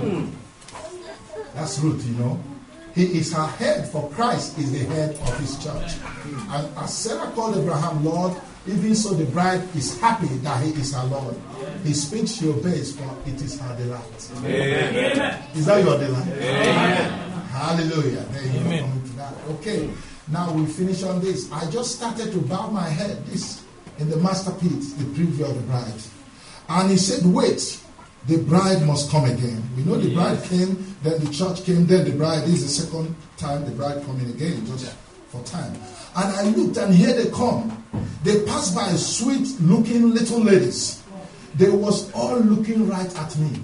Speaker 5: That's Ruth, you know. He is her head, for Christ is the head of his church. And as Sarah called Abraham Lord, Even so, the bride is happy that he is her Lord. His speech she obeys, for it is her delight.
Speaker 6: Amen.
Speaker 5: Is that your delight?
Speaker 6: Amen.
Speaker 5: Hallelujah. There you go. Coming to that. Okay. Now we finish on this. I just started to bow my head. This in the masterpiece, the preview of the bride. And he said, wait, the bride must come again. We know the bride came, then the church came, then the bride. This is the second time the bride coming again, just for time. And I looked, and here they come. They passed by sweet-looking little ladies. They was all looking right at me.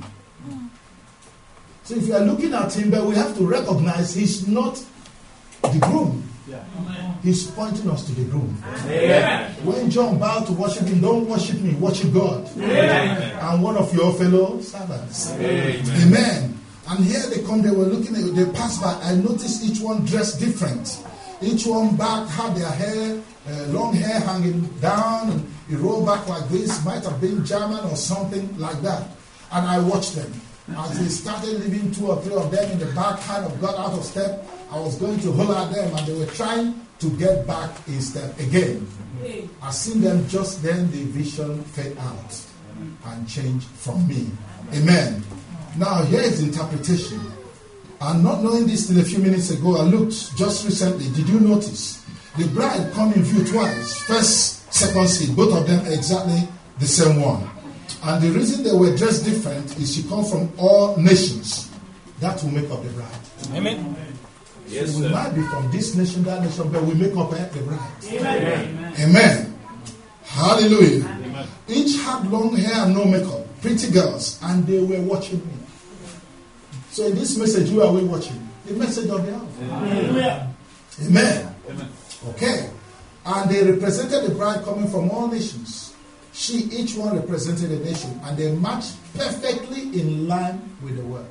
Speaker 5: So if you are looking at him, but we have to recognize he's not the groom. He's pointing us to the groom.
Speaker 6: Amen.
Speaker 5: When John bowed to worship him, don't worship me, worship God.
Speaker 6: Amen.
Speaker 5: And one of your fellow servants.
Speaker 6: Amen.
Speaker 5: Amen. And here they come, they were looking at, they passed by. I noticed each one dressed different. Each one back had their hair, long hair hanging down, and it rolled back like this. Might have been German or something like that. And I watched them. As they started leaving, 2 or 3 of them in the back kind of got out of step. I was going to holler at them, and they were trying to get back in step again. I seen them just then, the vision fade out and changed from me. Amen. Now here is the interpretation. And not knowing this till a few minutes ago, I looked just recently. Did you notice? The bride come in view twice. First, second seat. Both of them exactly the same one. And the reason they were dressed different is she come from all nations. That will make up the bride.
Speaker 6: Amen. Yes,
Speaker 5: So we
Speaker 6: sir.
Speaker 5: might be from this nation, that nation, but we make up the bride.
Speaker 6: Amen.
Speaker 5: Amen. Hallelujah. Each had long hair and no makeup. Pretty girls. And they were watching me. So in this message, who are we watching? The message of the hour.
Speaker 6: Amen.
Speaker 5: Amen. Okay. And they represented the bride coming from all nations. Each one represented a nation. And they matched perfectly in line with the word.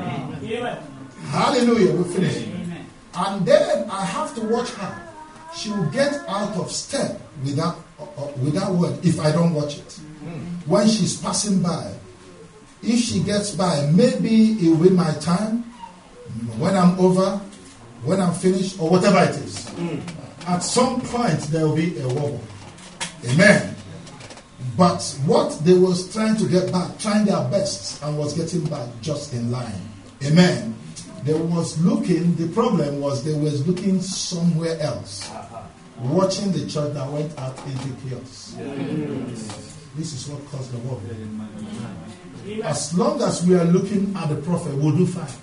Speaker 5: Hallelujah. We finish. And then I have to watch her. She will get out of step with that word if I don't watch it. When she's passing by. If she gets by, maybe it will be my time. When I'm over, when I'm finished, or whatever it is. At some point, there will be a wobble. Amen. But what they was trying to get back, trying their best, and was getting back just in line. Amen. They was looking, the problem was they was looking somewhere else. Watching the church that went out into chaos. This is what caused the wobble. As long as we are looking at the prophet, we'll do fine.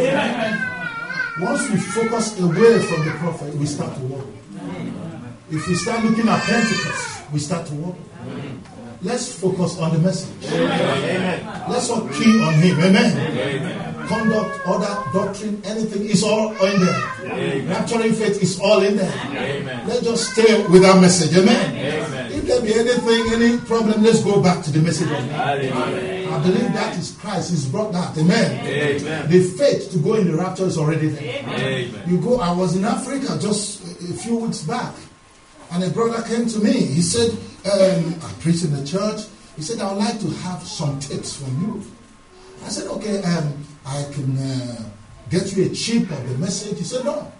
Speaker 5: Once we focus away from the prophet, we start to wobble. If we start looking at Pentecost, we start to wobble. Let's focus on the message. Let's not key on him. Amen. Conduct, order, doctrine, anything is all in there. Rapturing faith is all in there. Let's just stay with our message. Amen. If there be anything, any problem, let's go back to the message of God. I believe that is Christ. He's brought that. Amen. The faith to go in the rapture is already there. You go. I was in Africa just a few weeks back, and a brother came to me. He said, I preach in the church. He said, I would like to have some tips from you. I said, okay, I can get you a chip of the message. He said, no.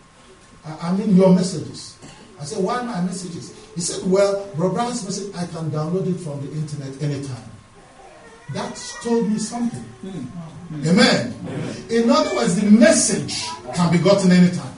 Speaker 5: I mean your messages. I said, why my messages? He said, well, Brother Brown's message, I can download it from the internet anytime. That told me something. Amen. In other words, the message can be gotten anytime.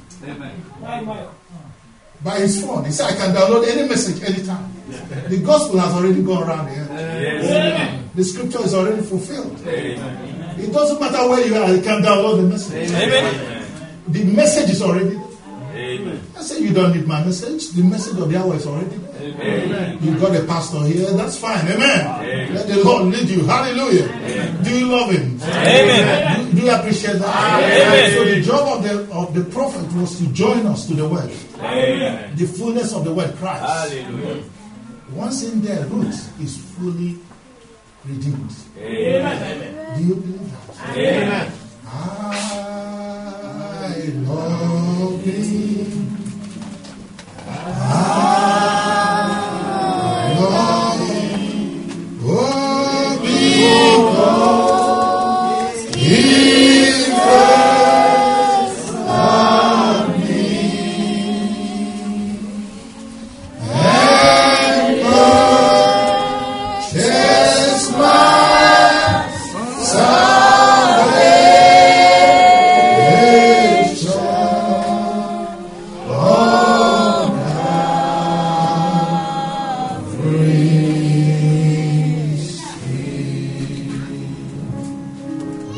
Speaker 5: By his phone. He said, I can download any message anytime. The gospel has already gone around here. The scripture is already fulfilled. It doesn't matter where you are, you can download the message. The message is already there. I say, you don't need my message. The message of the hour is already there. You got a pastor here, that's fine. Amen. Let the Lord lead you. Hallelujah. Do you love him? Do you appreciate that? So the job of the prophet was to join us to the word. The fullness of the word, Christ. Once in there, Ruth is fully redeemed. Do you believe that?
Speaker 6: Amen.
Speaker 5: I love thee. Oh, because he first loved me and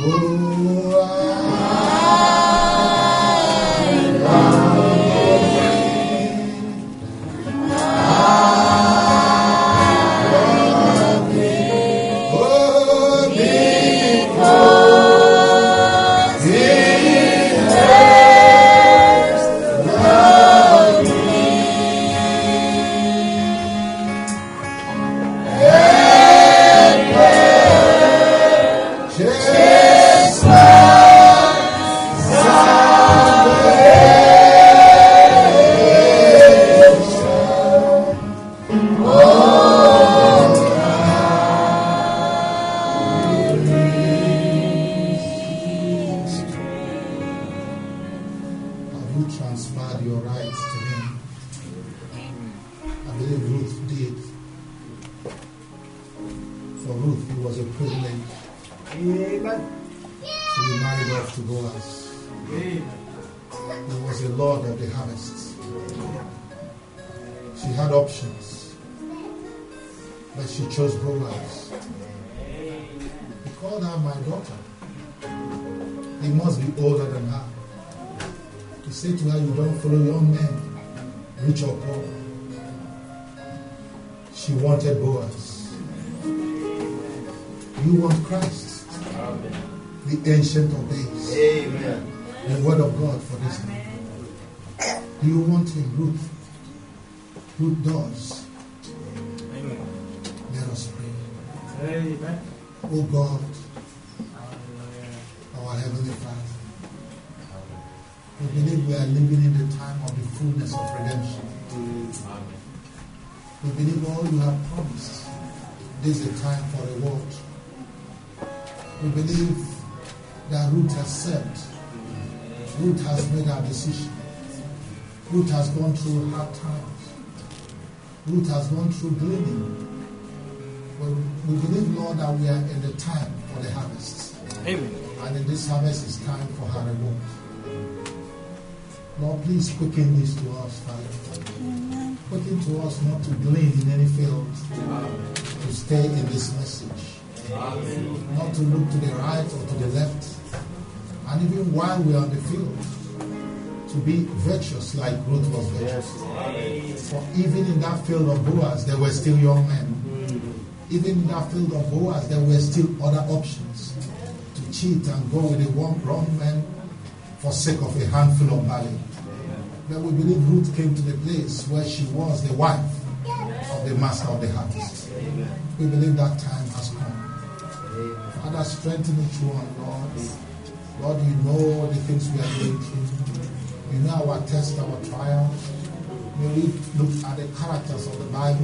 Speaker 5: Ancient of days.
Speaker 2: Amen.
Speaker 5: The word of God for this night. Do you want him? Ruth? Ruth does.
Speaker 6: Amen.
Speaker 5: Let us pray.
Speaker 6: Amen.
Speaker 5: Oh God, our Heavenly Father, we believe we are living in the time of the fullness of redemption.
Speaker 2: Amen.
Speaker 5: We believe all you have promised. This is a time for reward. We believe that Ruth has said, Ruth has made her decision. Ruth has gone through hard times. Ruth has gone through gleaning. But we believe, Lord, that we are in the time for the harvest.
Speaker 6: Amen.
Speaker 5: And in this harvest, it's time for her reward. Lord, please quicken this to us, Father. Quicken to us not to glean in any field, to stay in this message. Not to look to the right or to the left. And even while we are on the field, to be virtuous like Ruth was virtuous. For even in that field of Boaz, there were still young men. Even in that field of Boaz, there were still other options to cheat and go with the wrong man for sake of a handful of barley. But we believe Ruth came to the place where she was the wife of the master of the harvest. We believe that time has come. Father, strengthen each one, Lord. Lord, you know the things we are going through. You know our tests, our trials. May we look at the characters of the Bible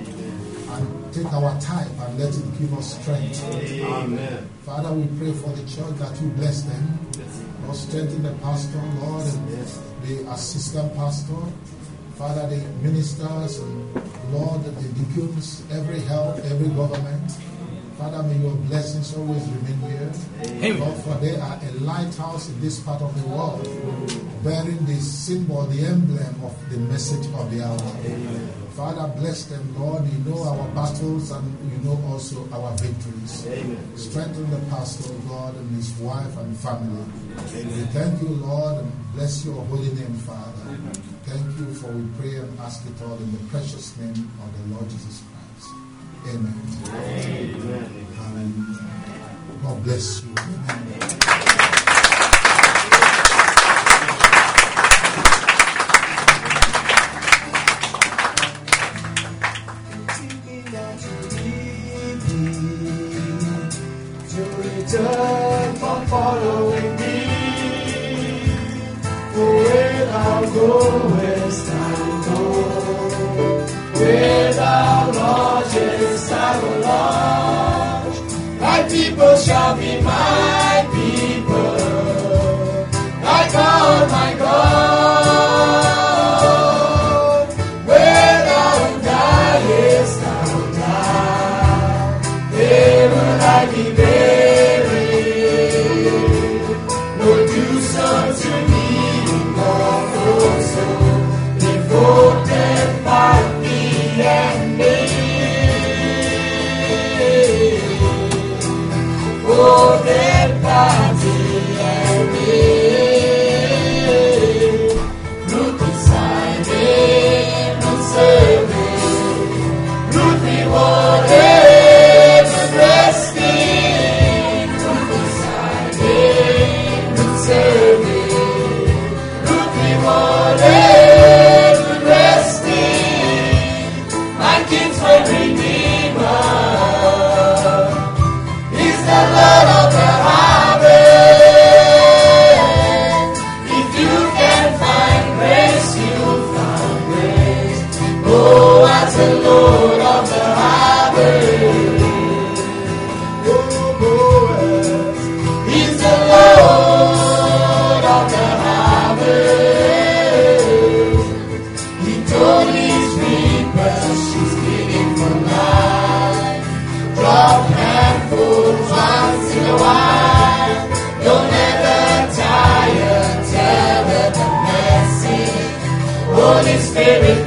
Speaker 5: and take our time and let it give us strength.
Speaker 2: Amen.
Speaker 5: Father, we pray for the church that you bless them. Lord, strengthen the pastor, Lord, and the assistant pastor. Father, the ministers, and Lord, the deacons, every help, every government. Father, may your blessings always remain here.
Speaker 6: Amen.
Speaker 5: Lord, for they are a lighthouse in this part of the world, bearing the symbol, the emblem of the message of the hour. Amen. Father, bless them, Lord. You know our battles and you know also our victories. Amen. Strengthen the pastor, God, and his wife and family. Amen. We thank you, Lord, and bless your holy name, Father. Amen. Thank you, for we pray and ask it all in the precious name of the Lord Jesus Christ. Amen.
Speaker 2: Amen.
Speaker 5: Amen. God bless you. Amen.
Speaker 3: Return for following me. Where thou goest, I will go. Where thou lodgest, I will lodge. Thy people shall be my people. Thy God, my God. Where thou diest, I will die. There will I be buried. No use unto me, nor also.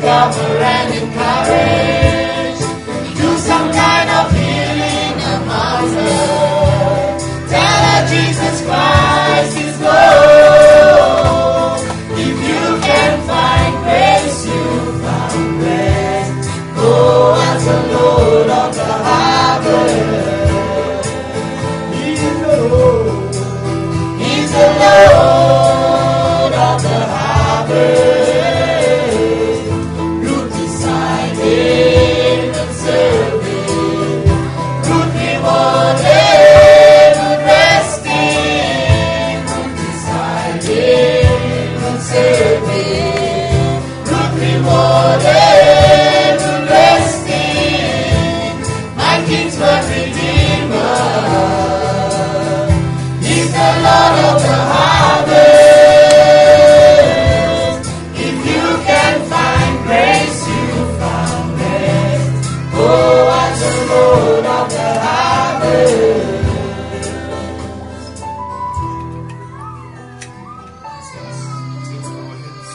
Speaker 1: discover and encourage. Do some kind of healing amongst her. Tell her Jesus Christ is Lord. If you can find grace, you found rest. Go as the Lord of the harvest. He's the Lord. He's the Lord of the harvest. Ruth decided and served Him. Ruth rewarded, Ruth rested. Ruth decided and served Him. Ruth rewarded, Ruth rested. My kinsman redeemer. He's the Lord of the harvest. If you can find grace, you found rest. Go as the Lord of the harvest.
Speaker 4: Let's bow our heads.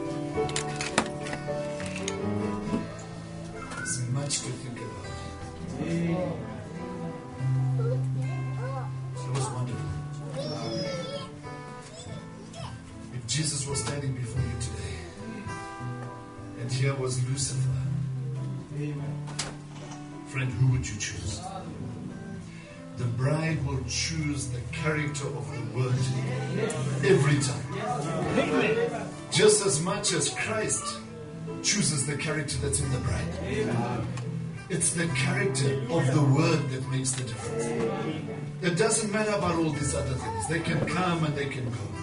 Speaker 4: There's much to think about. It was wonderful. If Jesus was standing before you today, and here was Lucifer, friend, who would you choose? The bride will choose the character of the Word every time. Just as much as Christ chooses the character that's in the bride. It's the character of the Word that makes the difference. It doesn't matter about all these other things. They can come and they can go.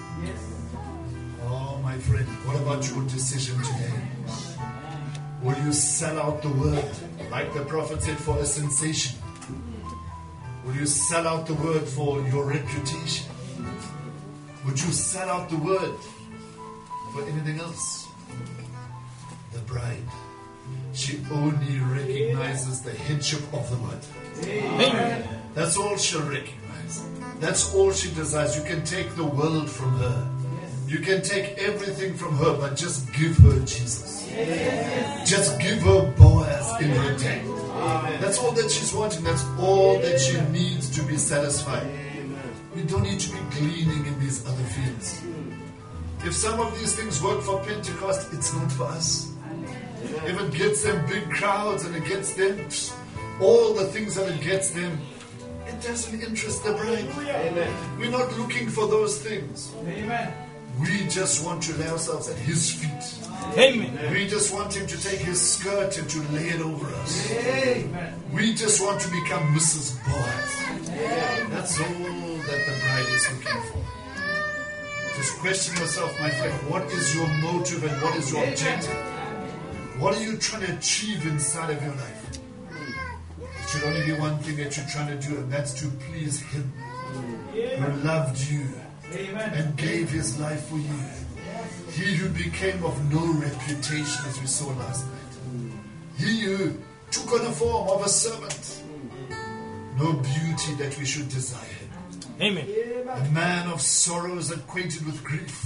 Speaker 4: Oh, my friend, what about your decision today? Will you sell out the Word, like the prophet said, for a sensation? Will you sell out the Word for your reputation? Would you sell out the Word for anything else? The bride, she only recognizes the headship of the Word. Amen. That's all she'll recognize. That's all she desires. You can take the world from her. You can take everything from her, but just give her Jesus. Just give her Boaz in her tent. That's all that she's wanting. That's all that she needs to be satisfied. We don't need to be gleaning in these other fields. If some of these things work for Pentecost, it's not for us. If it gets them big crowds and it gets them all the things that it gets them, it doesn't interest the bride. We're not looking for those things. We just want to lay ourselves at His feet. Amen. We just want Him to take His skirt and to lay it over us. Amen. We just want to become Mrs. Boaz. That's all that the bride is looking for. Just question yourself, my friend, what is your motive and what is your objective? What are you trying to achieve inside of your life? It should only be one thing that you're trying to do, and that's to please Him who loved you and gave His life for you. He who became of no reputation, as we saw last night. He who took on the form of a servant. No beauty that we should desire him.
Speaker 6: Amen.
Speaker 4: A man of sorrows, acquainted with grief.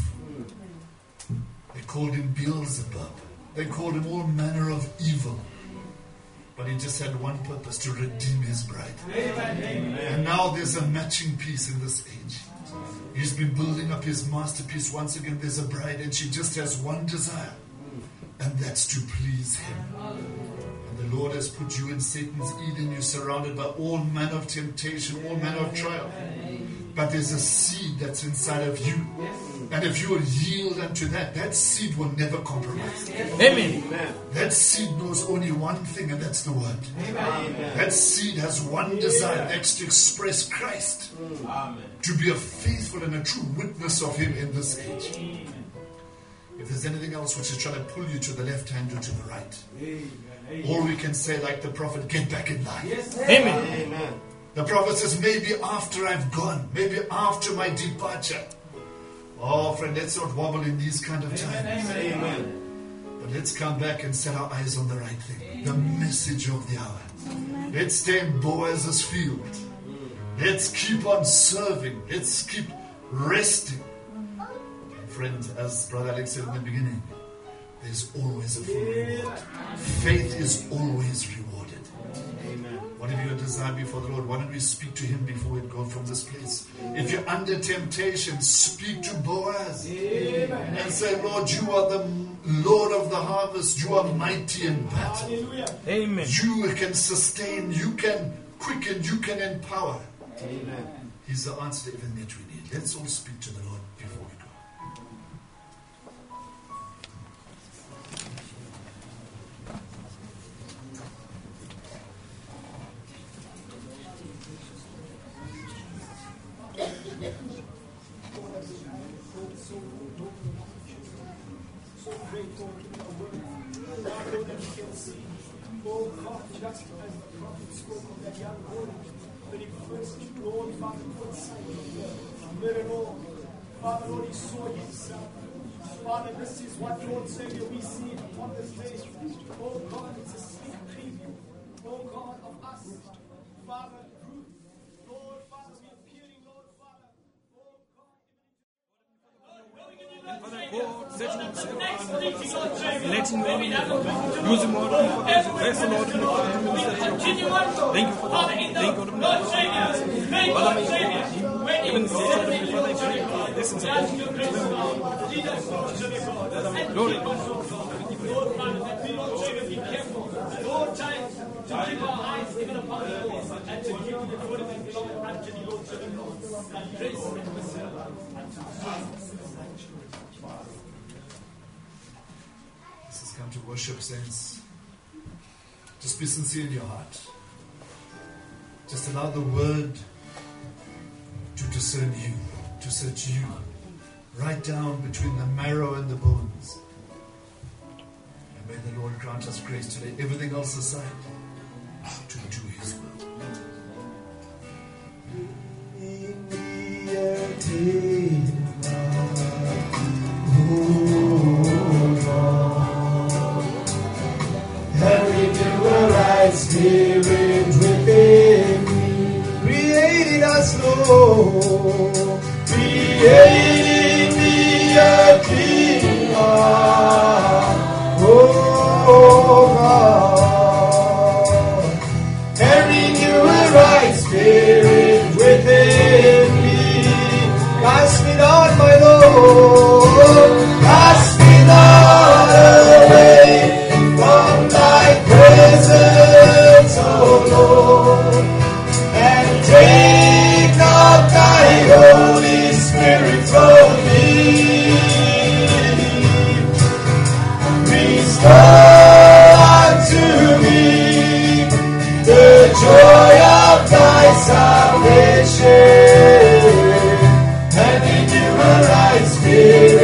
Speaker 4: They called him Beelzebub. They called him all manner of evil. But he just had one purpose, to redeem his bride. Amen. And now there's a matching piece in this age. He's been building up his masterpiece. Once again, there's a bride, and she just has one desire, and that's to please him. And the Lord has put you in Satan's Eden. You're surrounded by all manner of temptation, all manner of trial. But there's a seed that's inside of you. And if you will yield unto that, that seed will never compromise.
Speaker 6: Amen.
Speaker 4: That seed knows only one thing, and that's the Word. Amen. That seed has one desire, that's to express Christ. Amen. To be a faithful and a true witness of Him in this age. Amen. If there's anything else which is trying to pull you to the left hand or to the right, or we can say like the prophet, get back in line.
Speaker 6: Yes. Amen.
Speaker 4: Amen. The prophet says, maybe after I've gone, maybe after my departure. Oh, friend, let's not wobble in these kind of times. Amen. But let's come back and set our eyes on the right thing. The message of the hour. Let's stay in Boaz's field. Let's keep on serving. Let's keep resting. And friends, as Brother Alex said in the beginning, there's always a full reward. Faith is always rewarded. Amen. Whatever your desire before the Lord, why don't we speak to him before we go from this place? If you're under temptation, speak to Boaz. Amen. And say, Lord, you are the Lord of the harvest. You are mighty in battle. Hallelujah. Amen. You can sustain, you can quicken, you can empower. Amen. He's the answer to everything that we need. Let's all speak to the Lord before we go.
Speaker 3: So grateful to your word. Lord, that we can see, oh God, just as the prophet spoke of that young boy, when he first, Lord, Father, put sight of Middle, Father, Lord, he saw himself. Father, this is what, Lord Savior, we see upon this day. Oh God, it's a sneak preview, oh God, of us. Father, Ruth, Lord, Father, we are appearing, Lord, Father, oh God.
Speaker 7: Let him know. Use him more. Bless the Lord. Thank you for that. Thank you, Lord Savior. Even the Father, I pray. This is glory.
Speaker 3: Lord, Father, that we, Lord Savior, be careful. Lord, time to keep our eyes even upon the Lord and to give you the glory that belongs unto the Lord Savior. And grace and mercy unto us.
Speaker 4: This has come to worship, saints. Just be sincere in your heart. Just allow the word to discern you, to search you, right down between the marrow and the bones. And may the Lord grant us grace to lay everything else aside to do his will.
Speaker 1: And renew a right spirit within me. Creating us, Lord. Creating me a clean heart. Oh God. And renew a right spirit within me. Cast me not, my Lord. Cast me not away from thy presence, O Lord, and take not thy Holy Spirit from me. Restore unto me the joy of thy salvation, and renew a right spirit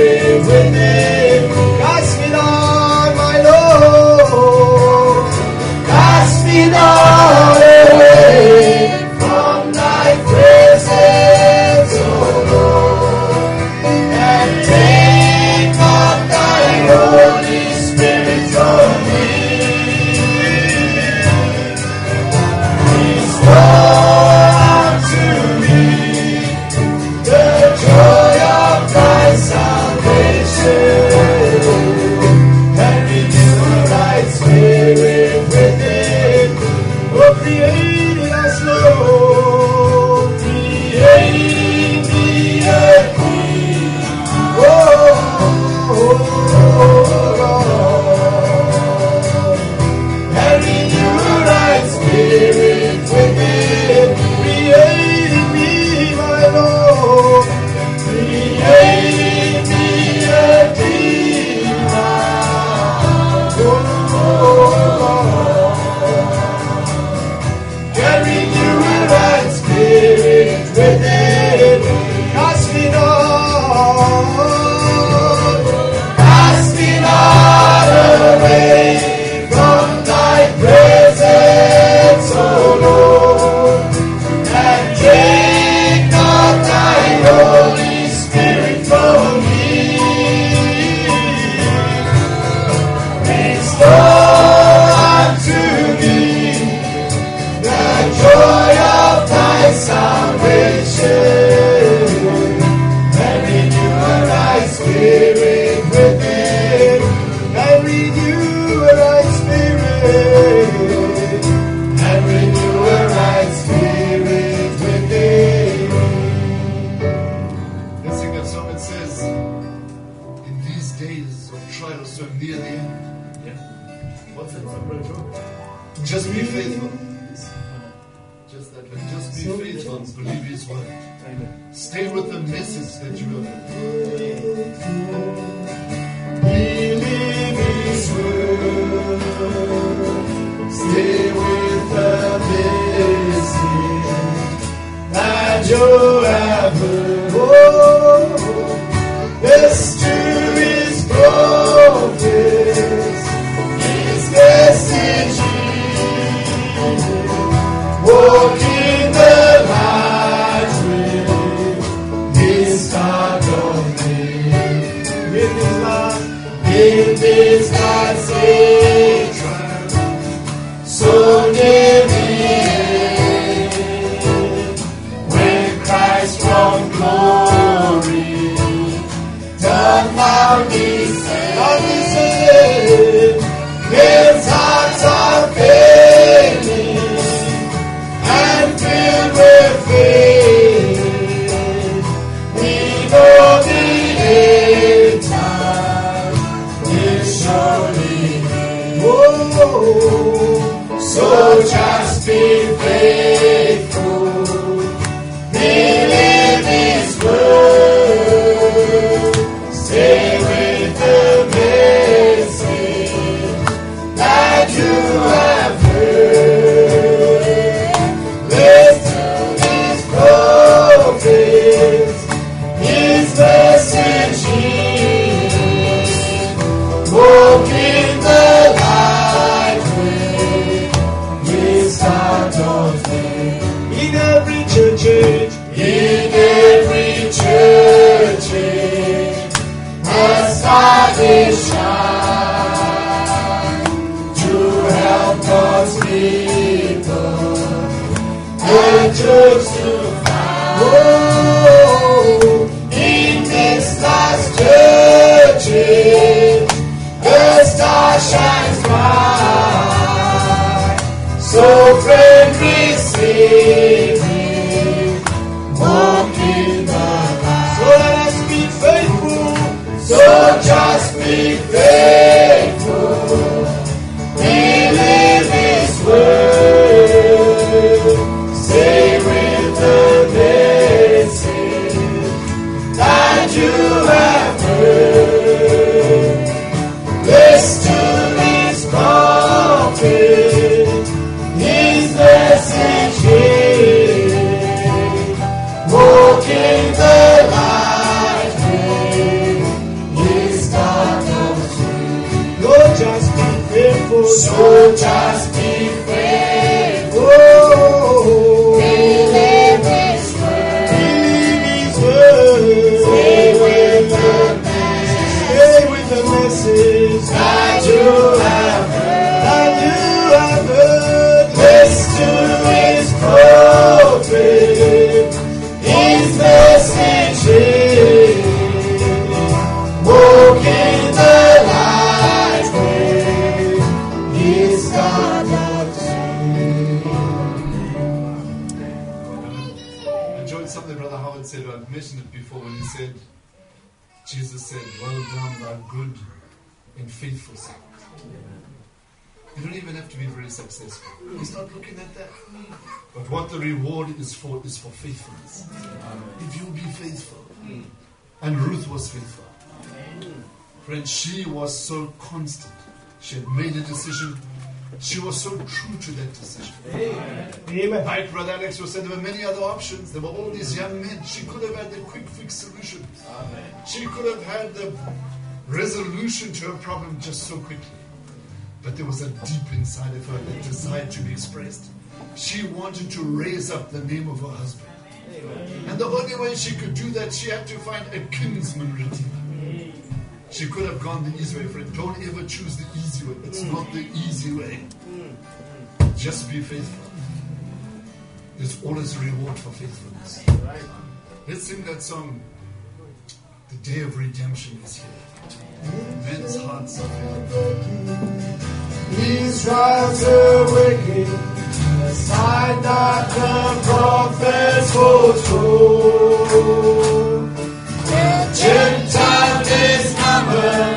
Speaker 4: days of trials are near the end.
Speaker 2: What's it, Brother Joe?
Speaker 4: Just be faithful. Just that way. Just be faithful and believe His word. Stay with the message that you have.
Speaker 1: Believe His word. Stay with the message that you have heard. Oh, yes to His prophets, His message. Walk in the light with His God of me. In this light, say, so near the end, when Christ from glory doth now descend, men's hearts are failing and filled with faith. We know the end time is surely here. Oh, so just be faithful, believe His word, stay with the message that you have heard. Listen to His prophets, His message here. Walk in the light with His heart of faith. In every church, the star is shine to help God's people and church to find. Oh, in this last church, the star shines bright. So friend, receive it, walk in the light. So let us be faithful. So just be faithful. Believe His word. Stay with the message that you have heard. Listen to His prophet, His message here. Walk in the light with His God of truth. Lord, just be faithful. So just be faithful. Believe His word. Believe His word. Stay with the message. Stay with the message that you have heard. That you have heard. Listen to His prophet, His message here. Walk in the light with His God of truth.
Speaker 4: I enjoyed something Brother Howard said. I've mentioned it before when he said, Jesus said, well done, thou good and faithful servant. You don't even have to be very successful. He's not looking at that. But what the reward is for faithfulness. If you'll be faithful. And Ruth was faithful. Friends, she was so constant. She had made a decision. She was so true to that decision.
Speaker 3: Amen.
Speaker 4: Like Brother Alex was saying, there were many other options. There were all these young men. She could have had the quick fix solution. She could have had the resolution to her problem just so quickly. But there was a deep inside of her that desired to be expressed. She wanted to raise up the name of her husband. And the only way she could do that, she had to find a kinsman redeemer. She could have gone the easy way, friend. Don't ever choose the easy way. It's not the easy way. Just be faithful. There's always a reward for faithfulness. Let's sing that song. The day of redemption is here. Men's hearts are filled.
Speaker 1: These trials are wicked, the sign that the prophets foretold. The Gentile is numbered.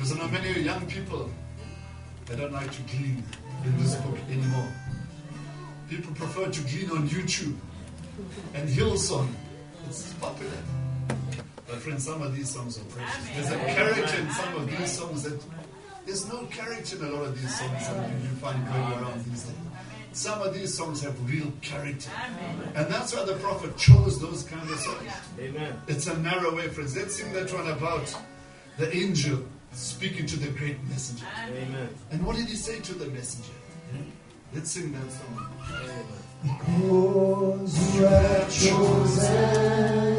Speaker 4: Because I know many young people, they don't like to glean in this book anymore. People prefer to glean on YouTube and Hillsong. It's popular. But friends, some of these songs are precious. There's a character in some of these songs that there's no character in a lot of these songs that you find going around these days. Some of these songs have real character. And that's why the prophet chose those kind of songs.
Speaker 1: Amen.
Speaker 4: It's a narrow way, friends. Let's sing that one about the angel speaking to the great messenger.
Speaker 1: Amen.
Speaker 4: And what did he say to the messenger? Let's sing that song.
Speaker 3: Those who are chosen,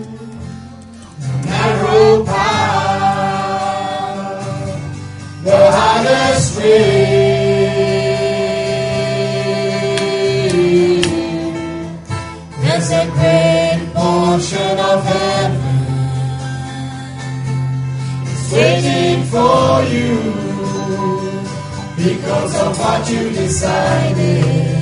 Speaker 1: Narrow path, the hardest way. There's a great portion of heaven waiting for you because of what you decided.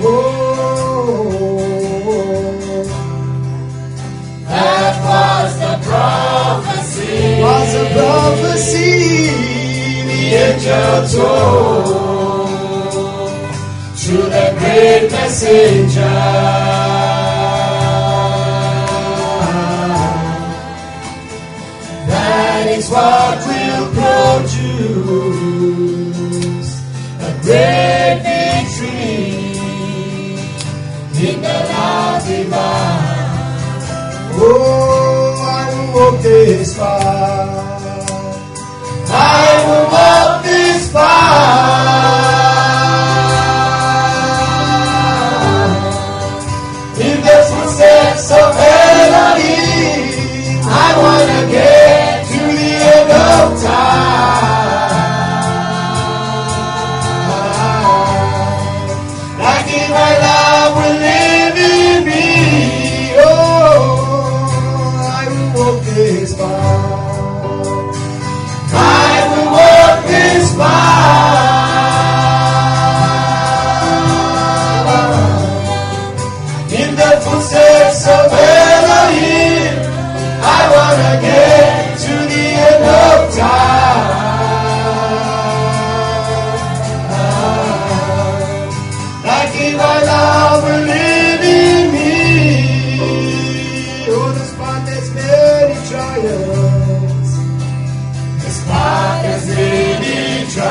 Speaker 1: That was the prophecy.
Speaker 3: was a prophecy.
Speaker 1: The angel told to the great messenger. That is what will produce a great victory in the love divine.
Speaker 3: Oh, I will walk this path.
Speaker 1: I will walk this path in the footsteps of Elohim. I want to get to the end of time. Like if my love will live in me.
Speaker 3: This path.
Speaker 1: I will walk this path in the footsteps of Elohim. I want to get to the end of time. Like if my love will live in me.
Speaker 3: Oh, this path has many trials.
Speaker 1: This path has many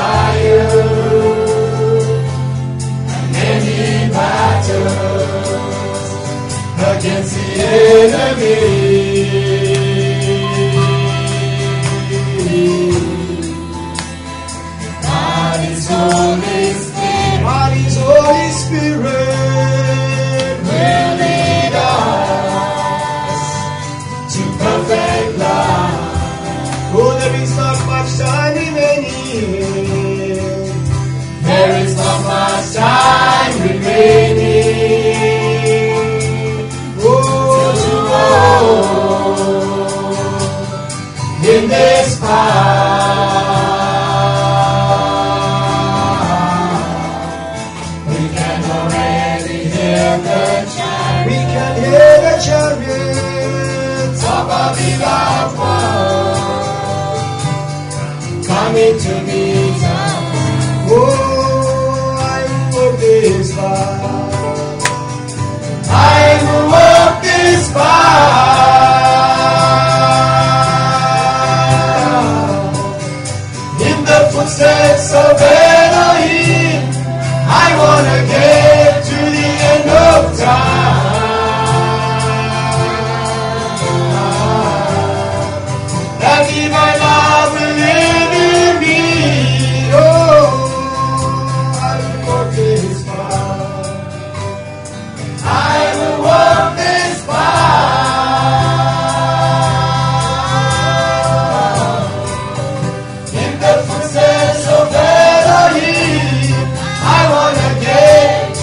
Speaker 1: trials and many battles against the enemy. God is Holy Spirit.
Speaker 3: God is Holy Spirit.
Speaker 1: Will lead us to perfect love.
Speaker 3: Oh, there is not much time remaining.
Speaker 1: There is not much time remaining. Oh, in this path, we can already hear the chariot.
Speaker 3: We can hear the chariots
Speaker 1: Of a beloved one coming to meet us.
Speaker 3: Oh, I will walk this path.
Speaker 1: I will walk this path in the footsteps of Elohim. I want to get to the end of time. That if my love will live in me,
Speaker 3: Oh, I will walk this path.
Speaker 1: I will walk this path in the footsteps of Elohim. I want to get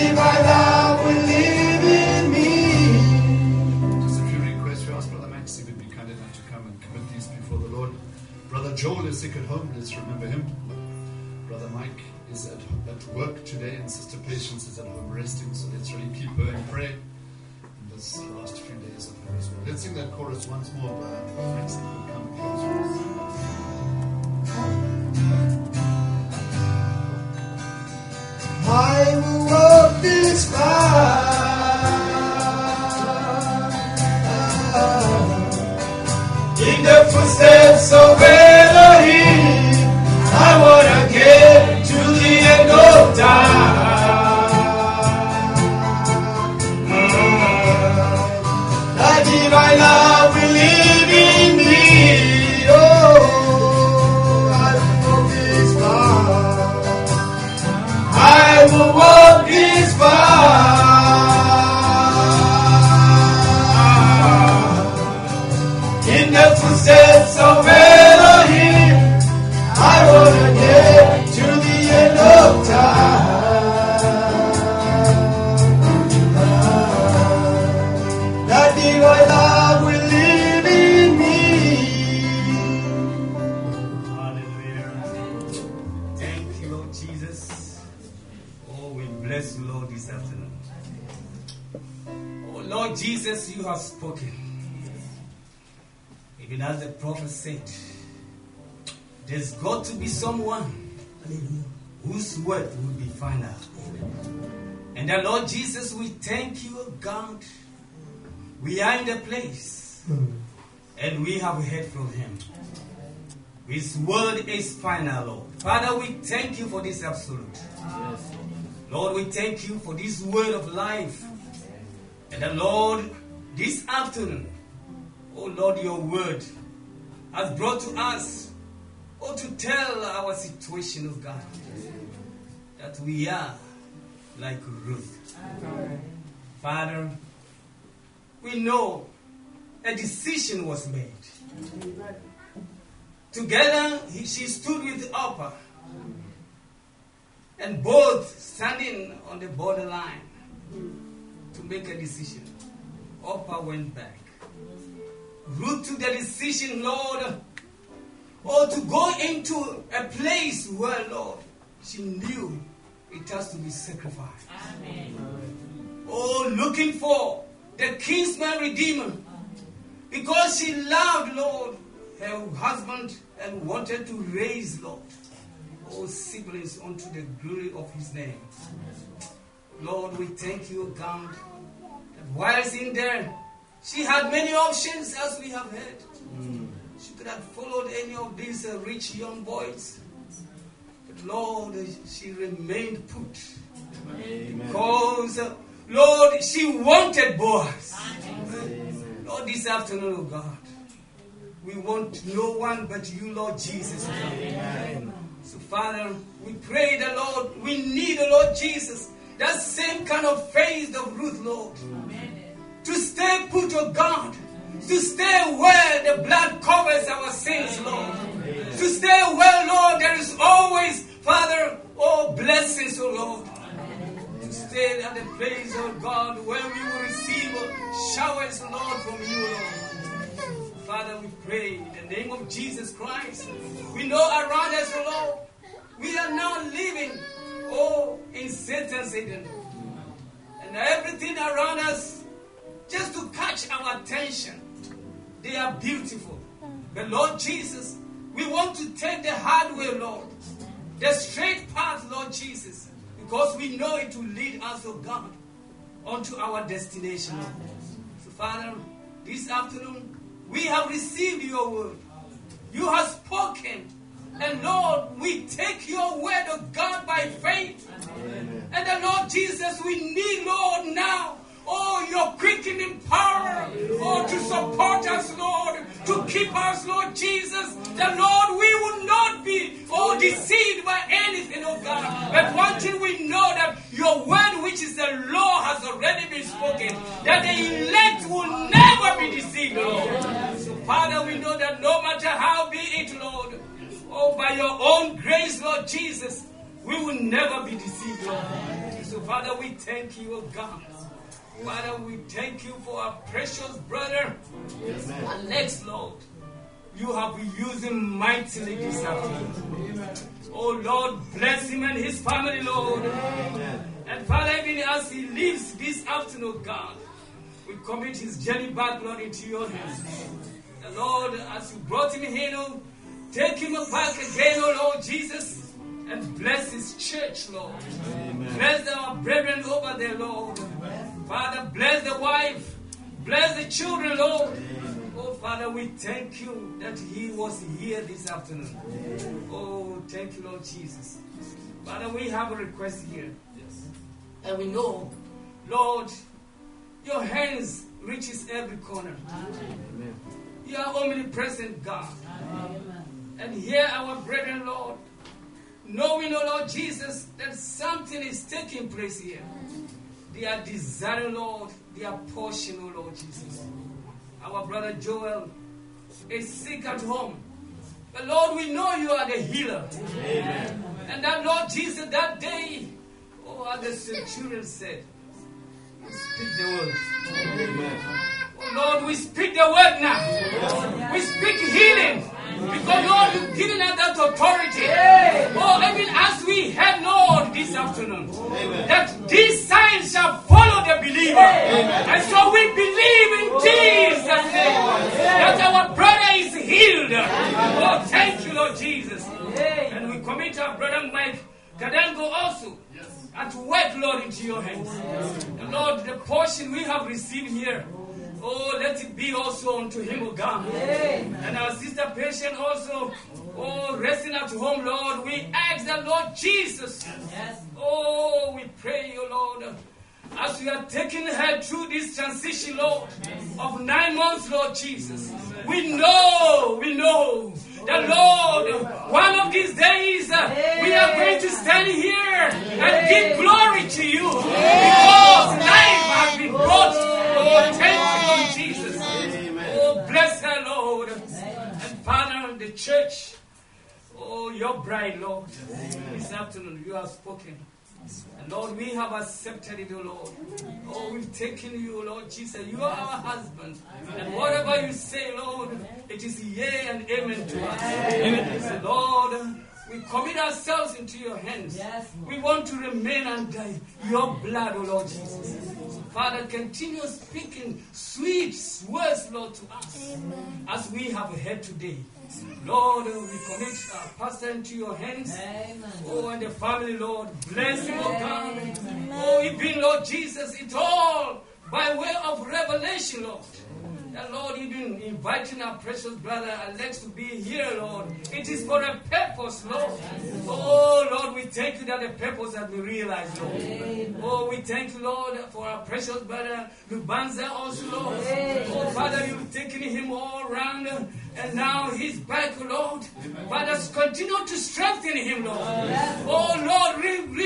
Speaker 1: divine love will live in me.
Speaker 4: Just a few requests. We ask Brother Maxi would be kind enough to come and commit these before the Lord. Brother Joel is sick at home. Let's remember him. Brother Mike is at work today, and Sister Patience is at home resting. So let's really keep her in prayer in this last few days of her as well. Let's sing that chorus once more. Maxi will come close with us.
Speaker 1: I will walk this path in the footsteps of Elohim. I want to get to the end of time. That divine love will live in me. Oh, I will walk this path. I will walk this path in the footsteps of Elohim. I want to get to the end of time. That divine love will live in me.
Speaker 8: Hallelujah. Thank you, Lord Jesus. Oh, we bless you, Lord, this afternoon. Oh, Lord Jesus, you have spoken. Even as the prophet said, there's got to be someone whose word will be final. And the Lord Jesus, we thank you, God. We are in the place and we have heard from him. His word is final, Lord. Father, we thank you for this absolute. Lord, we thank you for this word of life. And the Lord, this afternoon, oh Lord, your word has brought to us, oh, to tell our situation of God, that we are like Ruth. Father, we know a decision was made. Together, she stood with Orpah, and both standing on the borderline to make a decision. Orpah went back. Ruth took the decision, Lord, to go into a place where, Lord, she knew it has to be sacrificed. Amen. Looking for the kinsman redeemer, because she loved, Lord, her husband and wanted to raise, Lord, siblings unto the glory of his name. Lord, we thank you, God, that whilst in there, she had many options, as we have heard. She could have followed any of these rich young boys. But Lord, she remained put. Amen. Because, Lord, she wanted Boaz. Amen. Lord, this afternoon, oh God, we want no one but you, Lord Jesus. Amen. So, Father, we pray that, Lord, we need, Lord Jesus, that same kind of faith of Ruth, Lord. Amen. To stay put, oh God. To stay where the blood covers our sins, Lord. Amen. To stay where, Lord, there is always, Father, blessings, oh Lord. Amen. To stay at the place, oh God, where we will receive showers, Lord, from you, Lord. Father, we pray in the name of Jesus Christ. We know around us, oh Lord, we are now living, in Satan's Eden. And everything around us, just to catch our attention. They are beautiful. But Lord Jesus, we want to take the hard way, Lord. The straight path, Lord Jesus. Because we know it will lead us, oh God, onto our destination. So Father, this afternoon, we have received your word. You have spoken. And Lord, we take your word of God by faith. Amen. And the Lord Jesus, we need, Lord, now, your quickening power, to support us, Lord, to keep us, Lord Jesus, that, Lord, we will not be, deceived by anything, oh God. But one thing we know, that your word, which is the law, has already been spoken, that the elect will never be deceived, Lord. So, Father, we know that no matter how be it, Lord, by your own grace, Lord Jesus, we will never be deceived, Lord. So, Father, we thank you, oh God. Father, we thank you for our precious brother, Alex, Lord. You have used him mightily this afternoon. Oh, Lord, bless him and his family, Lord. And Father, even as he leaves this afternoon, God, we commit his journey back, Lord, into your hands. And Lord, as you brought him here, oh, take him back again, oh Lord Jesus, and bless his church, Lord. Bless our brethren over there, Lord. Father, bless the wife. Bless the children, Lord. Oh, Father, we thank you that he was here this afternoon. Oh, thank you, Lord Jesus. Father, we have a request here. And we know, Lord, your hands reaches every corner. Amen. You are omnipresent, God. Amen. And here our brethren, Lord, knowing, oh Lord Jesus, that something is taking place here. They are desiring, Lord, their portion, oh Lord Jesus. Our brother Joel is sick at home. But Lord, we know you are the healer. Amen. And that, Lord Jesus, that day, oh, as the centurion said, speak the word. Amen. Oh Lord, we speak the word now. We speak healing. Because Lord, you've given us that authority. Oh, even as we have, Lord, this afternoon, that these signs shall follow the believer. And so we believe in Jesus' name that our brother is healed. Oh, thank you, Lord Jesus. And we commit our brother Mike Kadango also at work, Lord, into your hands. And Lord, the portion we have received here, oh, let it be also unto him, O God. And our sister patient also, oh, resting at home, Lord, we ask the Lord Jesus. Oh, we pray, O Lord, as we are taking her through this transition, Lord, of 9 months, Lord Jesus. We know that, Lord, one of these days we are going to stand here and give glory to you because life has been brought. Oh, thank you, Lord Jesus. Oh, bless her, Lord. And Father, the church, oh, your bride, Lord, this afternoon you have spoken. And Lord, we have accepted it, O Lord. Oh, we've taken you, Lord Jesus. You are our husband. And whatever you say, Lord, it is yea and amen to us. Amen. So, Lord, we commit ourselves into your hands. We want to remain under your blood, O Lord Jesus. Father, continue speaking sweet words, Lord, to us as we have heard today. Lord, we commit our pastor into your hands. Amen. Oh, and the family, Lord, bless him, oh God. Amen. Oh, even, Lord Jesus, it's all by way of revelation, Lord. And Lord, even inviting our precious brother Alex to be here, Lord. It is for a purpose, Lord. Oh, Lord, we thank you that the purpose has been realized, Lord. Oh, we thank you, Lord, for our precious brother Lubanza also, Lord. Oh, Father, you've taken him all around. And now he's back, Lord. Father, continue to strengthen him, Lord. Oh, Lord,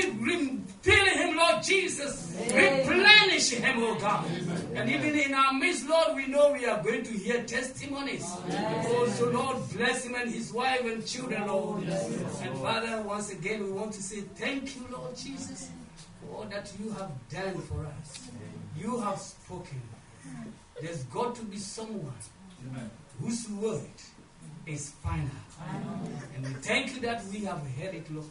Speaker 8: refill him, Lord Jesus. Replenish him, oh God. And even in our midst, Lord, we know we are going to hear testimonies. Oh, so Lord, bless him and his wife and children, Lord. And Father, once again, we want to say thank you, Lord Jesus, for all that you have done for us. You have spoken. There's got to be someone whose word is final. And we thank you that we have heard it, Lord.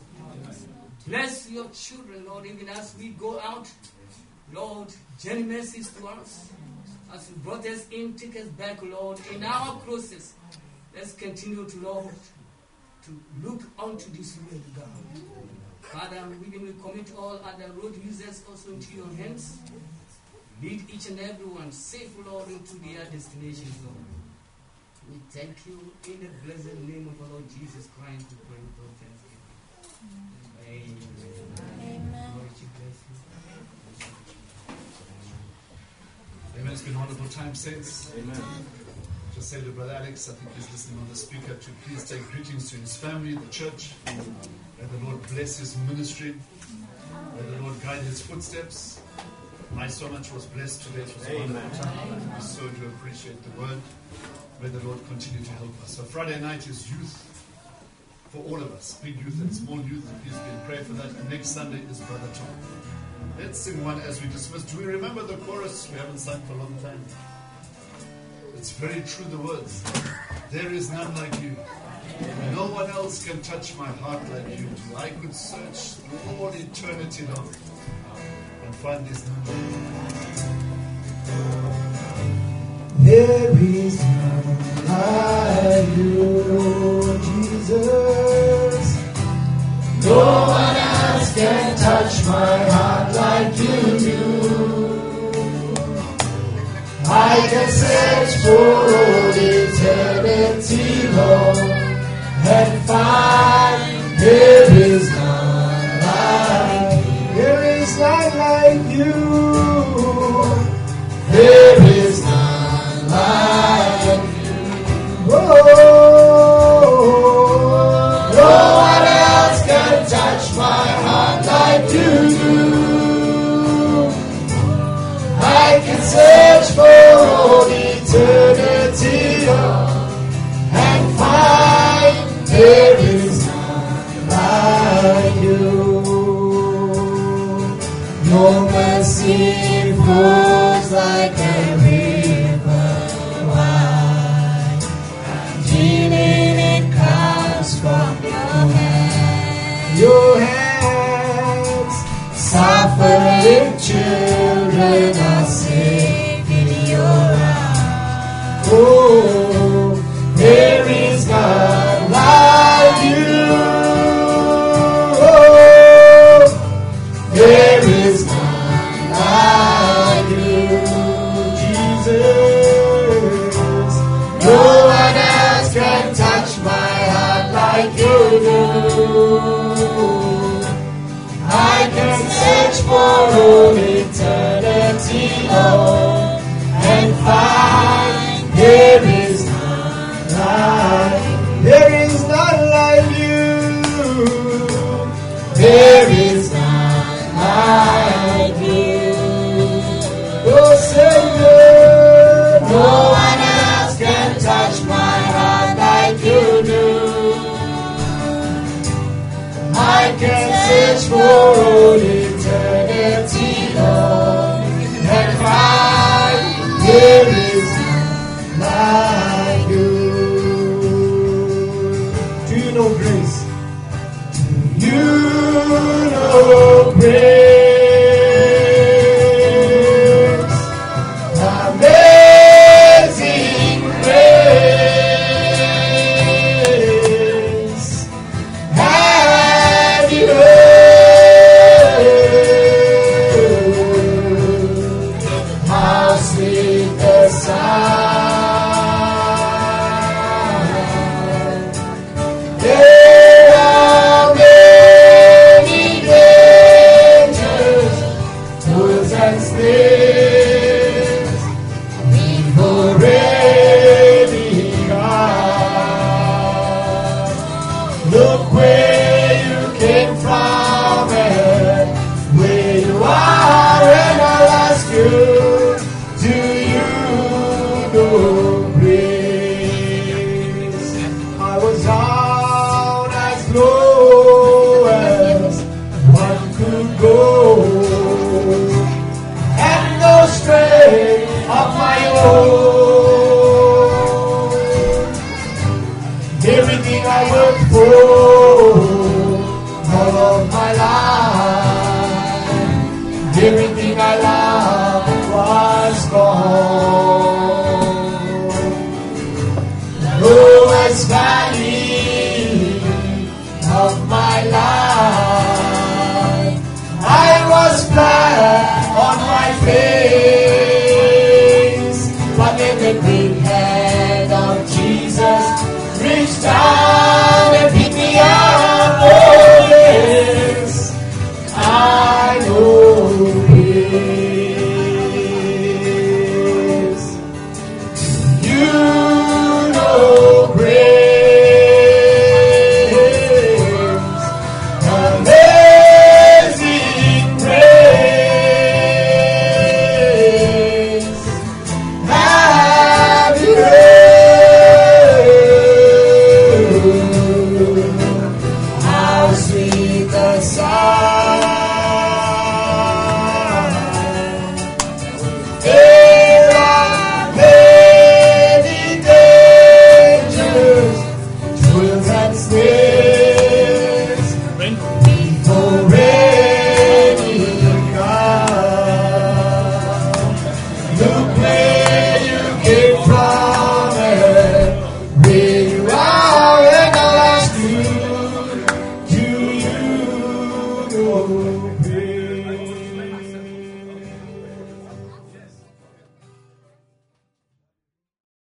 Speaker 8: Bless your children, Lord, even as we go out. Lord, journey mercies to us. As you brought us in, take us back, Lord, in our process. Let's continue to, Lord, to look unto this word, God. Father, we commit all other road users also into your hands. Lead each and every one safe, Lord, into their destinations, Lord. We thank you in the blessed name of our Lord Jesus Christ. We pray with all thanksgiving. Amen. Lord, you bless you.
Speaker 4: Amen. It's been a wonderful time, saints. Amen. Just say to Brother Alex, I think he's listening on the speaker, to please take greetings to his family, the church. May the Lord bless his ministry. May the Lord guide his footsteps. I so much was blessed today. It was a wonderful time. We so do appreciate the word. May the Lord continue to help us. So Friday night is youth for all of us. Big youth and small youth. Please be in prayer for that. And next Sunday is Brother Tom. Let's sing one as we dismiss. Do we remember the chorus? We haven't sung for a long time. It's very true, the words. There is none like you. No one else can touch my heart like you do. I could search all eternity long and find this none like you.
Speaker 3: There is none like you, Jesus. No one else can touch my heart like you do. I can search for all eternity long and find there is none like you. There is none like you. There is none like you. Oh, no one else can touch my heart like you do. I can search for all eternity long and find there is none like you. Your mercy flows like a river wide. Healing it comes from your hands. Your hands, suffering children are safe in your arms. Oh, there is none like you. Oh, there is none like you, Jesus. No one else can touch my heart like you do. I can search for all eternity long and find there is none like you. There is none like you. There is none like you. Oh Savior, no one else can touch my heart like you do. I can search for all eternity long and find there is none like you. Do you know grace? Do you know grace? Amazing grace. Have you heard how sweet the sound? There are many dangers, tools and snares we've already gone. Look where you came from and where you are, and I'll ask you, do you know grace? I was down as low as one could go, and no
Speaker 2: days.
Speaker 7: Rain.
Speaker 2: Already will come. Look where you came from and where you are, and I'll ask you, do you know where?